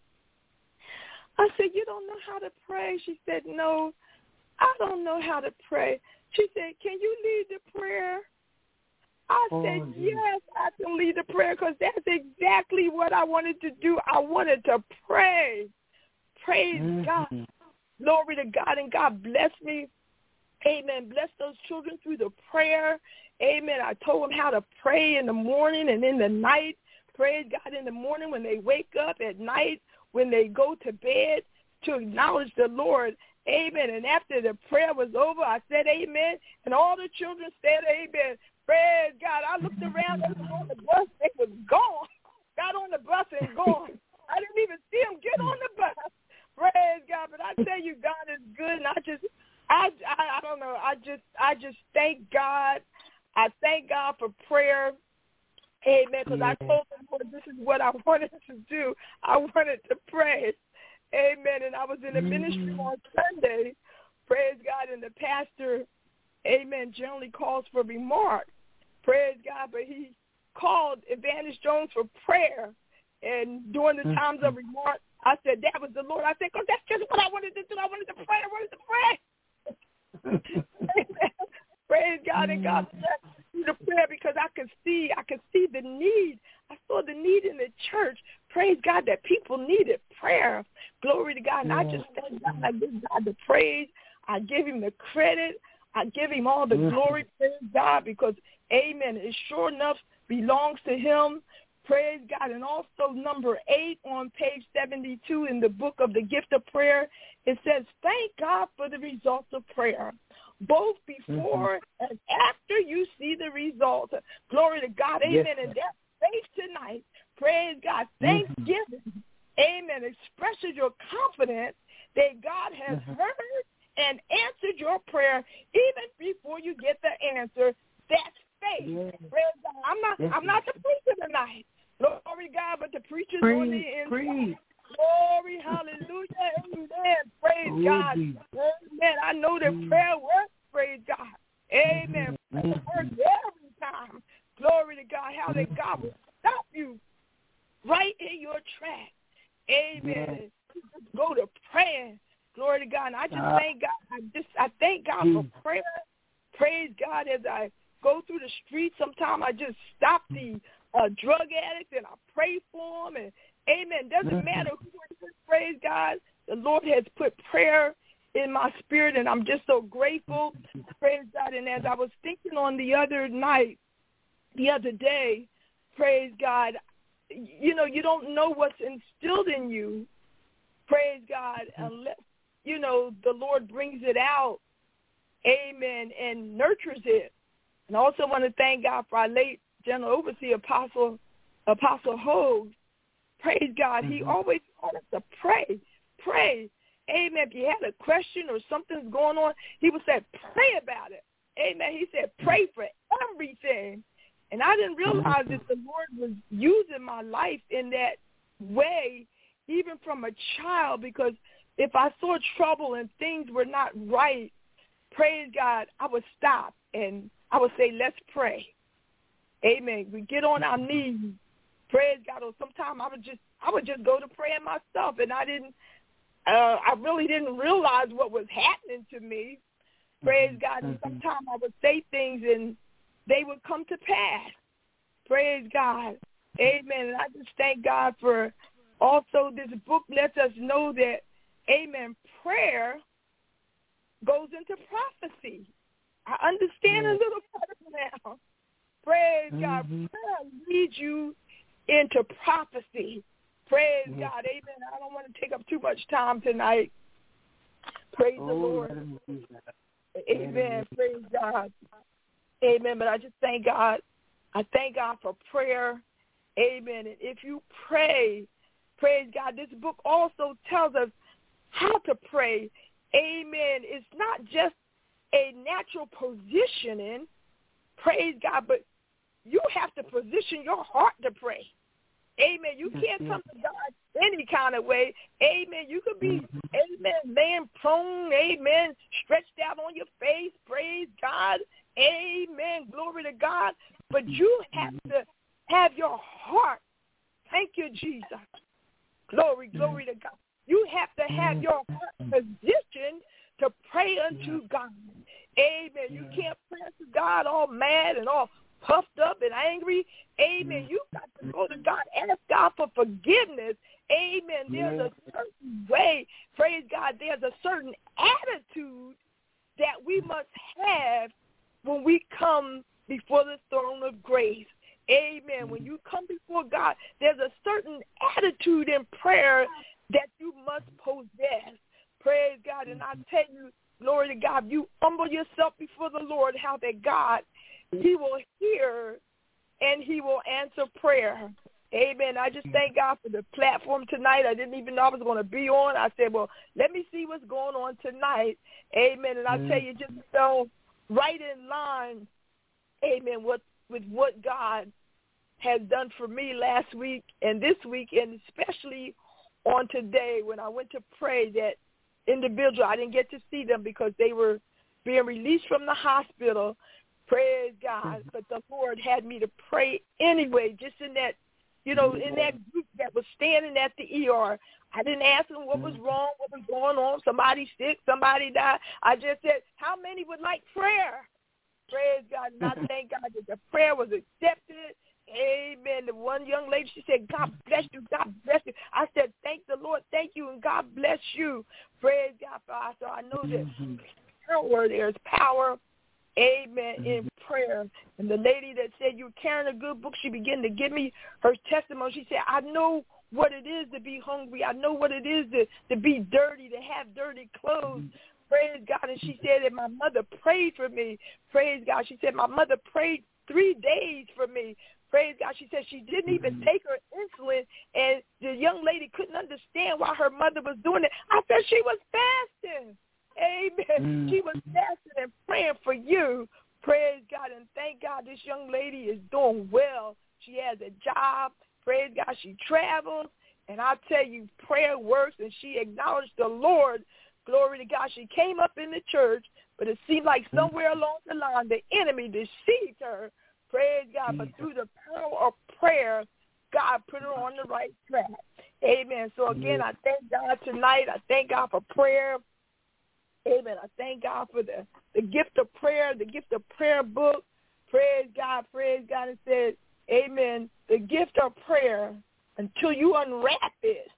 I said, you don't know how to pray? She said, no, I don't know how to pray. She said, can you lead the prayer? I oh, said, yes, I can lead the prayer, because that's exactly what I wanted to do. I wanted to pray. Praise mm-hmm. God. Glory to God, and God bless me. Amen. Bless those children through the prayer. Amen. I told them how to pray in the morning and in the night. Praise God, in the morning when they wake up, at night when they go to bed, to acknowledge the Lord. Amen. And after the prayer was over, I said amen, and all the children said amen. Praise God. I looked around, they was on the bus, they was gone. Got on the bus and gone. I didn't even see them get on the bus. Praise God. But I tell you, God is good, and I just, I, I, I don't know, I just, I just thank God. I thank God for prayer. Amen. Because I told the Lord, this is what I wanted to do. I wanted to pray. Amen. And I was in the ministry on Sunday. Praise God. And the pastor, amen, generally calls for remarks. Praise God, but he called Evangelist Jones for prayer. And during the times of remarks, I said, that was the Lord. I said, because that's just what I wanted to do. I wanted to pray. I wanted to pray. Praise God, and God bless you the prayer, because I could see, I could see the need. I saw the need in the church. Praise God that people needed prayer. Glory to God. And I just thank God. I give God the praise. I give him the credit. I give him all the glory, praise God, because, amen, it sure enough belongs to him. Praise God. And also number eight on page seventy-two in the book of the gift of prayer, it says, thank God for the results of prayer, both before mm-hmm. and after you see the results. Glory to God. Amen. Yes. And that's faith tonight. Praise God. Thanksgiving. Mm-hmm. Amen. Expresses your confidence that God has mm-hmm. heard and answered your prayer even before you get the answer. That's faith. Yes. Praise God. I'm not yes. I'm not the preacher tonight. Glory God, but the preacher's Praise, on the inside. Praise. Glory, hallelujah, amen. Praise oh, God. Jesus. Amen. I know that mm. prayer works, praise God. Amen. Prayer works every time. Glory to God. How that God will stop you right in your track. Amen. Yes. Go to praying. Glory to God. And I just uh, thank God. I just I thank God mm. for prayer. Praise God as I go through the streets. Sometimes I just stop the uh, drug addicts and I pray for them. And amen. Doesn't mm-hmm. matter who it is. Praise God. The Lord has put prayer in my spirit, and I'm just so grateful. Praise God. And as I was thinking on the other night, the other day, praise God, you know, you don't know what's instilled in you, praise God, unless, you know, the Lord brings it out, amen, and nurtures it. And I also want to thank God for our late General Overseer, Apostle, Apostle Hogue. Praise God. Mm-hmm. He always told us to pray, pray. Amen. If you had a question or something's going on, he would say, pray about it. Amen. He said, pray for everything. And I didn't realize that the Lord was using my life in that way, even from a child, because if I saw trouble and things were not right, praise God, I would stop and I would say, let's pray. Amen. We get on our knees, praise God. Or sometimes I would just, I would just go to praying myself, and I didn't, uh, I really didn't realize what was happening to me. Praise God. And sometimes I would say things and they would come to pass. Praise God. Amen. And I just thank God for also this book lets us know that, amen, prayer goes into prophecy. I understand a little better now. Praise mm-hmm. God. Prayer leads you into prophecy. Praise mm-hmm. God. Amen. I don't want to take up too much time tonight. Praise oh, the Lord. Amen. Praise God. Amen. But I just thank God. I thank God for prayer. Amen. And if you pray, praise God, this book also tells us how to pray. Amen. It's not just a natural positioning, praise God, but you have to position your heart to pray. Amen. You can't come to God any kind of way. Amen. You could be, amen, laying prone, amen, stretched out on your face, praise God. Amen. Glory to God. But you have to have your heart. Thank you, Jesus. Glory, glory to God. You have to have your heart positioned to pray unto God. Amen. You can't pray to God all mad and all puffed up and angry. Amen. You got to go to God, ask God for forgiveness. Amen. There's a certain way, praise God, there's a certain attitude that we must have when we come before the throne of grace. Amen. When you come before God, there's a certain attitude in prayer that you must possess. Praise God. And I tell you, glory to God, you humble yourself before the Lord, how that God, he will hear and he will answer prayer. Amen. I just thank God for the platform tonight. I didn't even know I was going to be on. I said, well, let me see what's going on tonight. Amen. And I tell you, just so right in line, amen, what, with what God has done for me last week and this week, and especially on today when I went to pray, that individual, I didn't get to see them because they were being released from the hospital. Praise God. But the Lord had me to pray anyway, just in that, you know, in that group that was standing at the E R. I didn't ask them what was wrong, what was going on. Somebody sick, somebody died. I just said, how many would like prayer? Praise God. And I thank God that the prayer was accepted. Amen. The one young lady, she said, God bless you, God bless you. I said, thank the Lord, thank you, and God bless you. Praise God. So I know that power, there's power, amen, in prayer. And the lady that said you were carrying a good book, she began to give me her testimony. She said, I know what it is to be hungry. I know what it is to, to be dirty, to have dirty clothes. Praise God. And she said that my mother prayed for me. Praise God. She said my mother prayed three days for me. Praise God. She said she didn't even take her insulin, and the young lady couldn't understand why her mother was doing it. I said she was fasting. Amen. Mm. She was fasting and praying for you. Praise God. And thank God this young lady is doing well. She has a job. Praise God. She travels. And I tell you, prayer works, and she acknowledged the Lord. Glory to God. She came up in the church, but it seemed like somewhere along the line the enemy deceived her. Praise God. But through the power of prayer, God put her on the right track. Amen. So again, I thank God tonight. I thank God for prayer. Amen. I thank God for the, the gift of prayer, the gift of prayer book. Praise God. Praise God. It says, amen, the gift of prayer until you unwrap it.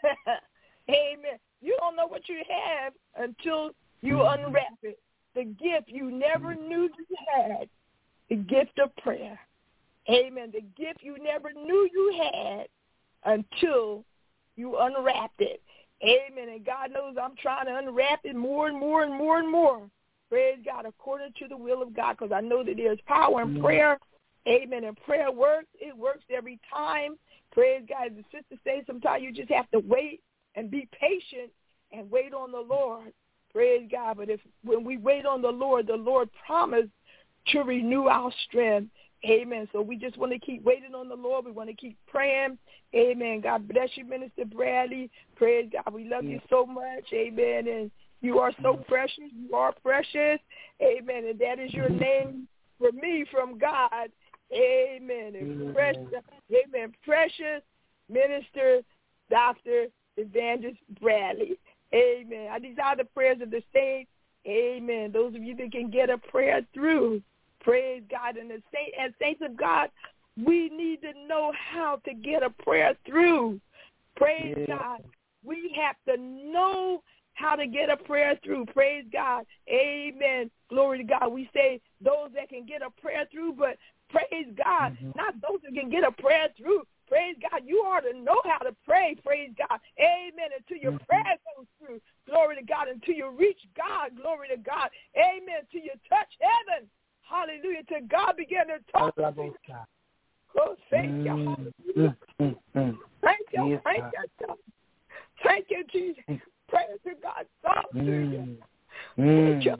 Amen. You don't know what you have until you unwrap it. The gift you never knew you had. The gift of prayer. Amen. The gift you never knew you had until you unwrapped it. Amen. And God knows I'm trying to unwrap it more and more and more and more. Praise God, according to the will of God, because I know that there's power in prayer. Amen. And prayer works. It works every time. Praise God. As the sister says, sometimes you just have to wait and be patient and wait on the Lord. Praise God. But if when we wait on the Lord, the Lord promised to renew our strength. Amen. So we just want to keep waiting on the Lord. We want to keep praying. Amen. God bless you, Minister Bradley. Praise God. We love you so much. Amen. And you are so precious. You are precious. Amen. And that is your name for me from God. Amen. And precious. Amen. Precious Minister Doctor Evangelist Bradley. Amen. I desire the prayers of the saints. Amen. Those of you that can get a prayer through. Praise God. And the saint, as saints of God, we need to know how to get a prayer through. Praise yeah. God. We have to know how to get a prayer through. Praise God. Amen. Glory to God. We say those that can get a prayer through, but praise God, mm-hmm. not those that can get a prayer through. Praise God. You ought to know how to pray. Praise God. Amen. Until your mm-hmm. prayer goes through. Glory to God. Until you reach God. Glory to God. Amen. Until you touch heaven. Hallelujah. Till God begin to talk to you. Oh, thank you. Hallelujah. Mm-hmm. Thank you. Yes, thank you. God. Thank you, Jesus. Pray to God. Talk to mm. you. Mm. Thank you.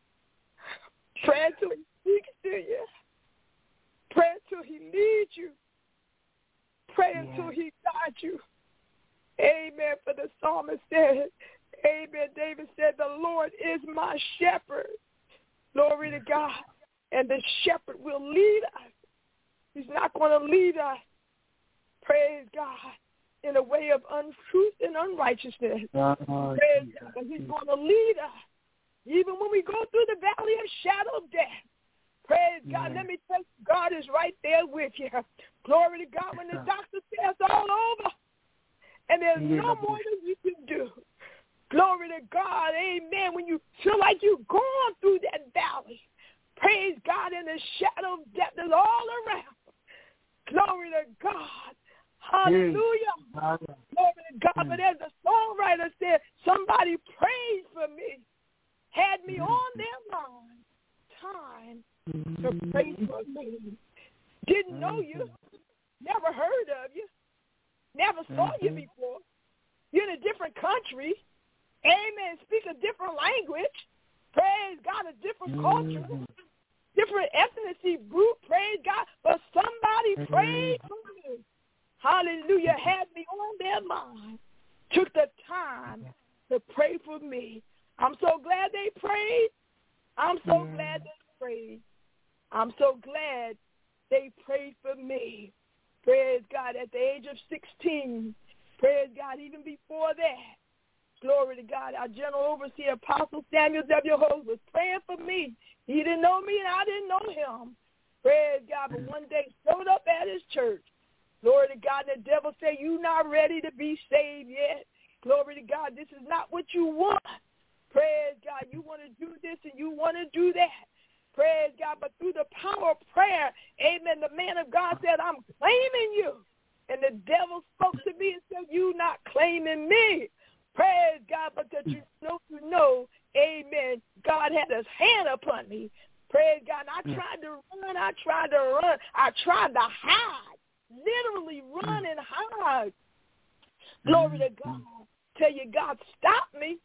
Pray till he speaks to you. Pray till he leads you. Pray yeah. until he guides you. Amen. For the psalmist said, amen. David said, the Lord is my shepherd. Glory to God. And the shepherd will lead us. He's not going to lead us, praise God, in a way of untruth and unrighteousness. Oh, praise God. But he's going to lead us. Even when we go through the valley of shadow of death. Praise God. Yeah. Let me tell you, God is right there with you. Glory to God. When the doctor says all over and there's yeah. no more that you can do. Glory to God. Amen. When you feel like you've gone through that valley. Praise God, in the shadow of death is all around. Glory to God. Hallelujah. Mm. Glory to God. Mm. But as the songwriter said, somebody prayed for me, had me mm. on their mind. Time mm. to pray for me. Didn't know you. Never heard of you. Never saw mm-hmm. you before. You're in a different country. Amen. Speak a different language. Praise God, a different culture, mm-hmm. different ethnicity group, praise God, but somebody mm-hmm. prayed for me. Hallelujah, had me on their mind, took the time to pray for me. I'm so glad they prayed. I'm so mm-hmm. glad they prayed. I'm so glad they prayed for me. Praise God, at the age of sixteen, praise God, even before that, glory to God. Our general overseer, Apostle Samuel W. Holmes, was praying for me. He didn't know me, and I didn't know him. Praise God. But one day, showed up at his church. Glory to God. And the devil said, you're not ready to be saved yet. Glory to God. This is not what you want. Praise God. You want to do this, and you want to do that. Praise God. But through the power of prayer, amen, the man of God said, I'm claiming you. And the devil spoke to me and said, you're not claiming me. Praise God, but that you know, you know, amen, God had his hand upon me. Praise God. And I tried to run. I tried to run. I tried to hide, literally run and hide. Glory to God. Tell you, God stopped me.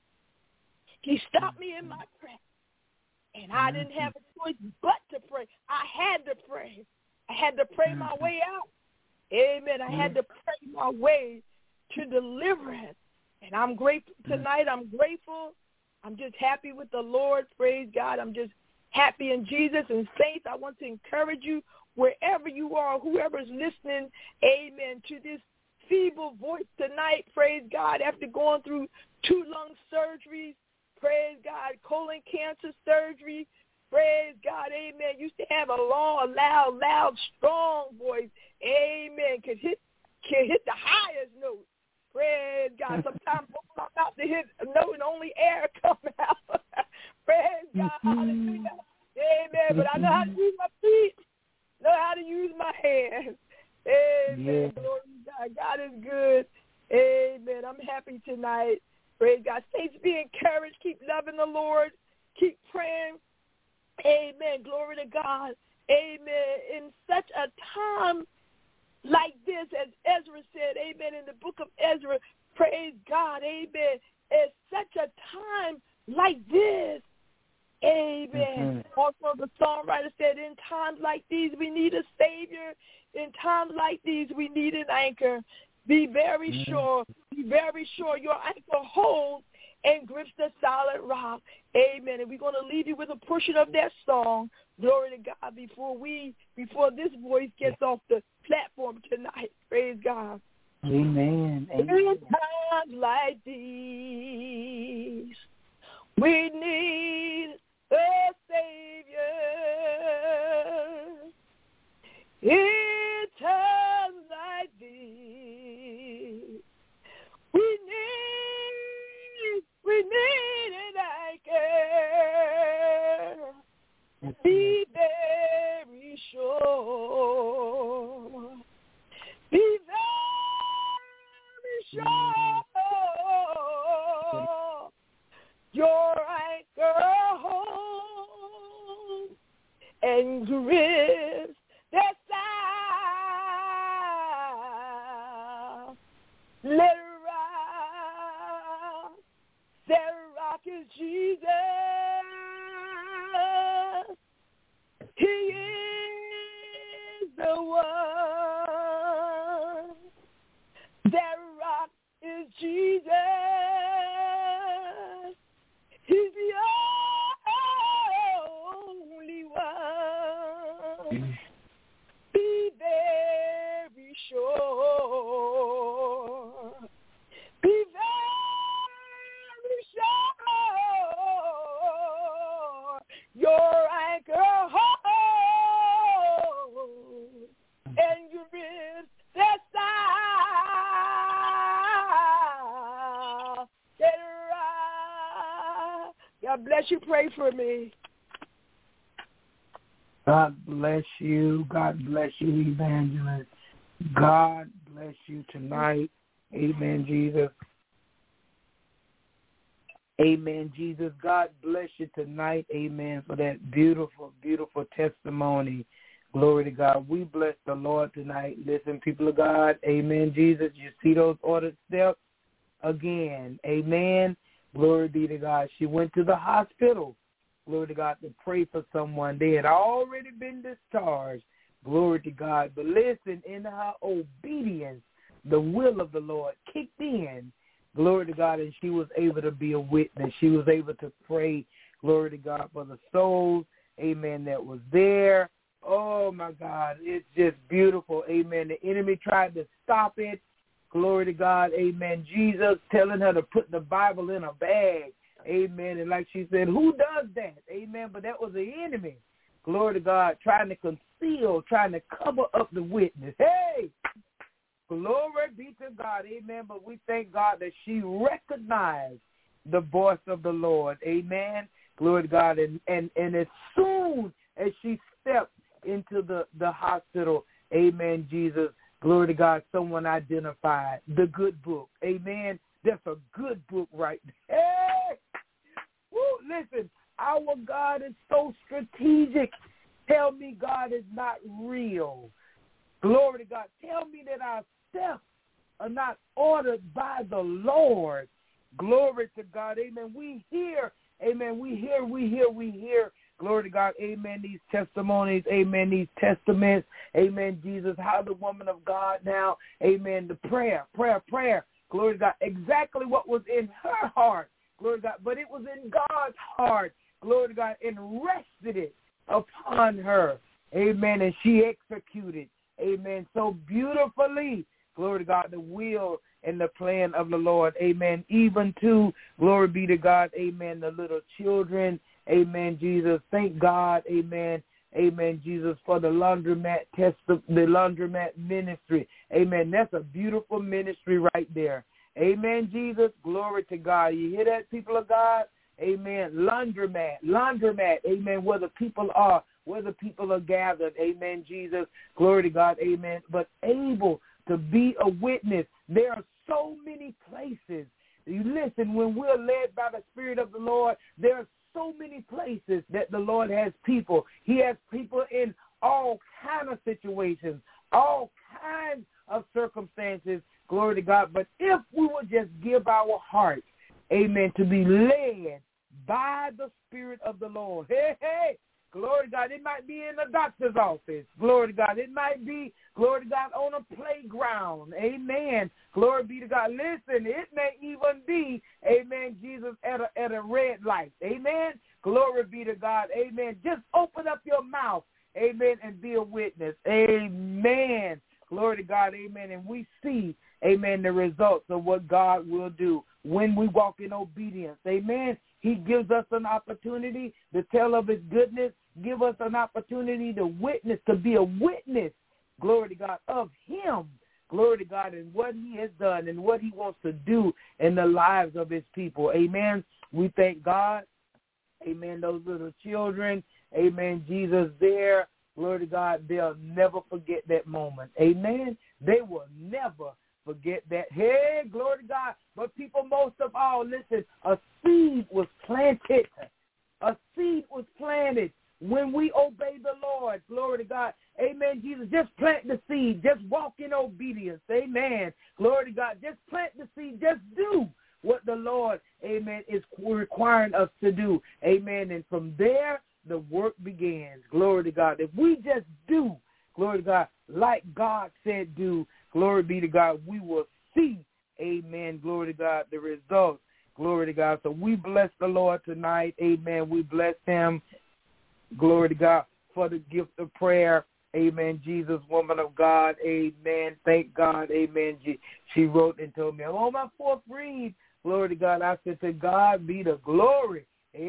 He stopped me in my tracks. And I didn't have a choice but to pray. I had to pray. I had to pray my way out. Amen. I had to pray my way to deliverance. And I'm grateful tonight. I'm grateful. I'm just happy with the Lord. Praise God. I'm just happy in Jesus. And saints, I want to encourage you wherever you are, whoever's listening, amen, to this feeble voice tonight. Praise God. After going through two lung surgeries, praise God, colon cancer surgery, praise God, amen. Used to have a long, loud, loud, strong voice. Amen. Could hit, could hit the highest note. Praise God. Sometimes I'm about to hit a note and only air come out. Praise God. Hallelujah. Amen. But I know how to use my feet. know how to use my hands. Amen. Yeah. Glory to God. God is good. Amen. I'm happy tonight. Praise God. Saints, be encouraged. Keep loving the Lord. Keep praying. Amen. Glory to God. Amen. In such a time like this, as Ezra said, amen, in the book of Ezra, praise God, amen, it's such a time like this, amen. Mm-hmm. Also, the songwriter said, in times like these, we need a Savior. In times like these, we need an anchor. Be very mm-hmm. sure, be very sure your anchor holds and grips the solid rock. Amen. And we're going to leave you with a portion of that song. Glory to God before we, before this voice gets off the platform tonight. Praise God. Amen. Amen. In times like these, we need a Savior. In times like these, we need, we need an anchor. Be very sure. Be very sure. Your anchor holds and grips the side. Let it rock. That rock is Jesus. He is the one. That rock is Jesus. He's the only one. Be very sure. Be very sure. Your anchor holds and your ribs that side. Get right. God bless you. Pray for me. God bless you. God bless you, Evangelist. God bless you tonight. Amen, Jesus. Amen, Jesus. God bless you tonight. Amen, for that beautiful, beautiful testimony. Glory to God. We bless the Lord tonight. Listen, people of God. Amen, Jesus. You see those ordered steps again. Amen. Glory be to God. She went to the hospital. Glory to God, to pray for someone. They had already been discharged. Glory to God. But listen, in her obedience, the will of the Lord kicked in. Glory to God, and she was able to be a witness. She was able to pray, glory to God, for the souls, amen, that was there. Oh, my God, it's just beautiful, amen. The enemy tried to stop it. Glory to God, amen. Jesus telling her to put the Bible in a bag, amen. And like she said, who does that? Amen, but that was the enemy. Glory to God, trying to conceal, trying to cover up the witness. Hey! Glory be to God, amen. But we thank God that she recognized the voice of the Lord, amen. Glory to God. And, and, and as soon as she stepped into the, the hospital, amen, Jesus, glory to God, someone identified the good book, amen. That's a good book right there. Hey! Woo, listen, our God is so strategic. Tell me God is not real. Glory to God. Tell me that our steps are not ordered by the Lord. Glory to God. Amen. We hear, amen, we hear, we hear, we hear. Glory to God. Amen. These testimonies, amen, these testaments, amen, Jesus, how the woman of God now, amen, the prayer, prayer, prayer. Glory to God. Exactly what was in her heart. Glory to God. But it was in God's heart. Glory to God. And rested it upon her. Amen. And she executed. Amen. So beautifully, glory to God, the will and the plan of the Lord. Amen. Even to, glory be to God, amen, the little children. Amen, Jesus. Thank God, amen, amen, Jesus, for the laundromat test, the laundromat ministry. Amen. That's a beautiful ministry right there. Amen, Jesus. Glory to God. You hear that, people of God? Amen. Laundromat, laundromat, amen, where the people are where the people are gathered, amen, Jesus, glory to God, amen, but able to be a witness. There are so many places. You listen, when we're led by the Spirit of the Lord, there are so many places that the Lord has people. He has people in all kinds of situations, all kinds of circumstances, glory to God. But if we would just give our heart, amen, to be led by the Spirit of the Lord. Hey, hey, glory to God. It might be in the doctor's office. Glory to God. It might be, glory to God, on a playground. Amen. Glory be to God. Listen, it may even be, amen, Jesus, at a, at a red light. Amen. Glory be to God. Amen. Just open up your mouth. Amen. And be a witness. Amen. Glory to God. Amen. And we see, amen, the results of what God will do when we walk in obedience. Amen. He gives us an opportunity to tell of his goodness, give us an opportunity to witness, to be a witness, glory to God, of him, glory to God, and what he has done and what he wants to do in the lives of his people. Amen. We thank God. Amen. Those little children, amen, Jesus there, glory to God, they'll never forget that moment. Amen. They will never forget that. Hey, glory to God. But people, most of all, listen, a seed was planted. A seed was planted when we obey the Lord. Glory to God. Amen, Jesus. Just plant the seed. Just walk in obedience. Amen. Glory to God. Just plant the seed. Just do what the Lord, amen, is requiring us to do. Amen. And from there, the work begins. Glory to God. If we just do, glory to God, like God said do, glory be to God, we will see, amen, glory to God, the results. Glory to God. So we bless the Lord tonight. Amen. We bless him. Glory to God for the gift of prayer. Amen. Jesus, woman of God. Amen. Thank God. Amen. She wrote and told me, I'm on my fourth read. Glory to God. I said, to God be the glory.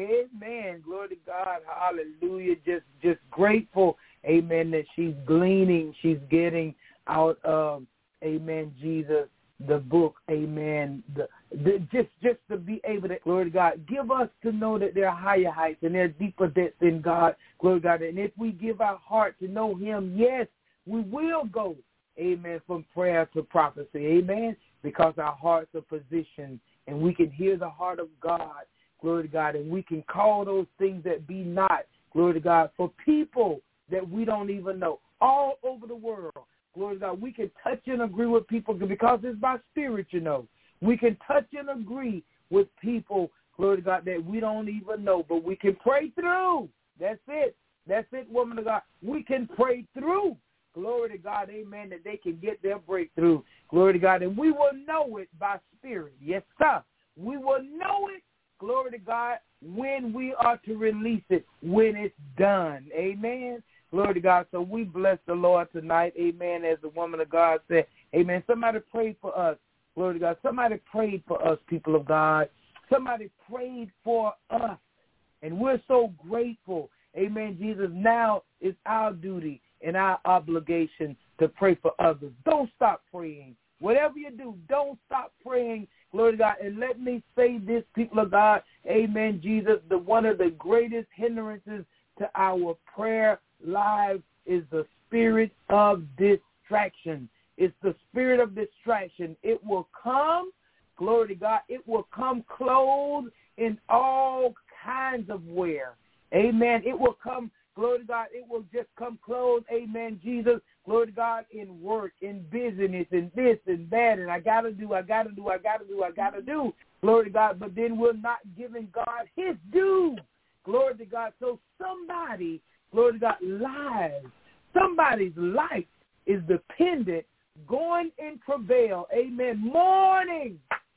Amen. Glory to God. Hallelujah. Just just grateful, amen, that she's gleaning. She's getting out of, amen, Jesus, the book, amen, the, the, just just to be able to, glory to God, give us to know that there are higher heights and there are deeper depths in God, glory to God. And if we give our heart to know him, yes, we will go, amen, from prayer to prophecy, amen, because our hearts are positioned and we can hear the heart of God, glory to God, and we can call those things that be not, glory to God, for people that we don't even know all over the world. Glory to God. We can touch and agree with people because it's by spirit, you know. We can touch and agree with people, glory to God, that we don't even know, but we can pray through. That's it. That's it, woman of God. We can pray through. Glory to God, amen, that they can get their breakthrough. Glory to God. And we will know it by spirit. Yes, sir. We will know it, glory to God, when we are to release it, when it's done. Amen. Glory to God. So we bless the Lord tonight. Amen. As the woman of God said, amen. Somebody prayed for us. Glory to God. Somebody prayed for us, people of God. Somebody prayed for us. And we're so grateful. Amen, Jesus. Now it's our duty and our obligation to pray for others. Don't stop praying. Whatever you do, don't stop praying. Glory to God. And let me say this, people of God. Amen, Jesus. The one of the greatest hindrances to our prayer lives is the spirit of distraction. It's the spirit of distraction. It will come, glory to God, it will come clothed in all kinds of wear. Amen. It will come, glory to God, it will just come clothed, amen, Jesus, glory to God, in work, in business, in this and that, and I got to do, I got to do, I got to do, I got to do, glory to God, but then we're not giving God his due. Glory to God. So somebody, glory to God, lives. Somebody's life is dependent, going in travail. Amen. Mourning.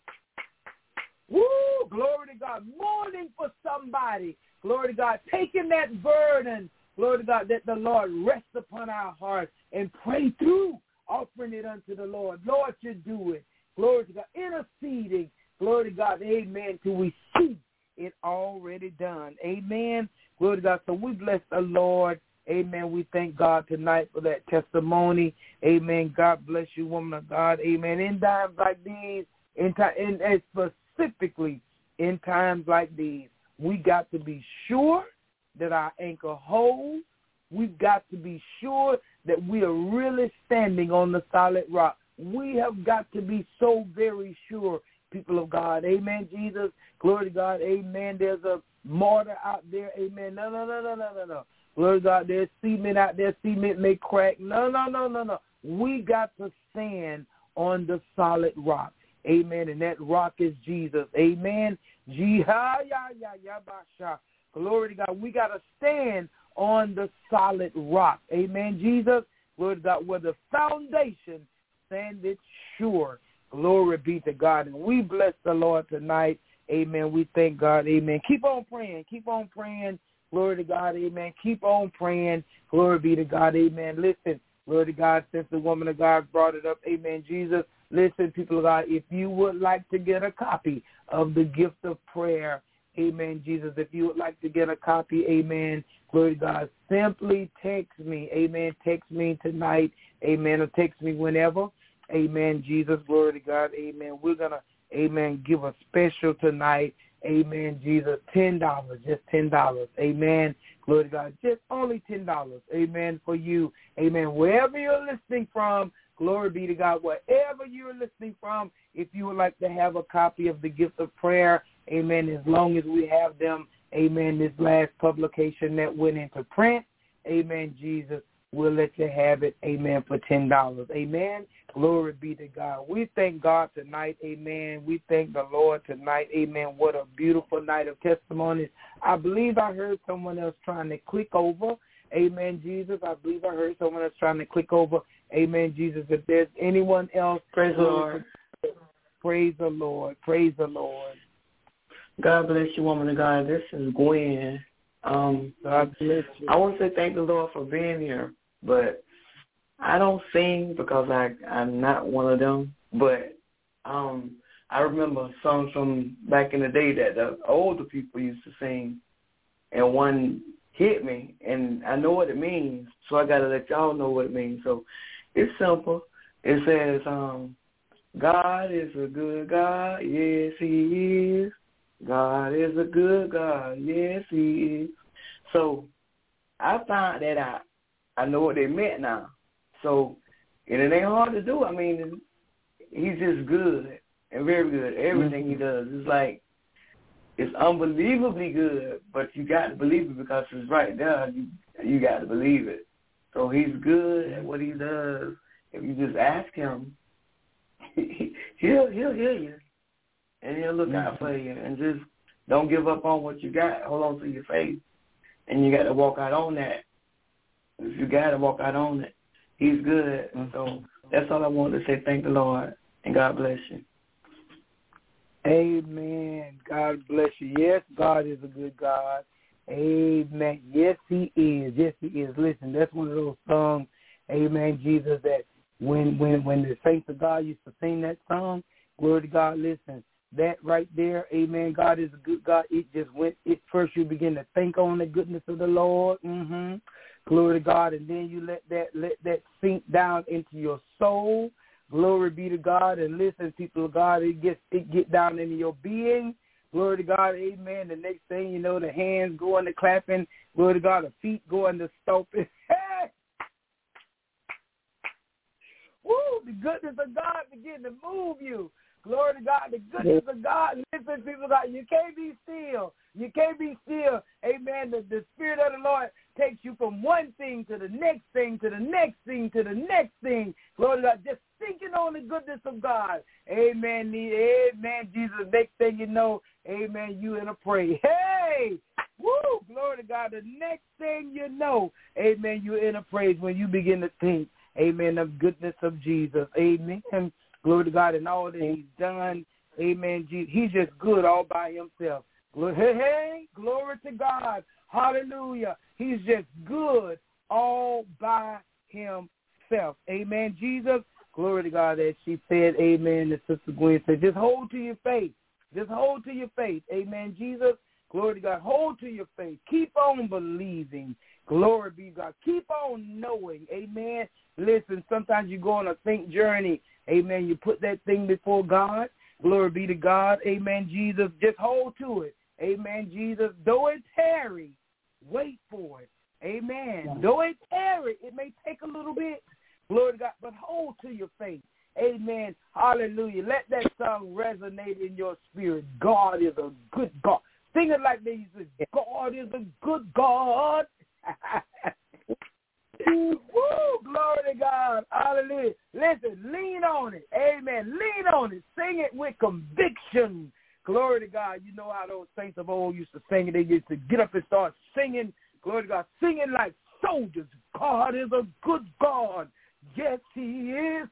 Woo, glory to God. Mourning for somebody. Glory to God. Taking that burden, glory to God, that the Lord rests upon our hearts and pray through, offering it unto the Lord. Lord, you do it. Glory to God. Interceding. Glory to God. Amen. Till we see it already done. Amen. Glory to God. So we bless the Lord. Amen. We thank God tonight for that testimony. Amen. God bless you, woman of God. Amen. In times like these, in time, and specifically in times like these, we got to be sure that our anchor holds. we've got to be sure that we are really standing on the solid rock. We have got to be so very sure, people of God. Amen, Jesus. Glory to God. Amen. There's a mortar out there. Amen. No, no, no, no, no, no, no. Glory to God. There's cement out there. Cement may crack. No, no, no, no, no. We got to stand on the solid rock. Amen. And that rock is Jesus. Amen. Glory to God. We got to stand on the solid rock. Amen, Jesus. Glory to God. Where the foundation standeth sure. Glory be to God. And we bless the Lord tonight. Amen. We thank God. Amen. Keep on praying. Keep on praying. Glory to God. Amen. Keep on praying. Glory be to God. Amen. Listen. Glory to God. Since the woman of God brought it up. Amen. Jesus. Listen, people of God. If you would like to get a copy of the gift of prayer. Amen, Jesus. If you would like to get a copy. Amen. Glory to God. Simply text me. Amen. Text me tonight. Amen. Or text me whenever. Amen, Jesus. Glory to God. Amen. We're going to, amen, give a special tonight. Amen, Jesus. ten dollars. Just ten dollars. Amen. Glory to God. Just only ten dollars. Amen, for you. Amen. Wherever you're listening from, glory be to God. Wherever you're listening from, if you would like to have a copy of the gift of prayer, amen, as long as we have them, amen, this last publication that went into print, amen, Jesus, we'll let you have it, amen, for ten dollars. Amen. Glory be to God. We thank God tonight, amen. We thank the Lord tonight, amen. What a beautiful night of testimonies. I believe I heard someone else trying to click over, amen, Jesus. I believe I heard someone else trying to click over, amen, Jesus. If there's anyone else, praise the Lord. Praise the Lord. Praise the Lord. God bless you, woman of God. This is Gwen. Um, God bless you. I want to say thank the Lord for being here, but I don't sing because I, I'm not one of them. But um, I remember songs from back in the day that the older people used to sing, and one hit me, and I know what it means, so I got to let y'all know what it means. So it's simple. It says, um, God is a good God, yes, he is. God is a good God, yes, he is. So I found that out. I know what they meant now. So, and it ain't hard to do. I mean, he's just good and very good. Everything mm-hmm. he does is like, it's unbelievably good, but you got to believe it because it's right there. You you got to believe it. So he's good at what he does. If you just ask him, he'll he'll hear you, and he'll look mm-hmm. out for you. And just don't give up on what you got. Hold on to your faith, and you got to walk out on that. If you got to walk out on it, he's good. Mm-hmm. So that's all I wanted to say. Thank the Lord, and God bless you. Amen. God bless you. Yes, God is a good God. Amen. Yes, he is. Yes, he is. Listen, that's one of those songs, amen, Jesus, that when when when the saints of God used to sing that song, glory to God, listen, that right there, amen, God is a good God. It just went, it first you begin to think on the goodness of the Lord, mm-hmm. glory to God, and then you let that let that sink down into your soul. Glory be to God, and listen, people of God, it gets it get down into your being. Glory to God, amen. The next thing you know, the hands go into clapping. Glory to God, the feet go into stomping. Woo, the goodness of God begin to move you. Glory to God, the goodness of God. Listen, people of God, you can't be still. You can't be still. Amen. The, the Spirit of the Lord takes you from one thing to the next thing, to the next thing, to the next thing. Glory to God, just thinking on the goodness of God. Amen. Amen, Jesus. Next thing you know, amen, you in a praise. Hey! Woo! Glory to God. The next thing you know, amen, you're in a praise when you begin to think, amen, of goodness of Jesus. Amen. Glory to God, and all that he's done. Amen. Jesus. He's just good all by himself. Glory, hey, hey, glory to God. Hallelujah. He's just good all by himself. Amen. Jesus. Glory to God, as she said, amen, and Sister Gwen said, just hold to your faith. Just hold to your faith. Amen. Jesus. Glory to God. Hold to your faith. Keep on believing. Glory be to God. Keep on knowing. Amen. Listen, sometimes you go on a think journey. Amen. You put that thing before God. Glory be to God. Amen. Jesus, just hold to it. Amen. Jesus, though it tarry, wait for it. Amen. Yeah. Though it tarry, it may take a little bit. Glory to God. But hold to your faith. Amen. Hallelujah. Let that song resonate in your spirit. God is a good God. Sing it like this. God is a good God. Woo, glory to God. Hallelujah. Listen, lean on it. Amen. Lean on it. Sing it with conviction. Glory to God. You know how those saints of old used to sing it. They used to get up and start singing. Glory to God. Singing like soldiers. God is a good God. Yes, he is.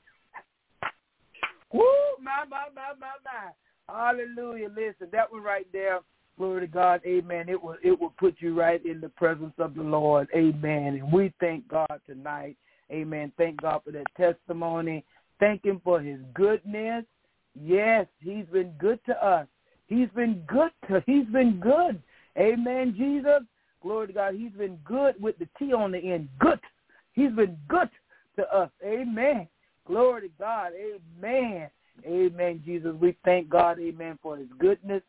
Woo, my, my, my, my, my. Hallelujah. Listen, that one right there. Glory to God. Amen. It will it will put you right in the presence of the Lord. Amen. And we thank God tonight. Amen. Thank God for that testimony. Thank him for his goodness. Yes, he's been good to us. He's been good to he's been good. Amen, Jesus. Glory to God. He's been good with the T on the end. Good. He's been good to us. Amen. Glory to God. Amen. Amen, Jesus. We thank God, amen, for his goodness.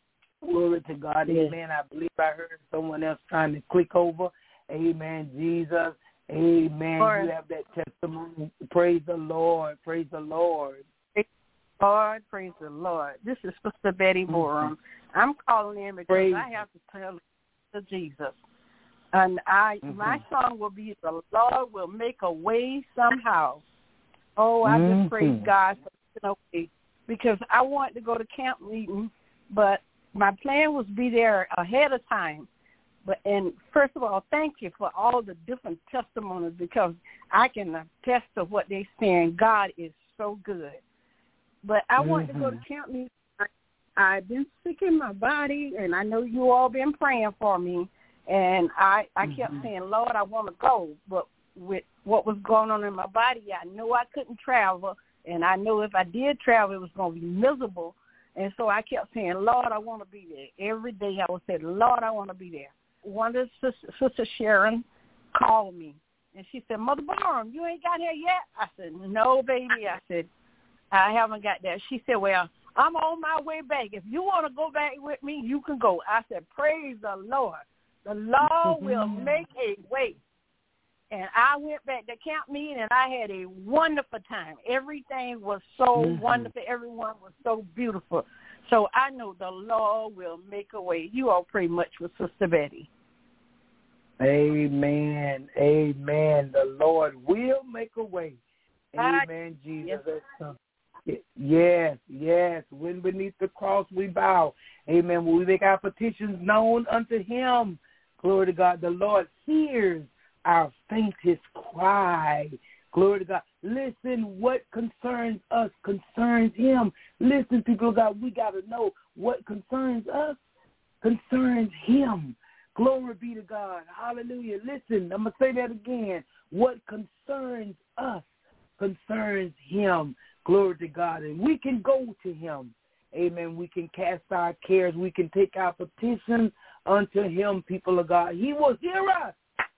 Glory to God. Amen. I believe I heard someone else trying to click over. Amen, Jesus. Amen. Lord. You have that testimony. Praise the Lord. Praise the Lord. Praise the Lord. Praise the Lord. This is Sister Betty Borum. Mm-hmm. I'm calling in because praise I have to tell to Jesus. And I, mm-hmm. my song will be, the Lord will make a way somehow. Oh, I mm-hmm. just praise God for making a way, because I wanted to go to camp meeting, but my plan was to be there ahead of time. But and first of all, thank you for all the different testimonies, because I can attest to what they're saying. God is so good. But I mm-hmm. want to go to camp meeting. I've been sick in my body, and I know you all been praying for me. And I, I kept mm-hmm. saying, Lord, I want to go. But with what was going on in my body, I knew I couldn't travel. And I knew if I did travel, it was going to be miserable. And so I kept saying, Lord, I want to be there. Every day I would say, Lord, I want to be there. One of the sister, sister Sharon called me, and she said, Mother Borum, you ain't got here yet? I said, no, baby. I said, I haven't got there. She said, well, I'm on my way back. If you want to go back with me, you can go. I said, praise the Lord. The Lord will make a way. And I went back to camp meeting, and I had a wonderful time. Everything was so mm-hmm. wonderful. Everyone was so beautiful. So I know the Lord will make a way. You all pray much with Sister Betty. Amen. Amen. The Lord will make a way. Amen, I, Jesus. Yes. yes, yes. When beneath the cross we bow. Amen. When we make our petitions known unto him, glory to God, the Lord hears our faintest cry. Glory to God. Listen, what concerns us concerns him. Listen, people of God, we got to know what concerns us concerns him. Glory be to God. Hallelujah. Listen, I'm going to say that again. What concerns us concerns him. Glory to God. And we can go to him. Amen. We can cast our cares. We can take our petitions unto him, people of God. He will hear us.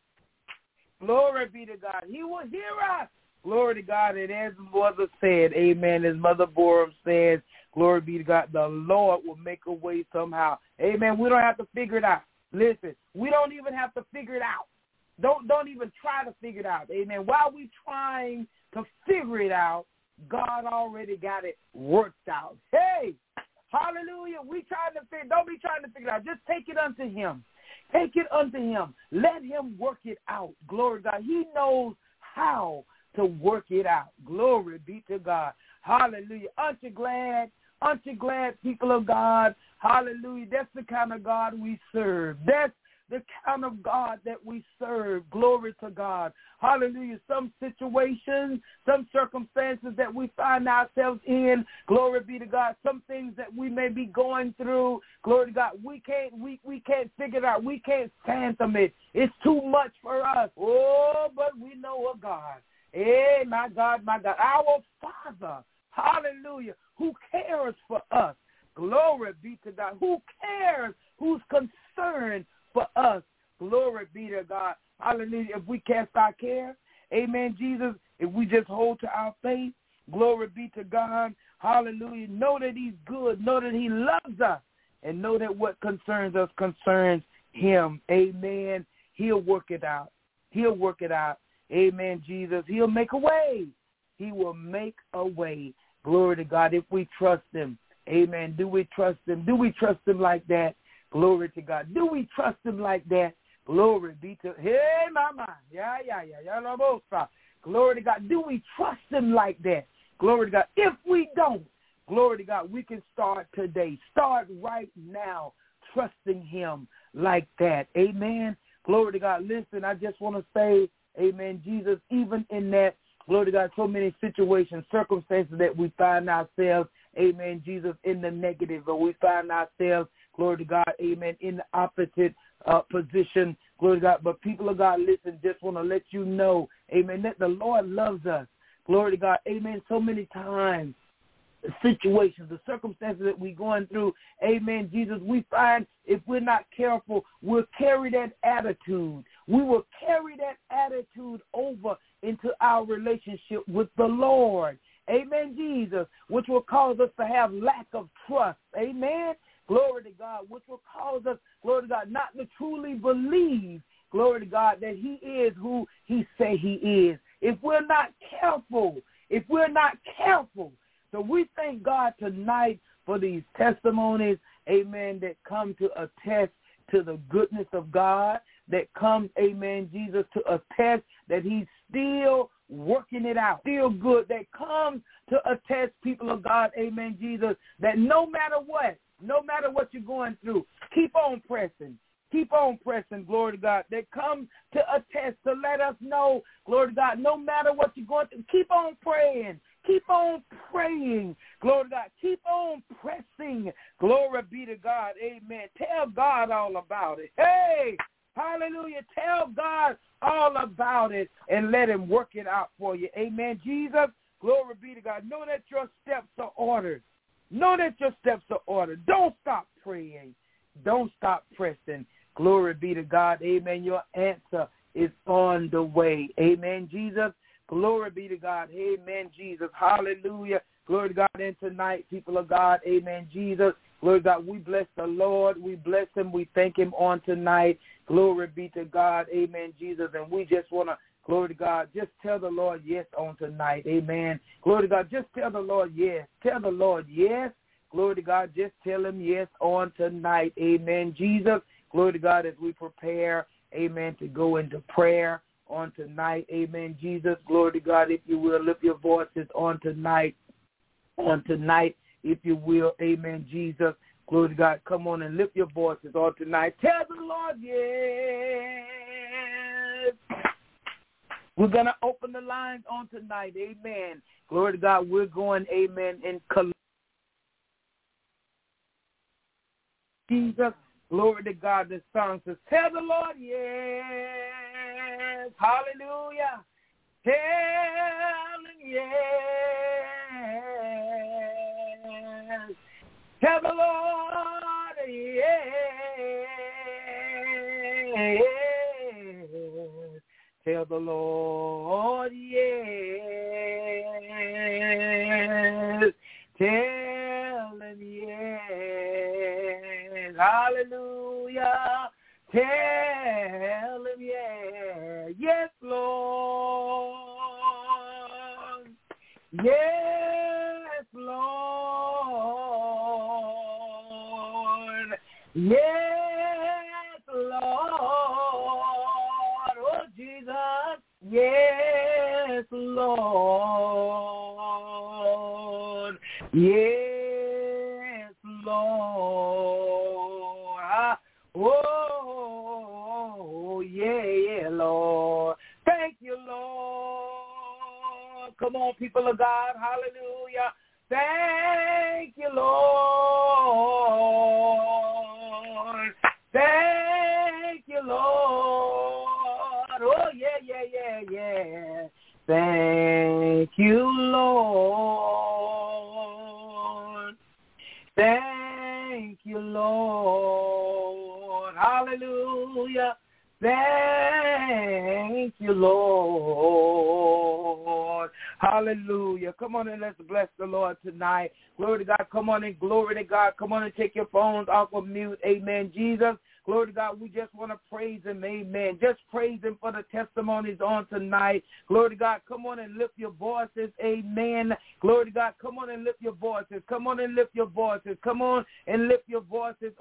Glory be to God. He will hear us. Glory to God. And as Mother said, amen, as Mother Borum says, glory be to God, the Lord will make a way somehow. Amen. We don't have to figure it out. Listen, we don't even have to figure it out. Don't don't even try to figure it out. Amen. While we trying to figure it out, God already got it worked out. Hey, hallelujah. We trying to figure, don't be trying to figure it out. Just take it unto him. Take it unto him. Let him work it out. Glory to God. He knows how to work it out. Glory be to God. Hallelujah. Aren't you glad? Aren't you glad, people of God? Hallelujah. That's the kind of God we serve. That's the kind of God that we serve. Glory to God. Hallelujah. Some situations, some circumstances that we find ourselves in, glory be to God, some things that we may be going through, glory to God, we can't we, we can't figure it out. We can't fathom it. It's too much for us. Oh, but we know a God. Hey, my God, my God, our Father, hallelujah, who cares for us. Glory be to God. Who cares? Who's concerned for us? Glory be to God. Hallelujah. If we cast our care, amen, Jesus, if we just hold to our faith, glory be to God. Hallelujah. Know that he's good. Know that he loves us. And know that what concerns us concerns him. Amen. He'll work it out. He'll work it out. Amen, Jesus. He'll make a way. He will make a way. Glory to God, if we trust him. Amen. Do we trust him? Do we trust him like that? Glory to God. Do we trust him like that? Glory be to, hey, mama. Yeah, yeah, yeah, yeah. Glory to God. Do we trust him like that? Glory to God. If we don't, glory to God, we can start today. Start right now trusting him like that. Amen. Glory to God. Listen, I just want to say, amen, Jesus, even in that, glory to God, so many situations, circumstances that we find ourselves, amen, Jesus, in the negative, or we find ourselves, glory to God, amen, in the opposite uh, position, glory to God. But people of God, listen, just want to let you know, amen, that the Lord loves us. Glory to God, amen, so many times. The situations, the circumstances that we're going through, amen, Jesus, we find if we're not careful, we'll carry that attitude. We will carry that attitude over into our relationship with the Lord. Amen, Jesus, which will cause us to have lack of trust. Amen. Glory to God, which will cause us, glory to God, not to truly believe, glory to God, that he is who he say he is. If we're not careful, if we're not careful, so we thank God tonight for these testimonies, amen, that come to attest to the goodness of God, that comes, amen, Jesus, to attest that he's still working it out, still good, that comes to attest, people of God, amen, Jesus, that no matter what, no matter what you're going through, keep on pressing. Keep on pressing, glory to God. That comes to attest, to let us know, glory to God, no matter what you're going through, keep on praying. Keep on praying. Glory to God. Keep on pressing. Glory be to God. Amen. Tell God all about it. Hey, hallelujah. Tell God all about it and let him work it out for you. Amen. Jesus, glory be to God. Know that your steps are ordered. Know that your steps are ordered. Don't stop praying. Don't stop pressing. Glory be to God. Amen. Your answer is on the way. Amen, Jesus. Glory be to God. Amen, Jesus. Hallelujah. Glory to God. And tonight, people of God, amen, Jesus. Glory to God. We bless the Lord. We bless him. We thank him on tonight. Glory be to God. Amen, Jesus. And we just want to, glory to God, just tell the Lord yes on tonight. Amen. Glory to God. Just tell the Lord yes. Tell the Lord yes. Glory to God. Just tell him yes on tonight. Amen, Jesus. Glory to God as we prepare, amen, to go into prayer on tonight. Amen, Jesus. Glory to God. If you will, lift your voices on tonight. On tonight, if you will. Amen, Jesus. Glory to God. Come on and lift your voices on tonight. Tell the Lord yes. We're going to open the lines on tonight. Amen. Glory to God. We're going, amen, in Jesus. Glory to God. The song says, tell the Lord yes. Hallelujah. Tell him yes. Tell the Lord yes. Tell the Lord yes. Tell him yes. Hallelujah. Tell him yes. Yes, Lord. Yes, Lord. Yes, Lord. Oh, Jesus. Yes, Lord. Yes, Lord. Ah, oh, yeah, yeah, Lord. Thank you, Lord. Come on, people of God. Hallelujah. Thank you, Lord. Thank you, Lord. Oh, yeah, yeah, yeah, yeah. Thank you, Lord. Thank you, Lord. Hallelujah. Thank you, Lord. Hallelujah. Come on and let's bless the Lord tonight. Glory to God. Come on and glory to God. Come on and take your phones off of mute. Amen, Jesus. Glory to God. We just want to praise him. Amen. Just praise him for the testimonies on tonight. Glory to God. Come on and lift your voices. Amen. Glory to God. Come on and lift your voices. Come on and lift your voices. Come on and lift your voices.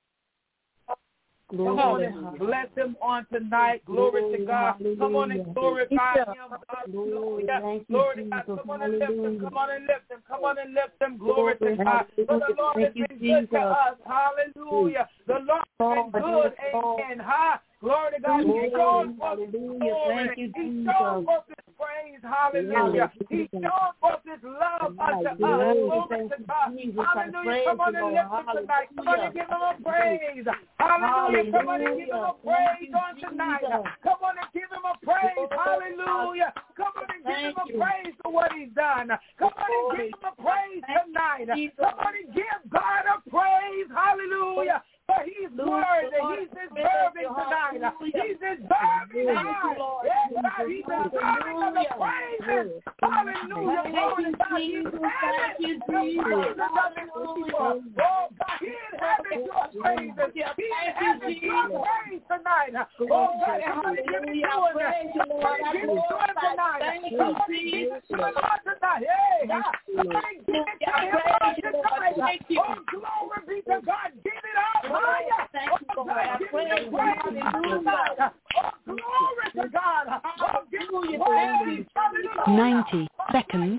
Come on and bless him on tonight. Glory, Glory to God. Hallelujah. Come on and glorify him. Hallelujah. Glory to God. Come on and lift him. Come on and lift him. Come on and lift him. Glory to God. For the Lord has been good to us. Hallelujah. The Lord has been good. Amen. Ha. Glory to God. He's shown forth his glory. He's shown forth his praise. Hallelujah. He's shown forth his love unto us. Glory to God. Hallelujah. Come on and lift him tonight. Come on and give him a praise. Hallelujah. Come on and give him a praise on tonight. Come on and give him a praise. Hallelujah. Come on and give him a praise for what he's done. Come on and give him a praise tonight. Come on and give God a praise. Hallelujah. For he's worthy. He's deserving tonight. He's deserving tonight. Yes, God, he's deserving of the praises. Hallelujah. Glory to God. He's having the praises of his people. Oh, God, he inhabits your praises. He inhabits your praise tonight. Oh, God, how did you be doing that? How did you do it tonight? How did you do it tonight? Hey, somebody give it to him tonight. Oh, glory be to God. Give it up. Thank you, Lord. I praise you. Hallelujah. Oh, glory to God. Oh, give you praise. ninety seconds.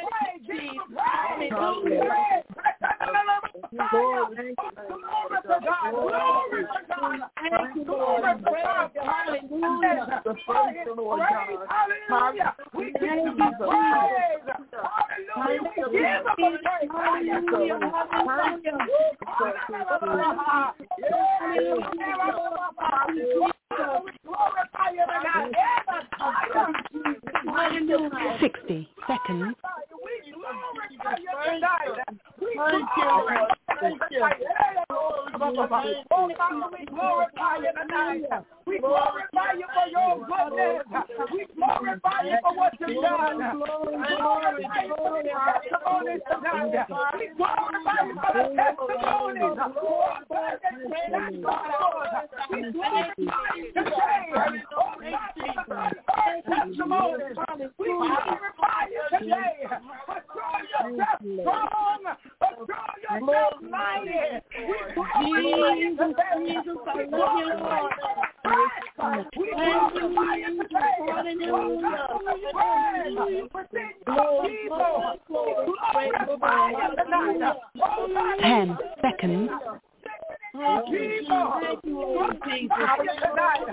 Sixty seconds. We glorify you tonight. We glorify you tonight. We glorify you for your goodness. We glorify you for what you've done. We glorify you for the testimonies tonight. We glorify you for the testimonies. We glorify you today. Testimonies. We glorify you today. But show yourself strong. But show yourself mighty. We glorify you today. Jesus, I love you, Lord. We glorify you today. Oh, God, we present your people. We glorify you tonight. Oh, God, Ten seconds. people. Thank you, Lord Jesus. Hallelujah tonight.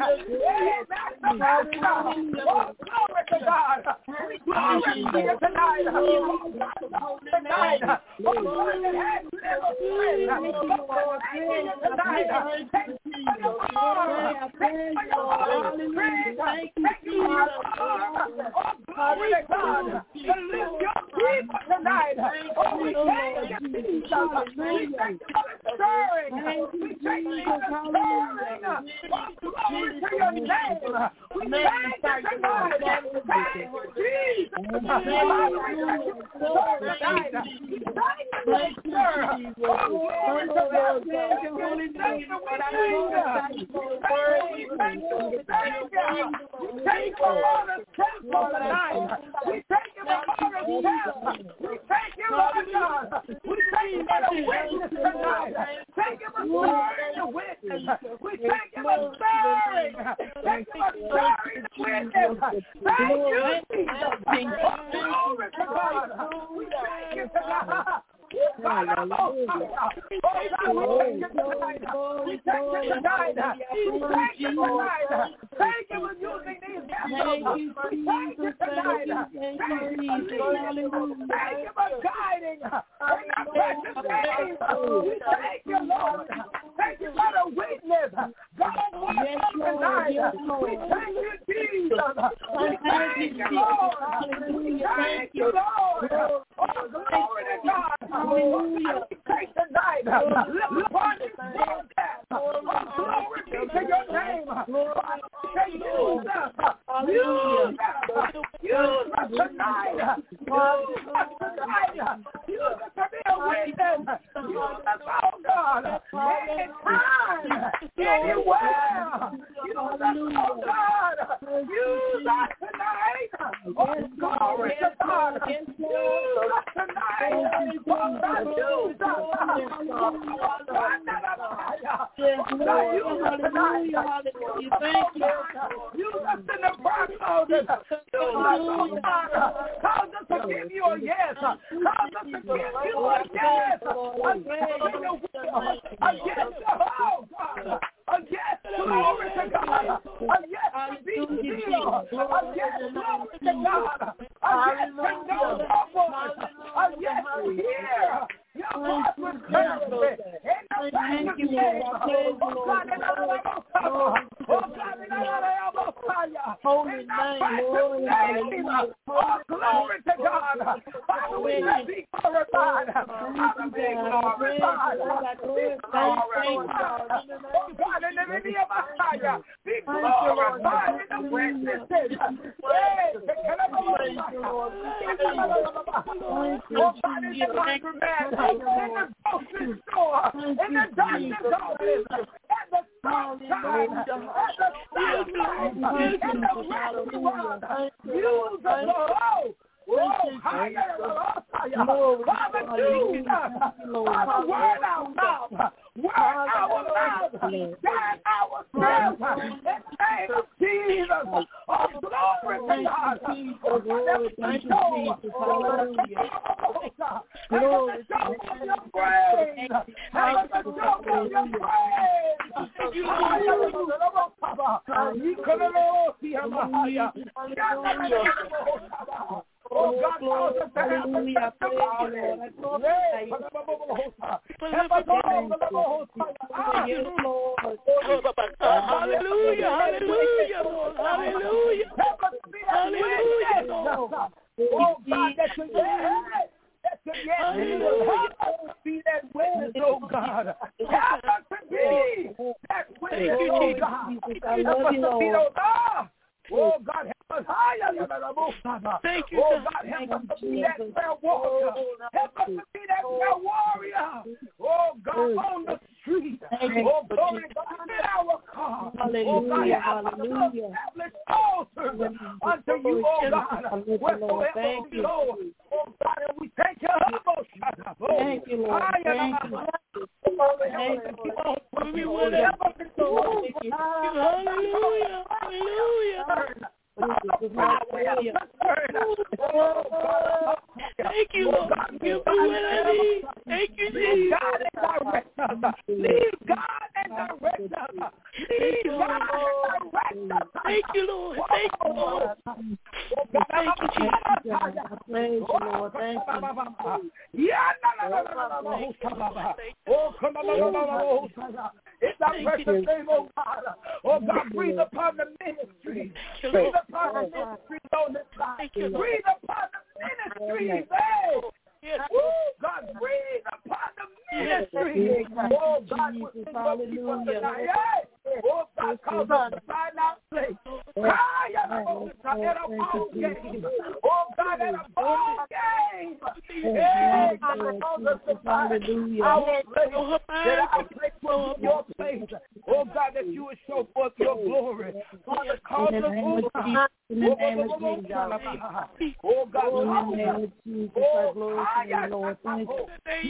Oh, glory to God. We glorify you tonight. Oh, God, tonight. Oh, God, that has never been. Oh, God, thank you tonight. Thank you for your love. Thank you for your love. Thank you for your love. Oh, glory to God. To lift your people tonight. Oh, we thank you, Jesus. We thank you for the stirring. We thank you for the stirring. Oh, glory to your name. We thank you tonight. Thank you, Jesus. Hallelujah. Tonight. We thank you, sir. Oh, glory to God. Thank you, Holy Spirit. Thank you. Thank you. Thank you. We thank you for the steps on the night. We thank you for the steps. We thank you, Lord God. We thank you for the witness tonight. Thank you for stirring the witness. We thank you for stirring. Thank you for stirring the witness. Thank you, Jesus. Glory to God. We thank you tonight. We thank you tonight. We thank you tonight. Thank you for using these vessels. We thank you tonight. Thank you for leading. Thank you for guiding. In the precious name. We thank you, Lord. Thank you for the witness. God bless you tonight. We thank you, Jesus. We thank you, Lord. We thank you, Lord. Oh, glory to God. Hallelujah. Take tonight. Lift upon this broadcast. Oh, glory be to your name. Say, use us. Use us. Use us tonight. Use us tonight. Use us to be a witness. Use us, oh God. In time. In anywhere. Use us, oh God. Use us tonight. Oh, glory to God. Use us tonight. Oh, God, use us. Oh, God, use us tonight. Use us in the process. Use us, oh God. Cause us to give you a yes. Cause us to give you a yes. A yes to, oh God. A yes to glory to God. A yes to be still. A yes to glory to God. A yes to know your voice. A yes to hear your voice with clarity. In the precious name. Oh God, in the name of God. Oh God, in the name of God. Holy name. Oh, glory to God. Father, we let be glorified. Father, be glorified. Be glorified. Oh God, in the name of Messiah, be glorified in the witnesses. Oh God, in the laundromat, in the grocery store, in the doctor's office, at the stop sign, at the stop sign, in the restaurant. Use the Lord. Oh, higher, Father, use us. Father, word our mouth. Word our mouth. Guide ourselves. In the name of Jesus. Oh, glory to God. Oh, glory to God. Glory to God. Your praise. Have a show of your praise. Oh God, cause us to have hallelujah. Hallelujah, hallelujah, Lord, hallelujah. Help us to be that witness. Oh God, that you that you yes, help us to be that witness, oh God. Help us to be that witness, oh God. Help us to be those ah. Oh God, help us higher. Thank you. Oh God, help us to be that prayer warrior. Help us to be that prayer warrior. Oh God, on the street. Oh glory to God, in our car. Oh God, help us to establish altars unto you, oh God. Wheresoever we go. Oh God, and we thank you. Thank you, Lord. Thank you. Thank you. Hallelujah. Hallelujah. Thank you, Lord. Give me what I need. Thank you, Jesus. God and direct us. Lead God and direct us. Lead God and direct us. Thank you, Lord. Thank you, Lord. Thank you, Jesus. Praise you, Lord. Thank you. Oh, come on. It's our precious name, oh God. Oh God, breathe upon the ministry. Breathe upon the ministry on this side. Breathe upon the ministry. Hey. Oh God, breathe upon the ministry. Oh God, we sing for people tonight. Oh God, cause us to find our place. Oh God, at a ball game. Oh God, at a ball game. Hey, cause us to find our place. That our place will be your place. Oh God, that you will show forth your glory. Father, cause us, oh God. In the name of Jesus. Oh God, in the name of Jesus, I glorify you, Lord. Thank you.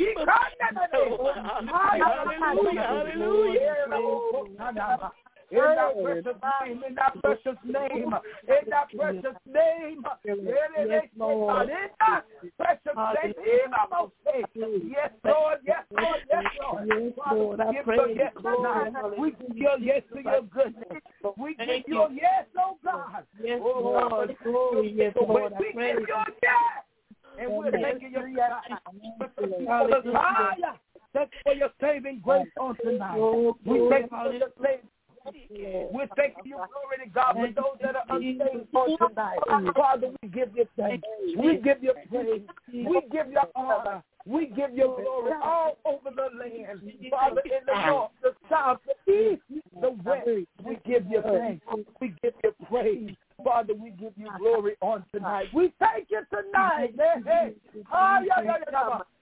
Hallelujah, hallelujah. In that precious name, in that precious name, in that precious name, yes, Lord. In that precious name, yes, Lord, yes, Lord, yes, Lord. Yes, Lord, I pray. Yes, Lord. We give your yes to your goodness. We give your yes, oh God. Yes, Lord, glory, yes, Lord, I pray. We give your yes. And we're thanking your yes. Hallelujah. Thank you for your saving grace on tonight. We thank you for your saving. We're thanking you, glory to God, for those that are unsaved on tonight. Father, we give you thanks. We give you praise. We give you honor. We give you glory all over the land. Father, in the north, the south, the east, the west, we give you thanks. We give you praise. Father, we give you glory on tonight. We thank you tonight. Hey, hey.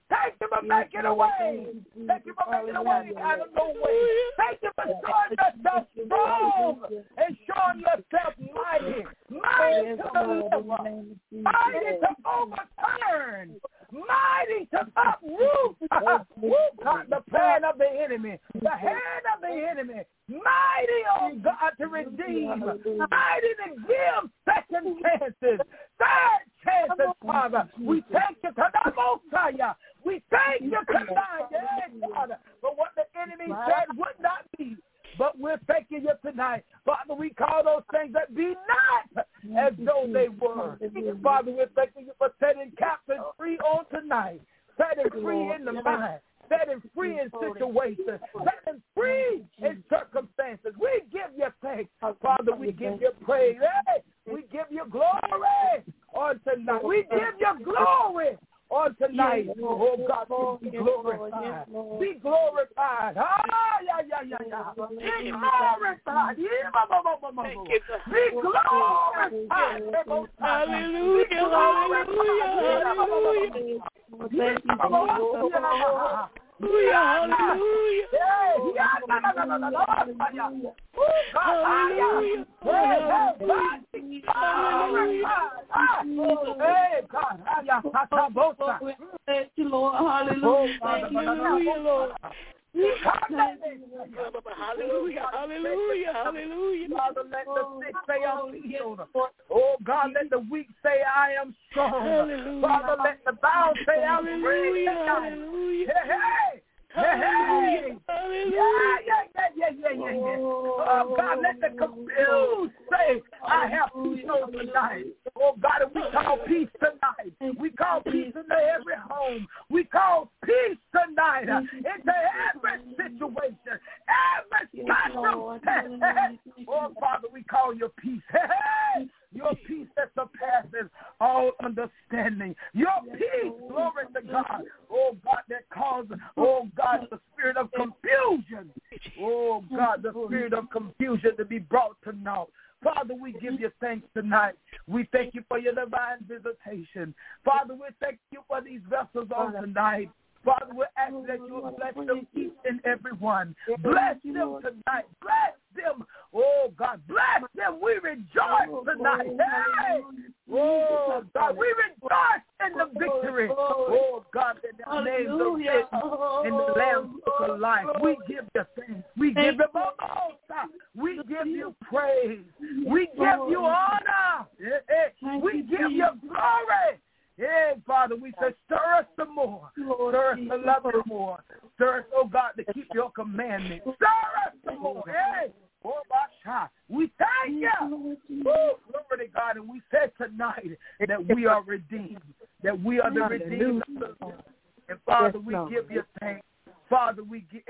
Thank you for making a way. Thank you for making a way out of no way. Thank you for showing yourself strong and showing yourself mighty. Mighty to deliver. Mighty to overturn. Mighty to uproot the plan of the enemy, the hand of the enemy. Mighty, oh God, to redeem. Mighty to give second chances, third chances, Father. We thank you to the Messiah. We thank you tonight, yes, God, for what the enemy said would not be. But we're thanking you tonight. Father, we call those things that be not as though they were. Father, we're thanking you for setting captives free on tonight, setting free in the mind, setting free in situations, setting free in circumstances. We give you thanks. Father, we give you praise. Hey, we give you glory on tonight. We give you glory on tonight. Oh, God, be glorified. Be glorified. Ah, yeah, yeah, yeah, yeah. Be glorified. Be glorified. Hallelujah. Hallelujah. Thank you, Hallelujah. Hallelujah. Hey, God. Thank you, Lord. Hallelujah. Thank you, Lord. Hallelujah, hallelujah, hallelujah. Father, let the sick say I'm healed. Oh, God, let the weak say I am strong. Hallelujah. Father, let the bound say I'm free. Hallelujah. Hey, hey, hey, hey. Yeah, yeah, yeah, yeah, yeah, yeah, yeah. Oh, God, let the confused say I have peace on tonight. Oh, God, and we call peace tonight. We call peace into every home. We call peace tonight into every situation, every circumstance. Oh, Father, we call your peace. Hey, your peace that surpasses all understanding. Your peace, glory to God. Oh, God, that causes, oh, God, the spirit of confusion. Oh, God, the spirit of confusion to be brought to naught. Father, we give you thanks tonight. We thank you for your divine visitation. Father, we thank you for these vessels on tonight. Father, we ask that you will bless them each and every one. Bless them tonight. Bless them. Oh, God, bless them. We rejoice tonight. Hey! Oh, God, we rejoice in the victory. Oh, God, that the names are written in the Lamb's Book of Life. We give you thanks. We give you all. We give you praise. We give you honor. We give you glory. Yeah, Father, we say, stir us some more. Stir us to love you more. Stir us, oh God, to keep your commandments. Stir us some more. Hey, oh, my we thank you. Woo, glory to God. And we said tonight that we are redeemed, that we are the redeemed of the Lord. And Father, we give you thanks. Father, we give,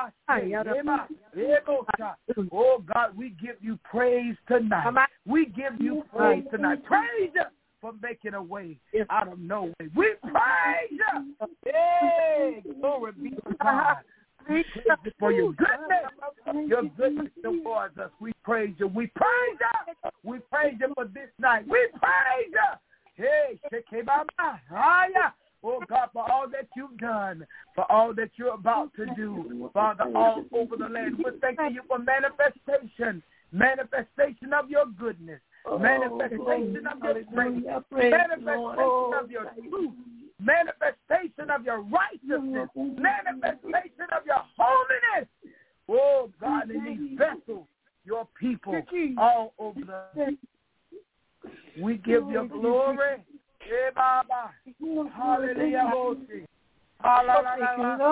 oh God, we give you praise tonight. We give you praise tonight. Praise you for making a way out of no way. We praise you. Hey, glory be to God. We praise you for your goodness, your goodness towards us. We praise you. We praise you. We praise you for this night. We praise you. Hey, Shekebama, Haya. Oh, God, for all that you've done, for all that you're about to do, Father, all over the land. We're thanking you for manifestation, manifestation of your goodness, manifestation of your grace, manifestation of your truth, manifestation of your righteousness, manifestation of your holiness. Oh, God, in these vessels, your people all over the we give you glory. Hey, Baba. Hallelujah. Hallelujah.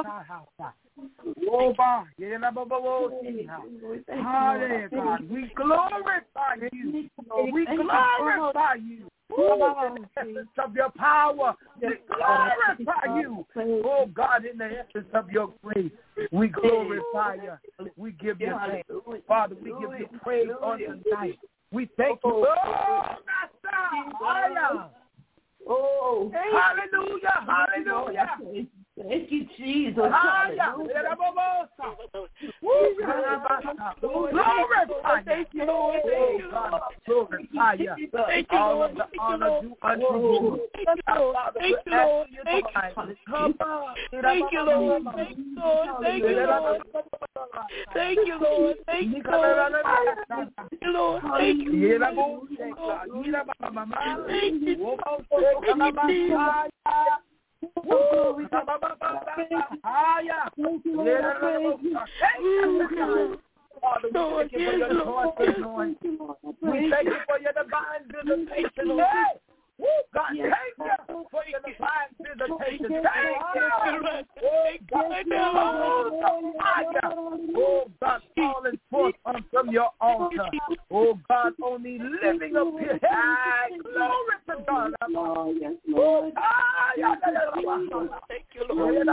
God. We glorify you. We glorify you. Oh, in the essence of your power, we glorify you. Oh, God, in the essence of your grace, we glorify you. We give you thanks. Father, we give you praise on tonight. We thank you. Oh, Master. Oh, hallelujah, hallelujah. Thank you, Jesus. Hallelujah. Glorify. Thank you, Lord. Glorify higher. All of the honor due unto you. Father, we're asking you tonight. Thank you, Lord. Thank you, Lord. Thank you, Lord. Thank you, Lord. Thank you, Lord. Thank you, Lord. Thank you. Father, we thank you for your joyful anointing. We thank you for your divine visitation. Hey! Oh, God, thank you for your divine visitation. Thank you. Oh, God, oh, fire. Oh, God, falling forth from your altar. Oh, God, only living up here. Hey, glory to God. Oh, thank you, Lord.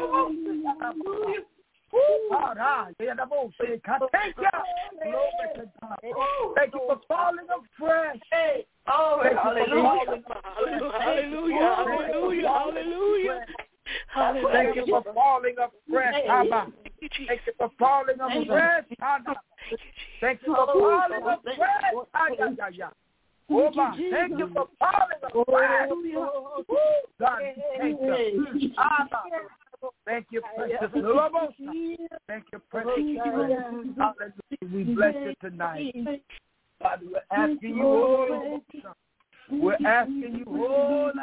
Thank you. Thank you for falling afresh. Hey. Oh, hallelujah. Hallelujah. Hallelujah. Hallelujah. Hallelujah. Thank you for falling afresh, Abba. Thank you for falling afresh, Abba. Thank you for falling afresh. Oba, thank you for falling afresh. God, thank you. Abba. Thank you, precious Lord. Thank you, precious friend. Hallelujah. We bless you tonight. God, we're asking you, oh, we're asking you, oh,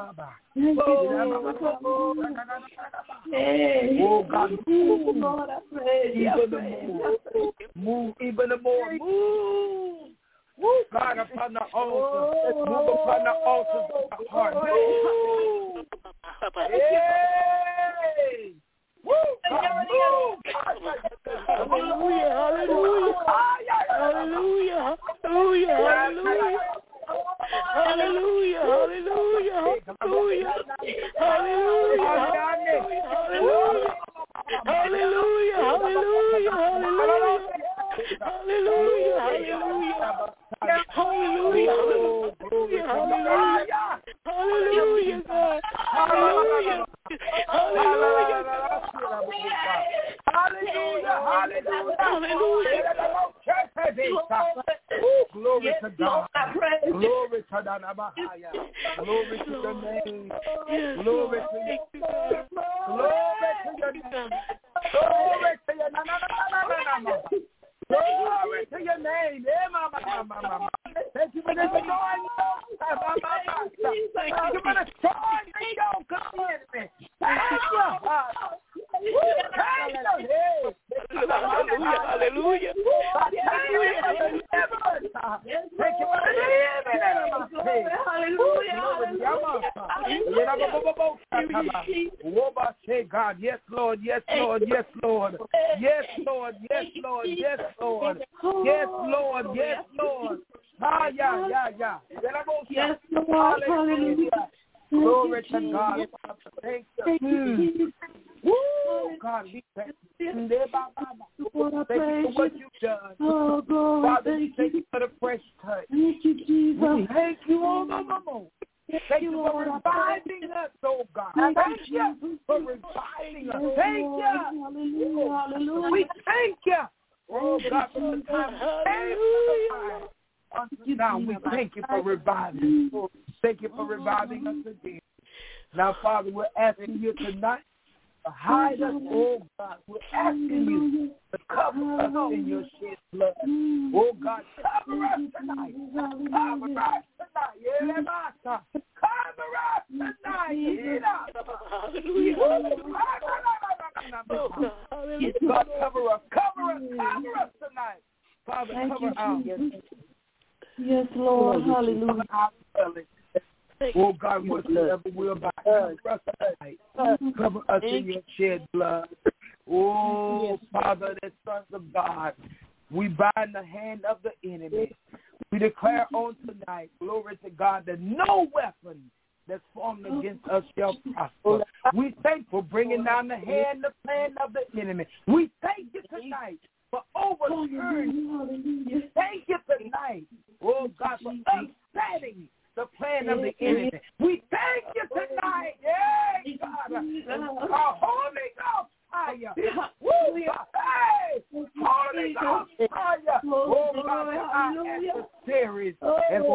oh, God, move even the more. Move even the more. Move. Move, God, upon the altar. Move upon the altars of the heart. Move. Hey. Woo, God, move. Hallelujah, hallelujah. Hallelujah, hallelujah, hallelujah. Hallelujah, hallelujah, hallelujah. Hallelujah, hallelujah. Hallelujah, hallelujah, hallelujah. Hallelujah, hallelujah. Hallelujah, hallelujah, hallelujah. Hallelujah, God. Hallelujah. Hallelujah. Hallelujah, hallelujah. Glory to God. Glory to the Nabahaya. Glory to the name. Glory to you. Glory to your name. Glory to your name. Glory to your name. Thank you for this anointing. Thank you for the strong yoke. Come in me. Thank you. Hallelujah, hallelujah. Thank you for the Hallelujah. God, yes, Lord, yes, Lord, yes, Lord, yes, Lord, yes, Lord, yes, Lord, yes, Lord, yes, Lord. Ah, yeah, yeah, yeah. Yes, Lord, hallelujah. Glory to God. Thank you. Mm. Woo, God, we thank you. Thank you for what you've done. Oh, God, Father, we thank you for the fresh touch. Thank you, Jesus. Thank you, oh, no, no, no. Thank you for reviving us, oh God. Thank you for reviving us. Thank you. Hallelujah, hallelujah. We thank you. Oh God, for the time. Hallelujah. Now we thank you for reviving. Thank you for reviving us again. Now, Father, we're asking you tonight to hide us, oh God. We're asking you to cover us in your shed blood. Oh God, cover us tonight. Cover us tonight. Cover us tonight. Hallelujah. God, cover us. Cover us. Cover us tonight. Father, cover us. Yes, Lord. Hallelujah. Oh God, whatsoever will by cover us tonight. Cover us in your shed blood. Oh Father, the sons of God, we bind the hand of the enemy. We declare on tonight, glory to God, that no weapon that's formed against us shall prosper. We thank for bringing down the hand, the plan of the enemy. We thank you tonight for overturning. Thank you tonight, oh God, for upsetting the plan of the enemy. We thank you tonight, yeah, God, our Holy Ghost fire. Woo, hey, Holy Ghost fire. Oh God, our adversaries and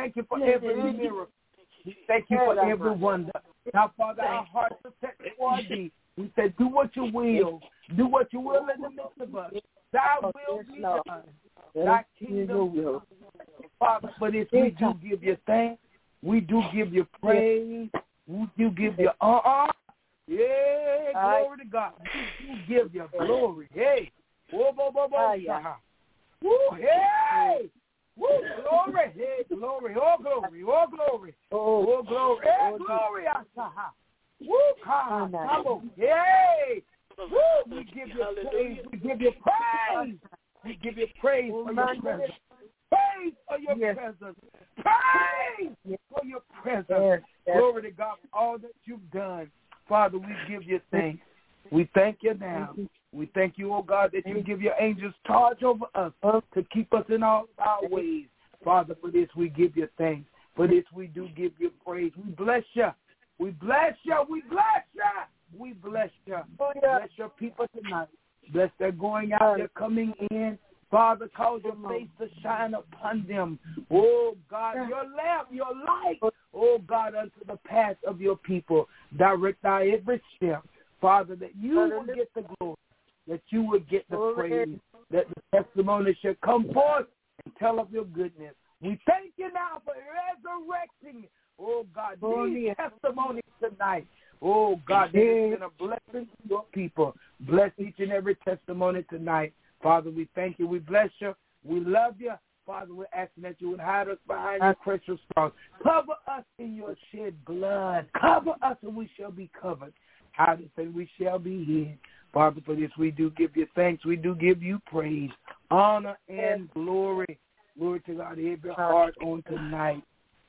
thank you for every miracle. We thank you for every wonder. Now, Father, our hearts are set toward thee. We said, do what you will. Do what you will in the midst of us. Thy will be done. Thy kingdom come. Father, for this we do give you thanks. We do give you praise. We do give you honor. Yeah, glory to God. We do give you glory. Hey. Whoa, whoa, whoa, whoa. Woo, hey. Woo, glory. Hey, glory. Oh, glory. Oh, glory. Oh, glory. Hey, glory. Woo, come on. Hey. Woo, we give you praise. We give you praise. We give you praise for your presence. Praise for your yes. presence. Praise yes. for your presence. Yes. Yes. Glory to God for all that you've done. Father, we give you thanks. We thank you now. We thank you, oh God, that you give your angels charge over us to keep us in all our ways. Father, for this we give you thanks. For this we do give you praise. We bless you. We bless you. We bless you. We bless you. Bless your people tonight. Bless their going out, their coming in. Father, cause your face to shine upon them. Oh, God, your lamp, your light. Oh, God, unto the path of your people. Direct our every step. Father, that you will get the glory, that you will get the praise, that the testimony shall come forth and tell of your goodness. We thank you now for resurrecting, oh, God, these testimonies tonight. Oh, God, that has been a blessing to your people. Bless each and every testimony tonight. Father, we thank you. We bless you. We love you. Father, we're asking that you would hide us behind your precious cross. Cover us in your shed blood. Cover us and we shall be covered. Hide us and we shall be hid. Father, for this we do give you thanks. We do give you praise, honor, and glory. Glory to God, every heart on tonight.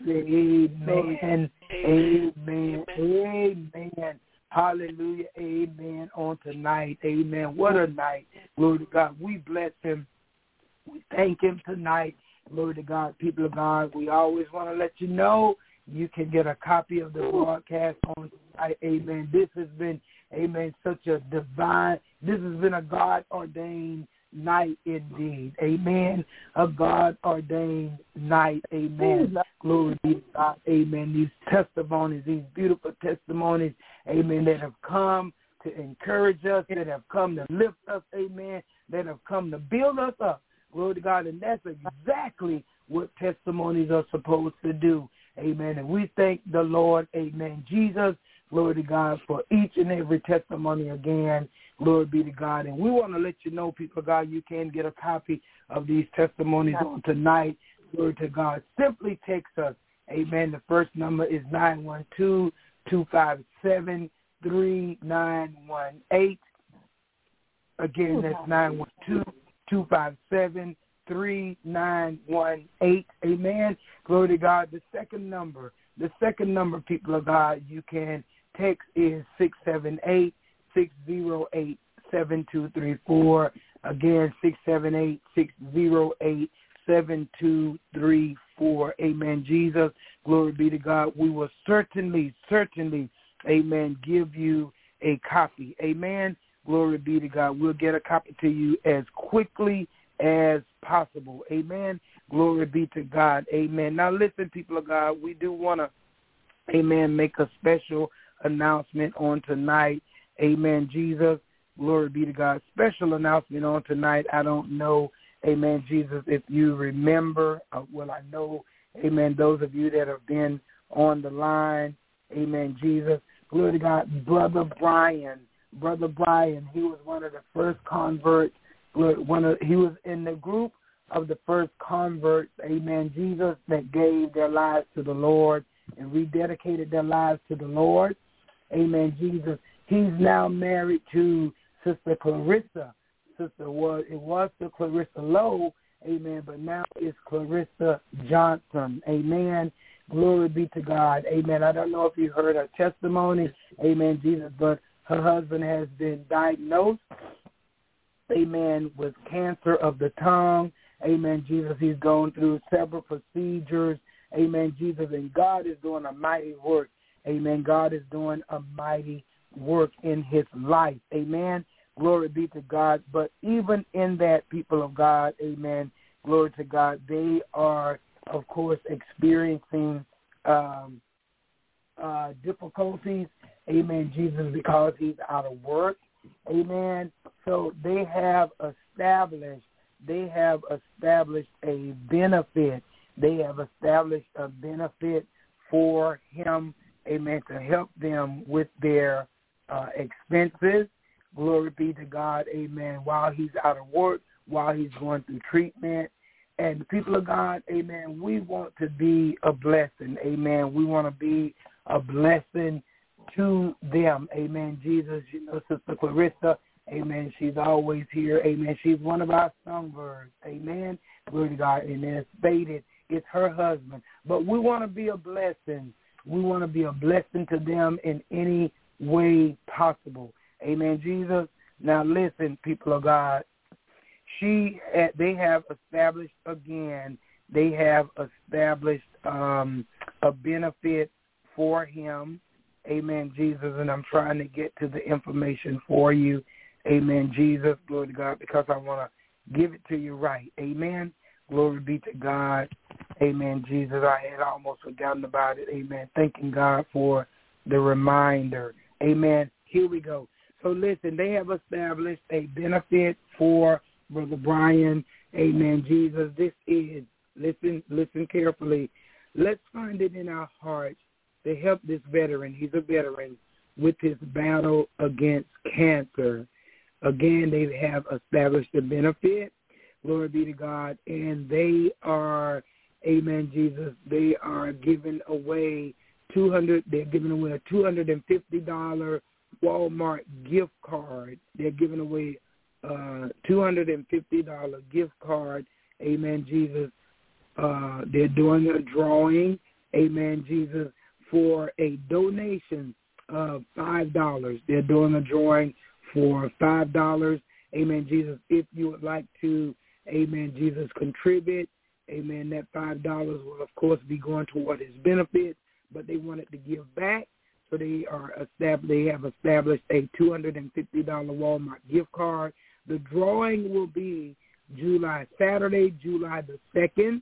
Amen. Amen. Amen. Hallelujah. Amen. On tonight. Amen. What a night. Glory to God. We bless him. We thank him tonight. Glory to God. People of God, we always want to let you know you can get a copy of the broadcast on tonight. Amen. This has been, amen, such a divine, this has been a God-ordained night indeed. Amen. A God-ordained night. Amen. Glory be to God. Amen. These testimonies, these beautiful testimonies, amen, that have come to encourage us, that have come to lift us, amen, that have come to build us up. Glory to God. And that's exactly what testimonies are supposed to do. Amen. And we thank the Lord, amen, Jesus, glory to God, for each and every testimony again. Glory be to God. And we want to let you know, people of God, you can get a copy of these testimonies on tonight. Glory to God. Simply text us. Amen. The first number is nine one two, two five seven, three nine one eight. Again, that's nine one two, two five seven, three nine one eight. Amen. Glory to God. The second number, the second number, people of God, you can text is six seven eight, six zero eight, seven two three four. Again, six seven eight, six zero eight, seven two three four. Amen. Jesus, glory be to God. We will certainly, certainly, amen, give you a copy. Amen. Glory be to God. We'll get a copy to you as quickly as possible. Amen. Glory be to God. Amen. Now listen, people of God, we do want to, amen, make a special announcement on tonight. Amen, Jesus. Glory be to God. Special announcement on tonight. I don't know, amen, Jesus, if you remember. Uh, well, I know, amen, those of you that have been on the line, amen, Jesus. Glory to God. Brother Brian, Brother Brian, he was one of the first converts. One of, he was in the group of the first converts, amen, Jesus, that gave their lives to the Lord and rededicated their lives to the Lord. Amen, Jesus. He's now married to Sister Clarissa. Sister was it was to Clarissa Lowe, amen, but now it's Clarissa Johnson. Amen. Glory be to God. Amen. I don't know if you heard her testimony, amen, Jesus, but her husband has been diagnosed, amen, with cancer of the tongue. Amen, Jesus. He's going through several procedures. Amen, Jesus. And God is doing a mighty work. Amen. God is doing a mighty work in his life. Amen. Glory be to God. But even in that, people of God, amen, glory to God, they are, of course, experiencing um, uh, difficulties, amen, Jesus, because he's out of work, amen. So they have established, they have established a benefit. They have established a benefit for him, amen, to help them with their uh, expenses. Glory be to God, amen, while he's out of work, while he's going through treatment. And the people of God, amen, we want to be a blessing, amen. We want to be a blessing to them, amen. Jesus, you know, Sister Clarissa, amen, she's always here, amen. She's one of our songbirds, amen. Glory to God, and it's stated it's her husband. But we want to be a blessing. We want to be a blessing to them in any way possible, amen, Jesus. Now listen, people of God, she, they have established again, they have established um, a benefit for him, amen, Jesus, and I'm trying to get to the information for you, amen, Jesus, glory to God, because I want to give it to you right, amen, glory be to God, amen, Jesus. I had almost forgotten about it, amen, thanking God for the reminder, amen. Here we go. So listen, they have established a benefit for Brother Brian, amen, Jesus. This is, listen, listen carefully. Let's find it in our hearts to help this veteran. He's a veteran with his battle against cancer. Again, they have established a benefit. Glory be to God. And they are, amen, Jesus, they are giving away two hundred, they're giving away a two hundred fifty dollars Walmart gift card. They're giving away uh, two hundred fifty dollars gift card, amen, Jesus. Uh, they're doing a drawing, amen, Jesus, for a donation of five dollars. They're doing a drawing for five dollars, amen, Jesus. If you would like to, amen, Jesus, contribute, amen, that five dollars will, of course, be going toward his benefits, but they wanted to give back. So they are established. They have established a two hundred fifty dollars Walmart gift card. The drawing will be July, Saturday, July the second.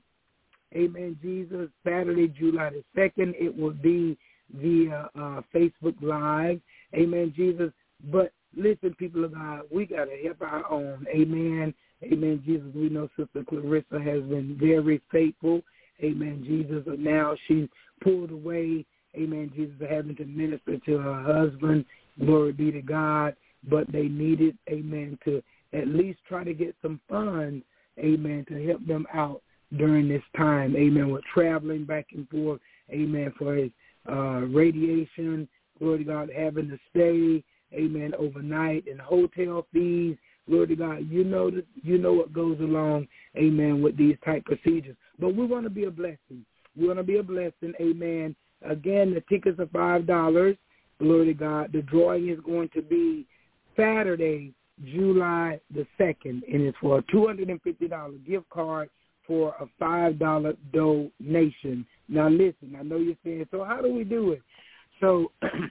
Amen, Jesus. Saturday, July the second. It will be via uh, Facebook Live. Amen, Jesus. But listen, people of God, we got to help our own. Amen. Amen, Jesus. We know Sister Clarissa has been very faithful. Amen, Jesus. And now she's pulled away. Amen, Jesus, having to minister to her husband. Glory be to God. But they needed, amen, to at least try to get some funds, amen, to help them out during this time. Amen, with traveling back and forth, amen, for his uh, radiation. Glory to God, having to stay, amen, overnight, and hotel fees. Glory to God. You know, this, you know what goes along, amen, with these type procedures. But we want to be a blessing. We want to be a blessing, amen. Again, the tickets are five dollars. Glory to God. The drawing is going to be Saturday, July the second, and it's for a two hundred fifty dollars gift card for a five dollars donation. Now, listen, I know you're saying, so how do we do it? So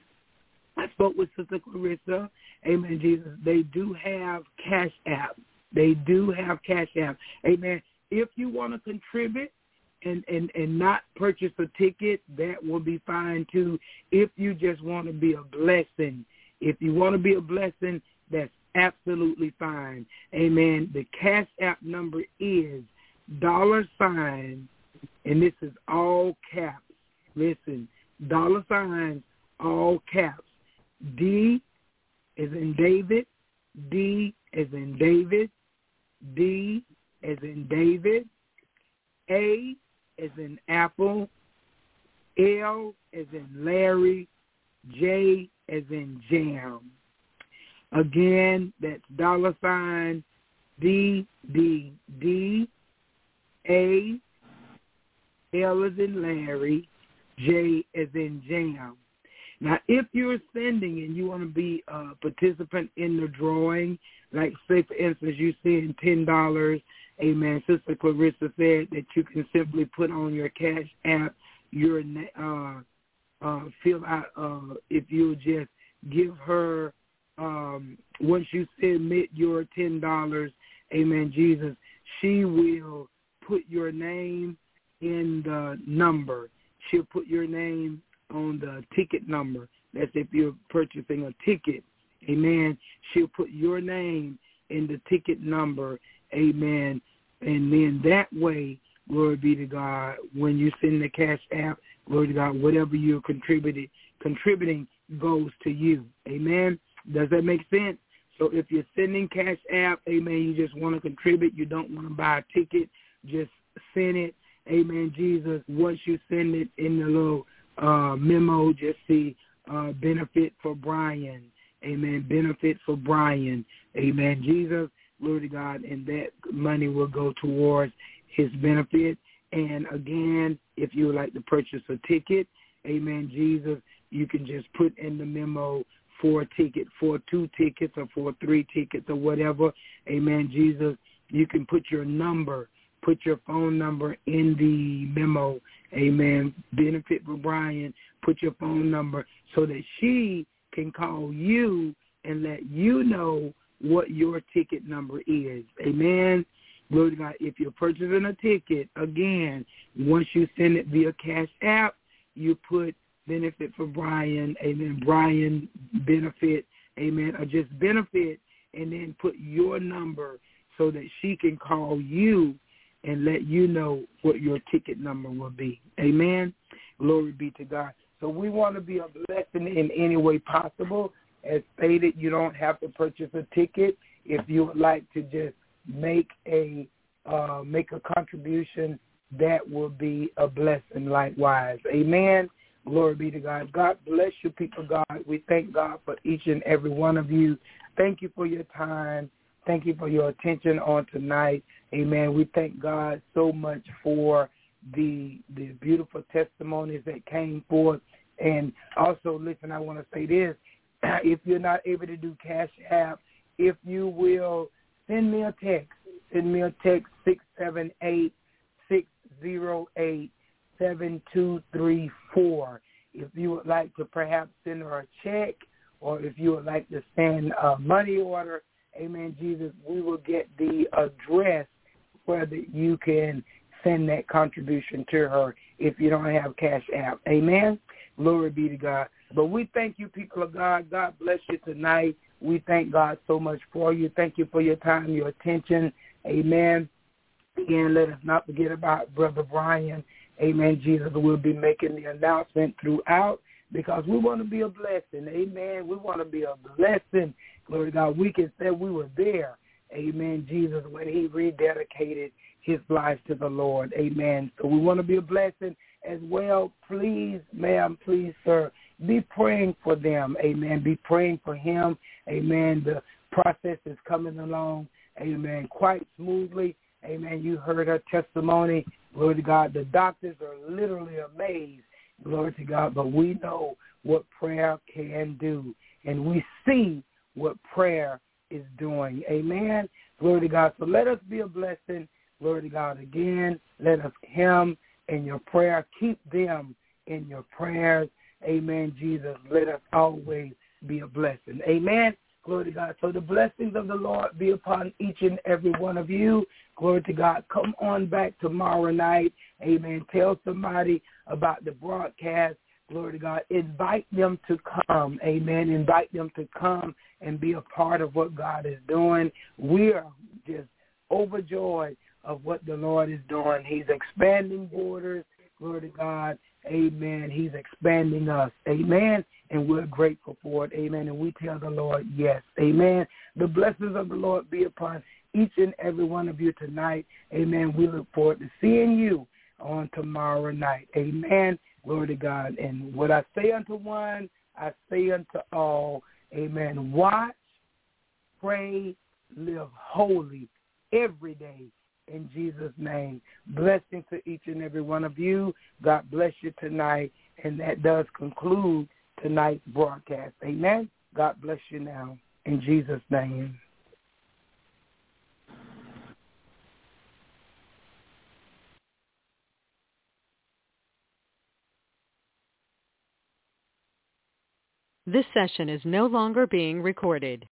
I spoke with Sister Clarissa. Amen, Jesus. They do have Cash App. They do have Cash App. Amen. If you want to contribute, And, and, and not purchase a ticket, that will be fine too. If you just want to be a blessing, if you want to be a blessing, that's absolutely fine. Amen. The Cash App number is dollar sign, and this is all caps. Listen, dollar sign, all caps. D as in David, D as in David, D as in David, A as in Apple, L as in Larry, J as in Jam. Again, that's dollar sign D, D, D, A, L as in Larry, J as in Jam. Now, if you're sending and you want to be a participant in the drawing, like say, for instance, you send ten dollars, amen, Sister Clarissa said that you can simply put on your Cash App, your uh, uh, fill out, uh, if you'll just give her, um, once you submit your ten dollars, amen, Jesus, she will put your name, in the number. She'll put your name on the ticket number. That's if you're purchasing a ticket. Amen. She'll put your name in the ticket number. Amen. And then that way, glory be to God, when you send the Cash App, glory to God, whatever you're contributing, contributing goes to you. Amen. Does that make sense? So if you're sending Cash App, amen, you just want to contribute, you don't want to buy a ticket, just send it. Amen, Jesus. Once you send it in the little uh, memo, just see uh, benefit for Brian. Amen. Benefit for Brian. Amen, Jesus. Glory to God. And that money will go towards his benefit. And again, if you would like to purchase a ticket, amen, Jesus, you can just put in the memo for a ticket, for two tickets or for three tickets or whatever. Amen, Jesus. You can put your number, put your phone number in the memo. Amen. Benefit for Brian. Put your phone number so that she can call you and let you know what your ticket number is. Amen. Glory to God. If you're purchasing a ticket, again, once you send it via Cash App, you put benefit for Brian, amen, Brian benefit, amen, or just benefit, and then put your number so that she can call you and let you know what your ticket number will be. Amen. Glory be to God. So we want to be a blessing in any way possible. As stated, you don't have to purchase a ticket. If you would like to just make a uh, make a contribution, that will be a blessing likewise. Amen. Glory be to God. God bless you, people of God. We thank God for each and every one of you. Thank you for your time. Thank you for your attention on tonight. Amen. We thank God so much for the the beautiful testimonies that came forth. And also, listen, I want to say this. If you're not able to do Cash App, if you will send me a text, send me a text, six seven eight, six zero eight, seven two three four. If you would like to perhaps send her a check, or if you would like to send a money order, amen, Jesus, we will get the address where the, you can send that contribution to her if you don't have Cash App. Amen. Glory be to God. But we thank you, people of God. God bless you tonight. We thank God so much for you. Thank you for your time, your attention. Amen. Again, let us not forget about Brother Brian. Amen. Jesus will be making the announcement throughout because we want to be a blessing. Amen. We want to be a blessing. Glory to God. We can say we were there. Amen. Jesus, when he rededicated his life to the Lord. Amen. So we want to be a blessing as well. Please, ma'am, please, sir, be praying for them. Amen. Be praying for him. Amen. The process is coming along. Amen. Quite smoothly. Amen. You heard her testimony. Glory to God. The doctors are literally amazed. Glory to God. But we know what prayer can do. And we see what prayer is doing. Amen. Glory to God. So let us be a blessing. Glory to God again. Let us him in your prayer. Keep them in your prayers. Amen, Jesus. Let us always be a blessing. Amen. Glory to God. So the blessings of the Lord be upon each and every one of you. Glory to God. Come on back tomorrow night. Amen. Tell somebody about the broadcast. Glory to God. Invite them to come. Amen. Invite them to come and be a part of what God is doing. We are just overjoyed of what the Lord is doing. He's expanding borders. Glory to God. Amen. He's expanding us. Amen. And we're grateful for it. Amen. And we tell the Lord, yes. Amen. The blessings of the Lord be upon each and every one of you tonight. Amen. We look forward to seeing you on tomorrow night. Amen. Glory to God. And what I say unto one, I say unto all. Amen. Watch, pray, live holy every day. In Jesus' name, blessing to each and every one of you. God bless you tonight. And that does conclude tonight's broadcast. Amen. God bless you now. In Jesus' name. This session is no longer being recorded.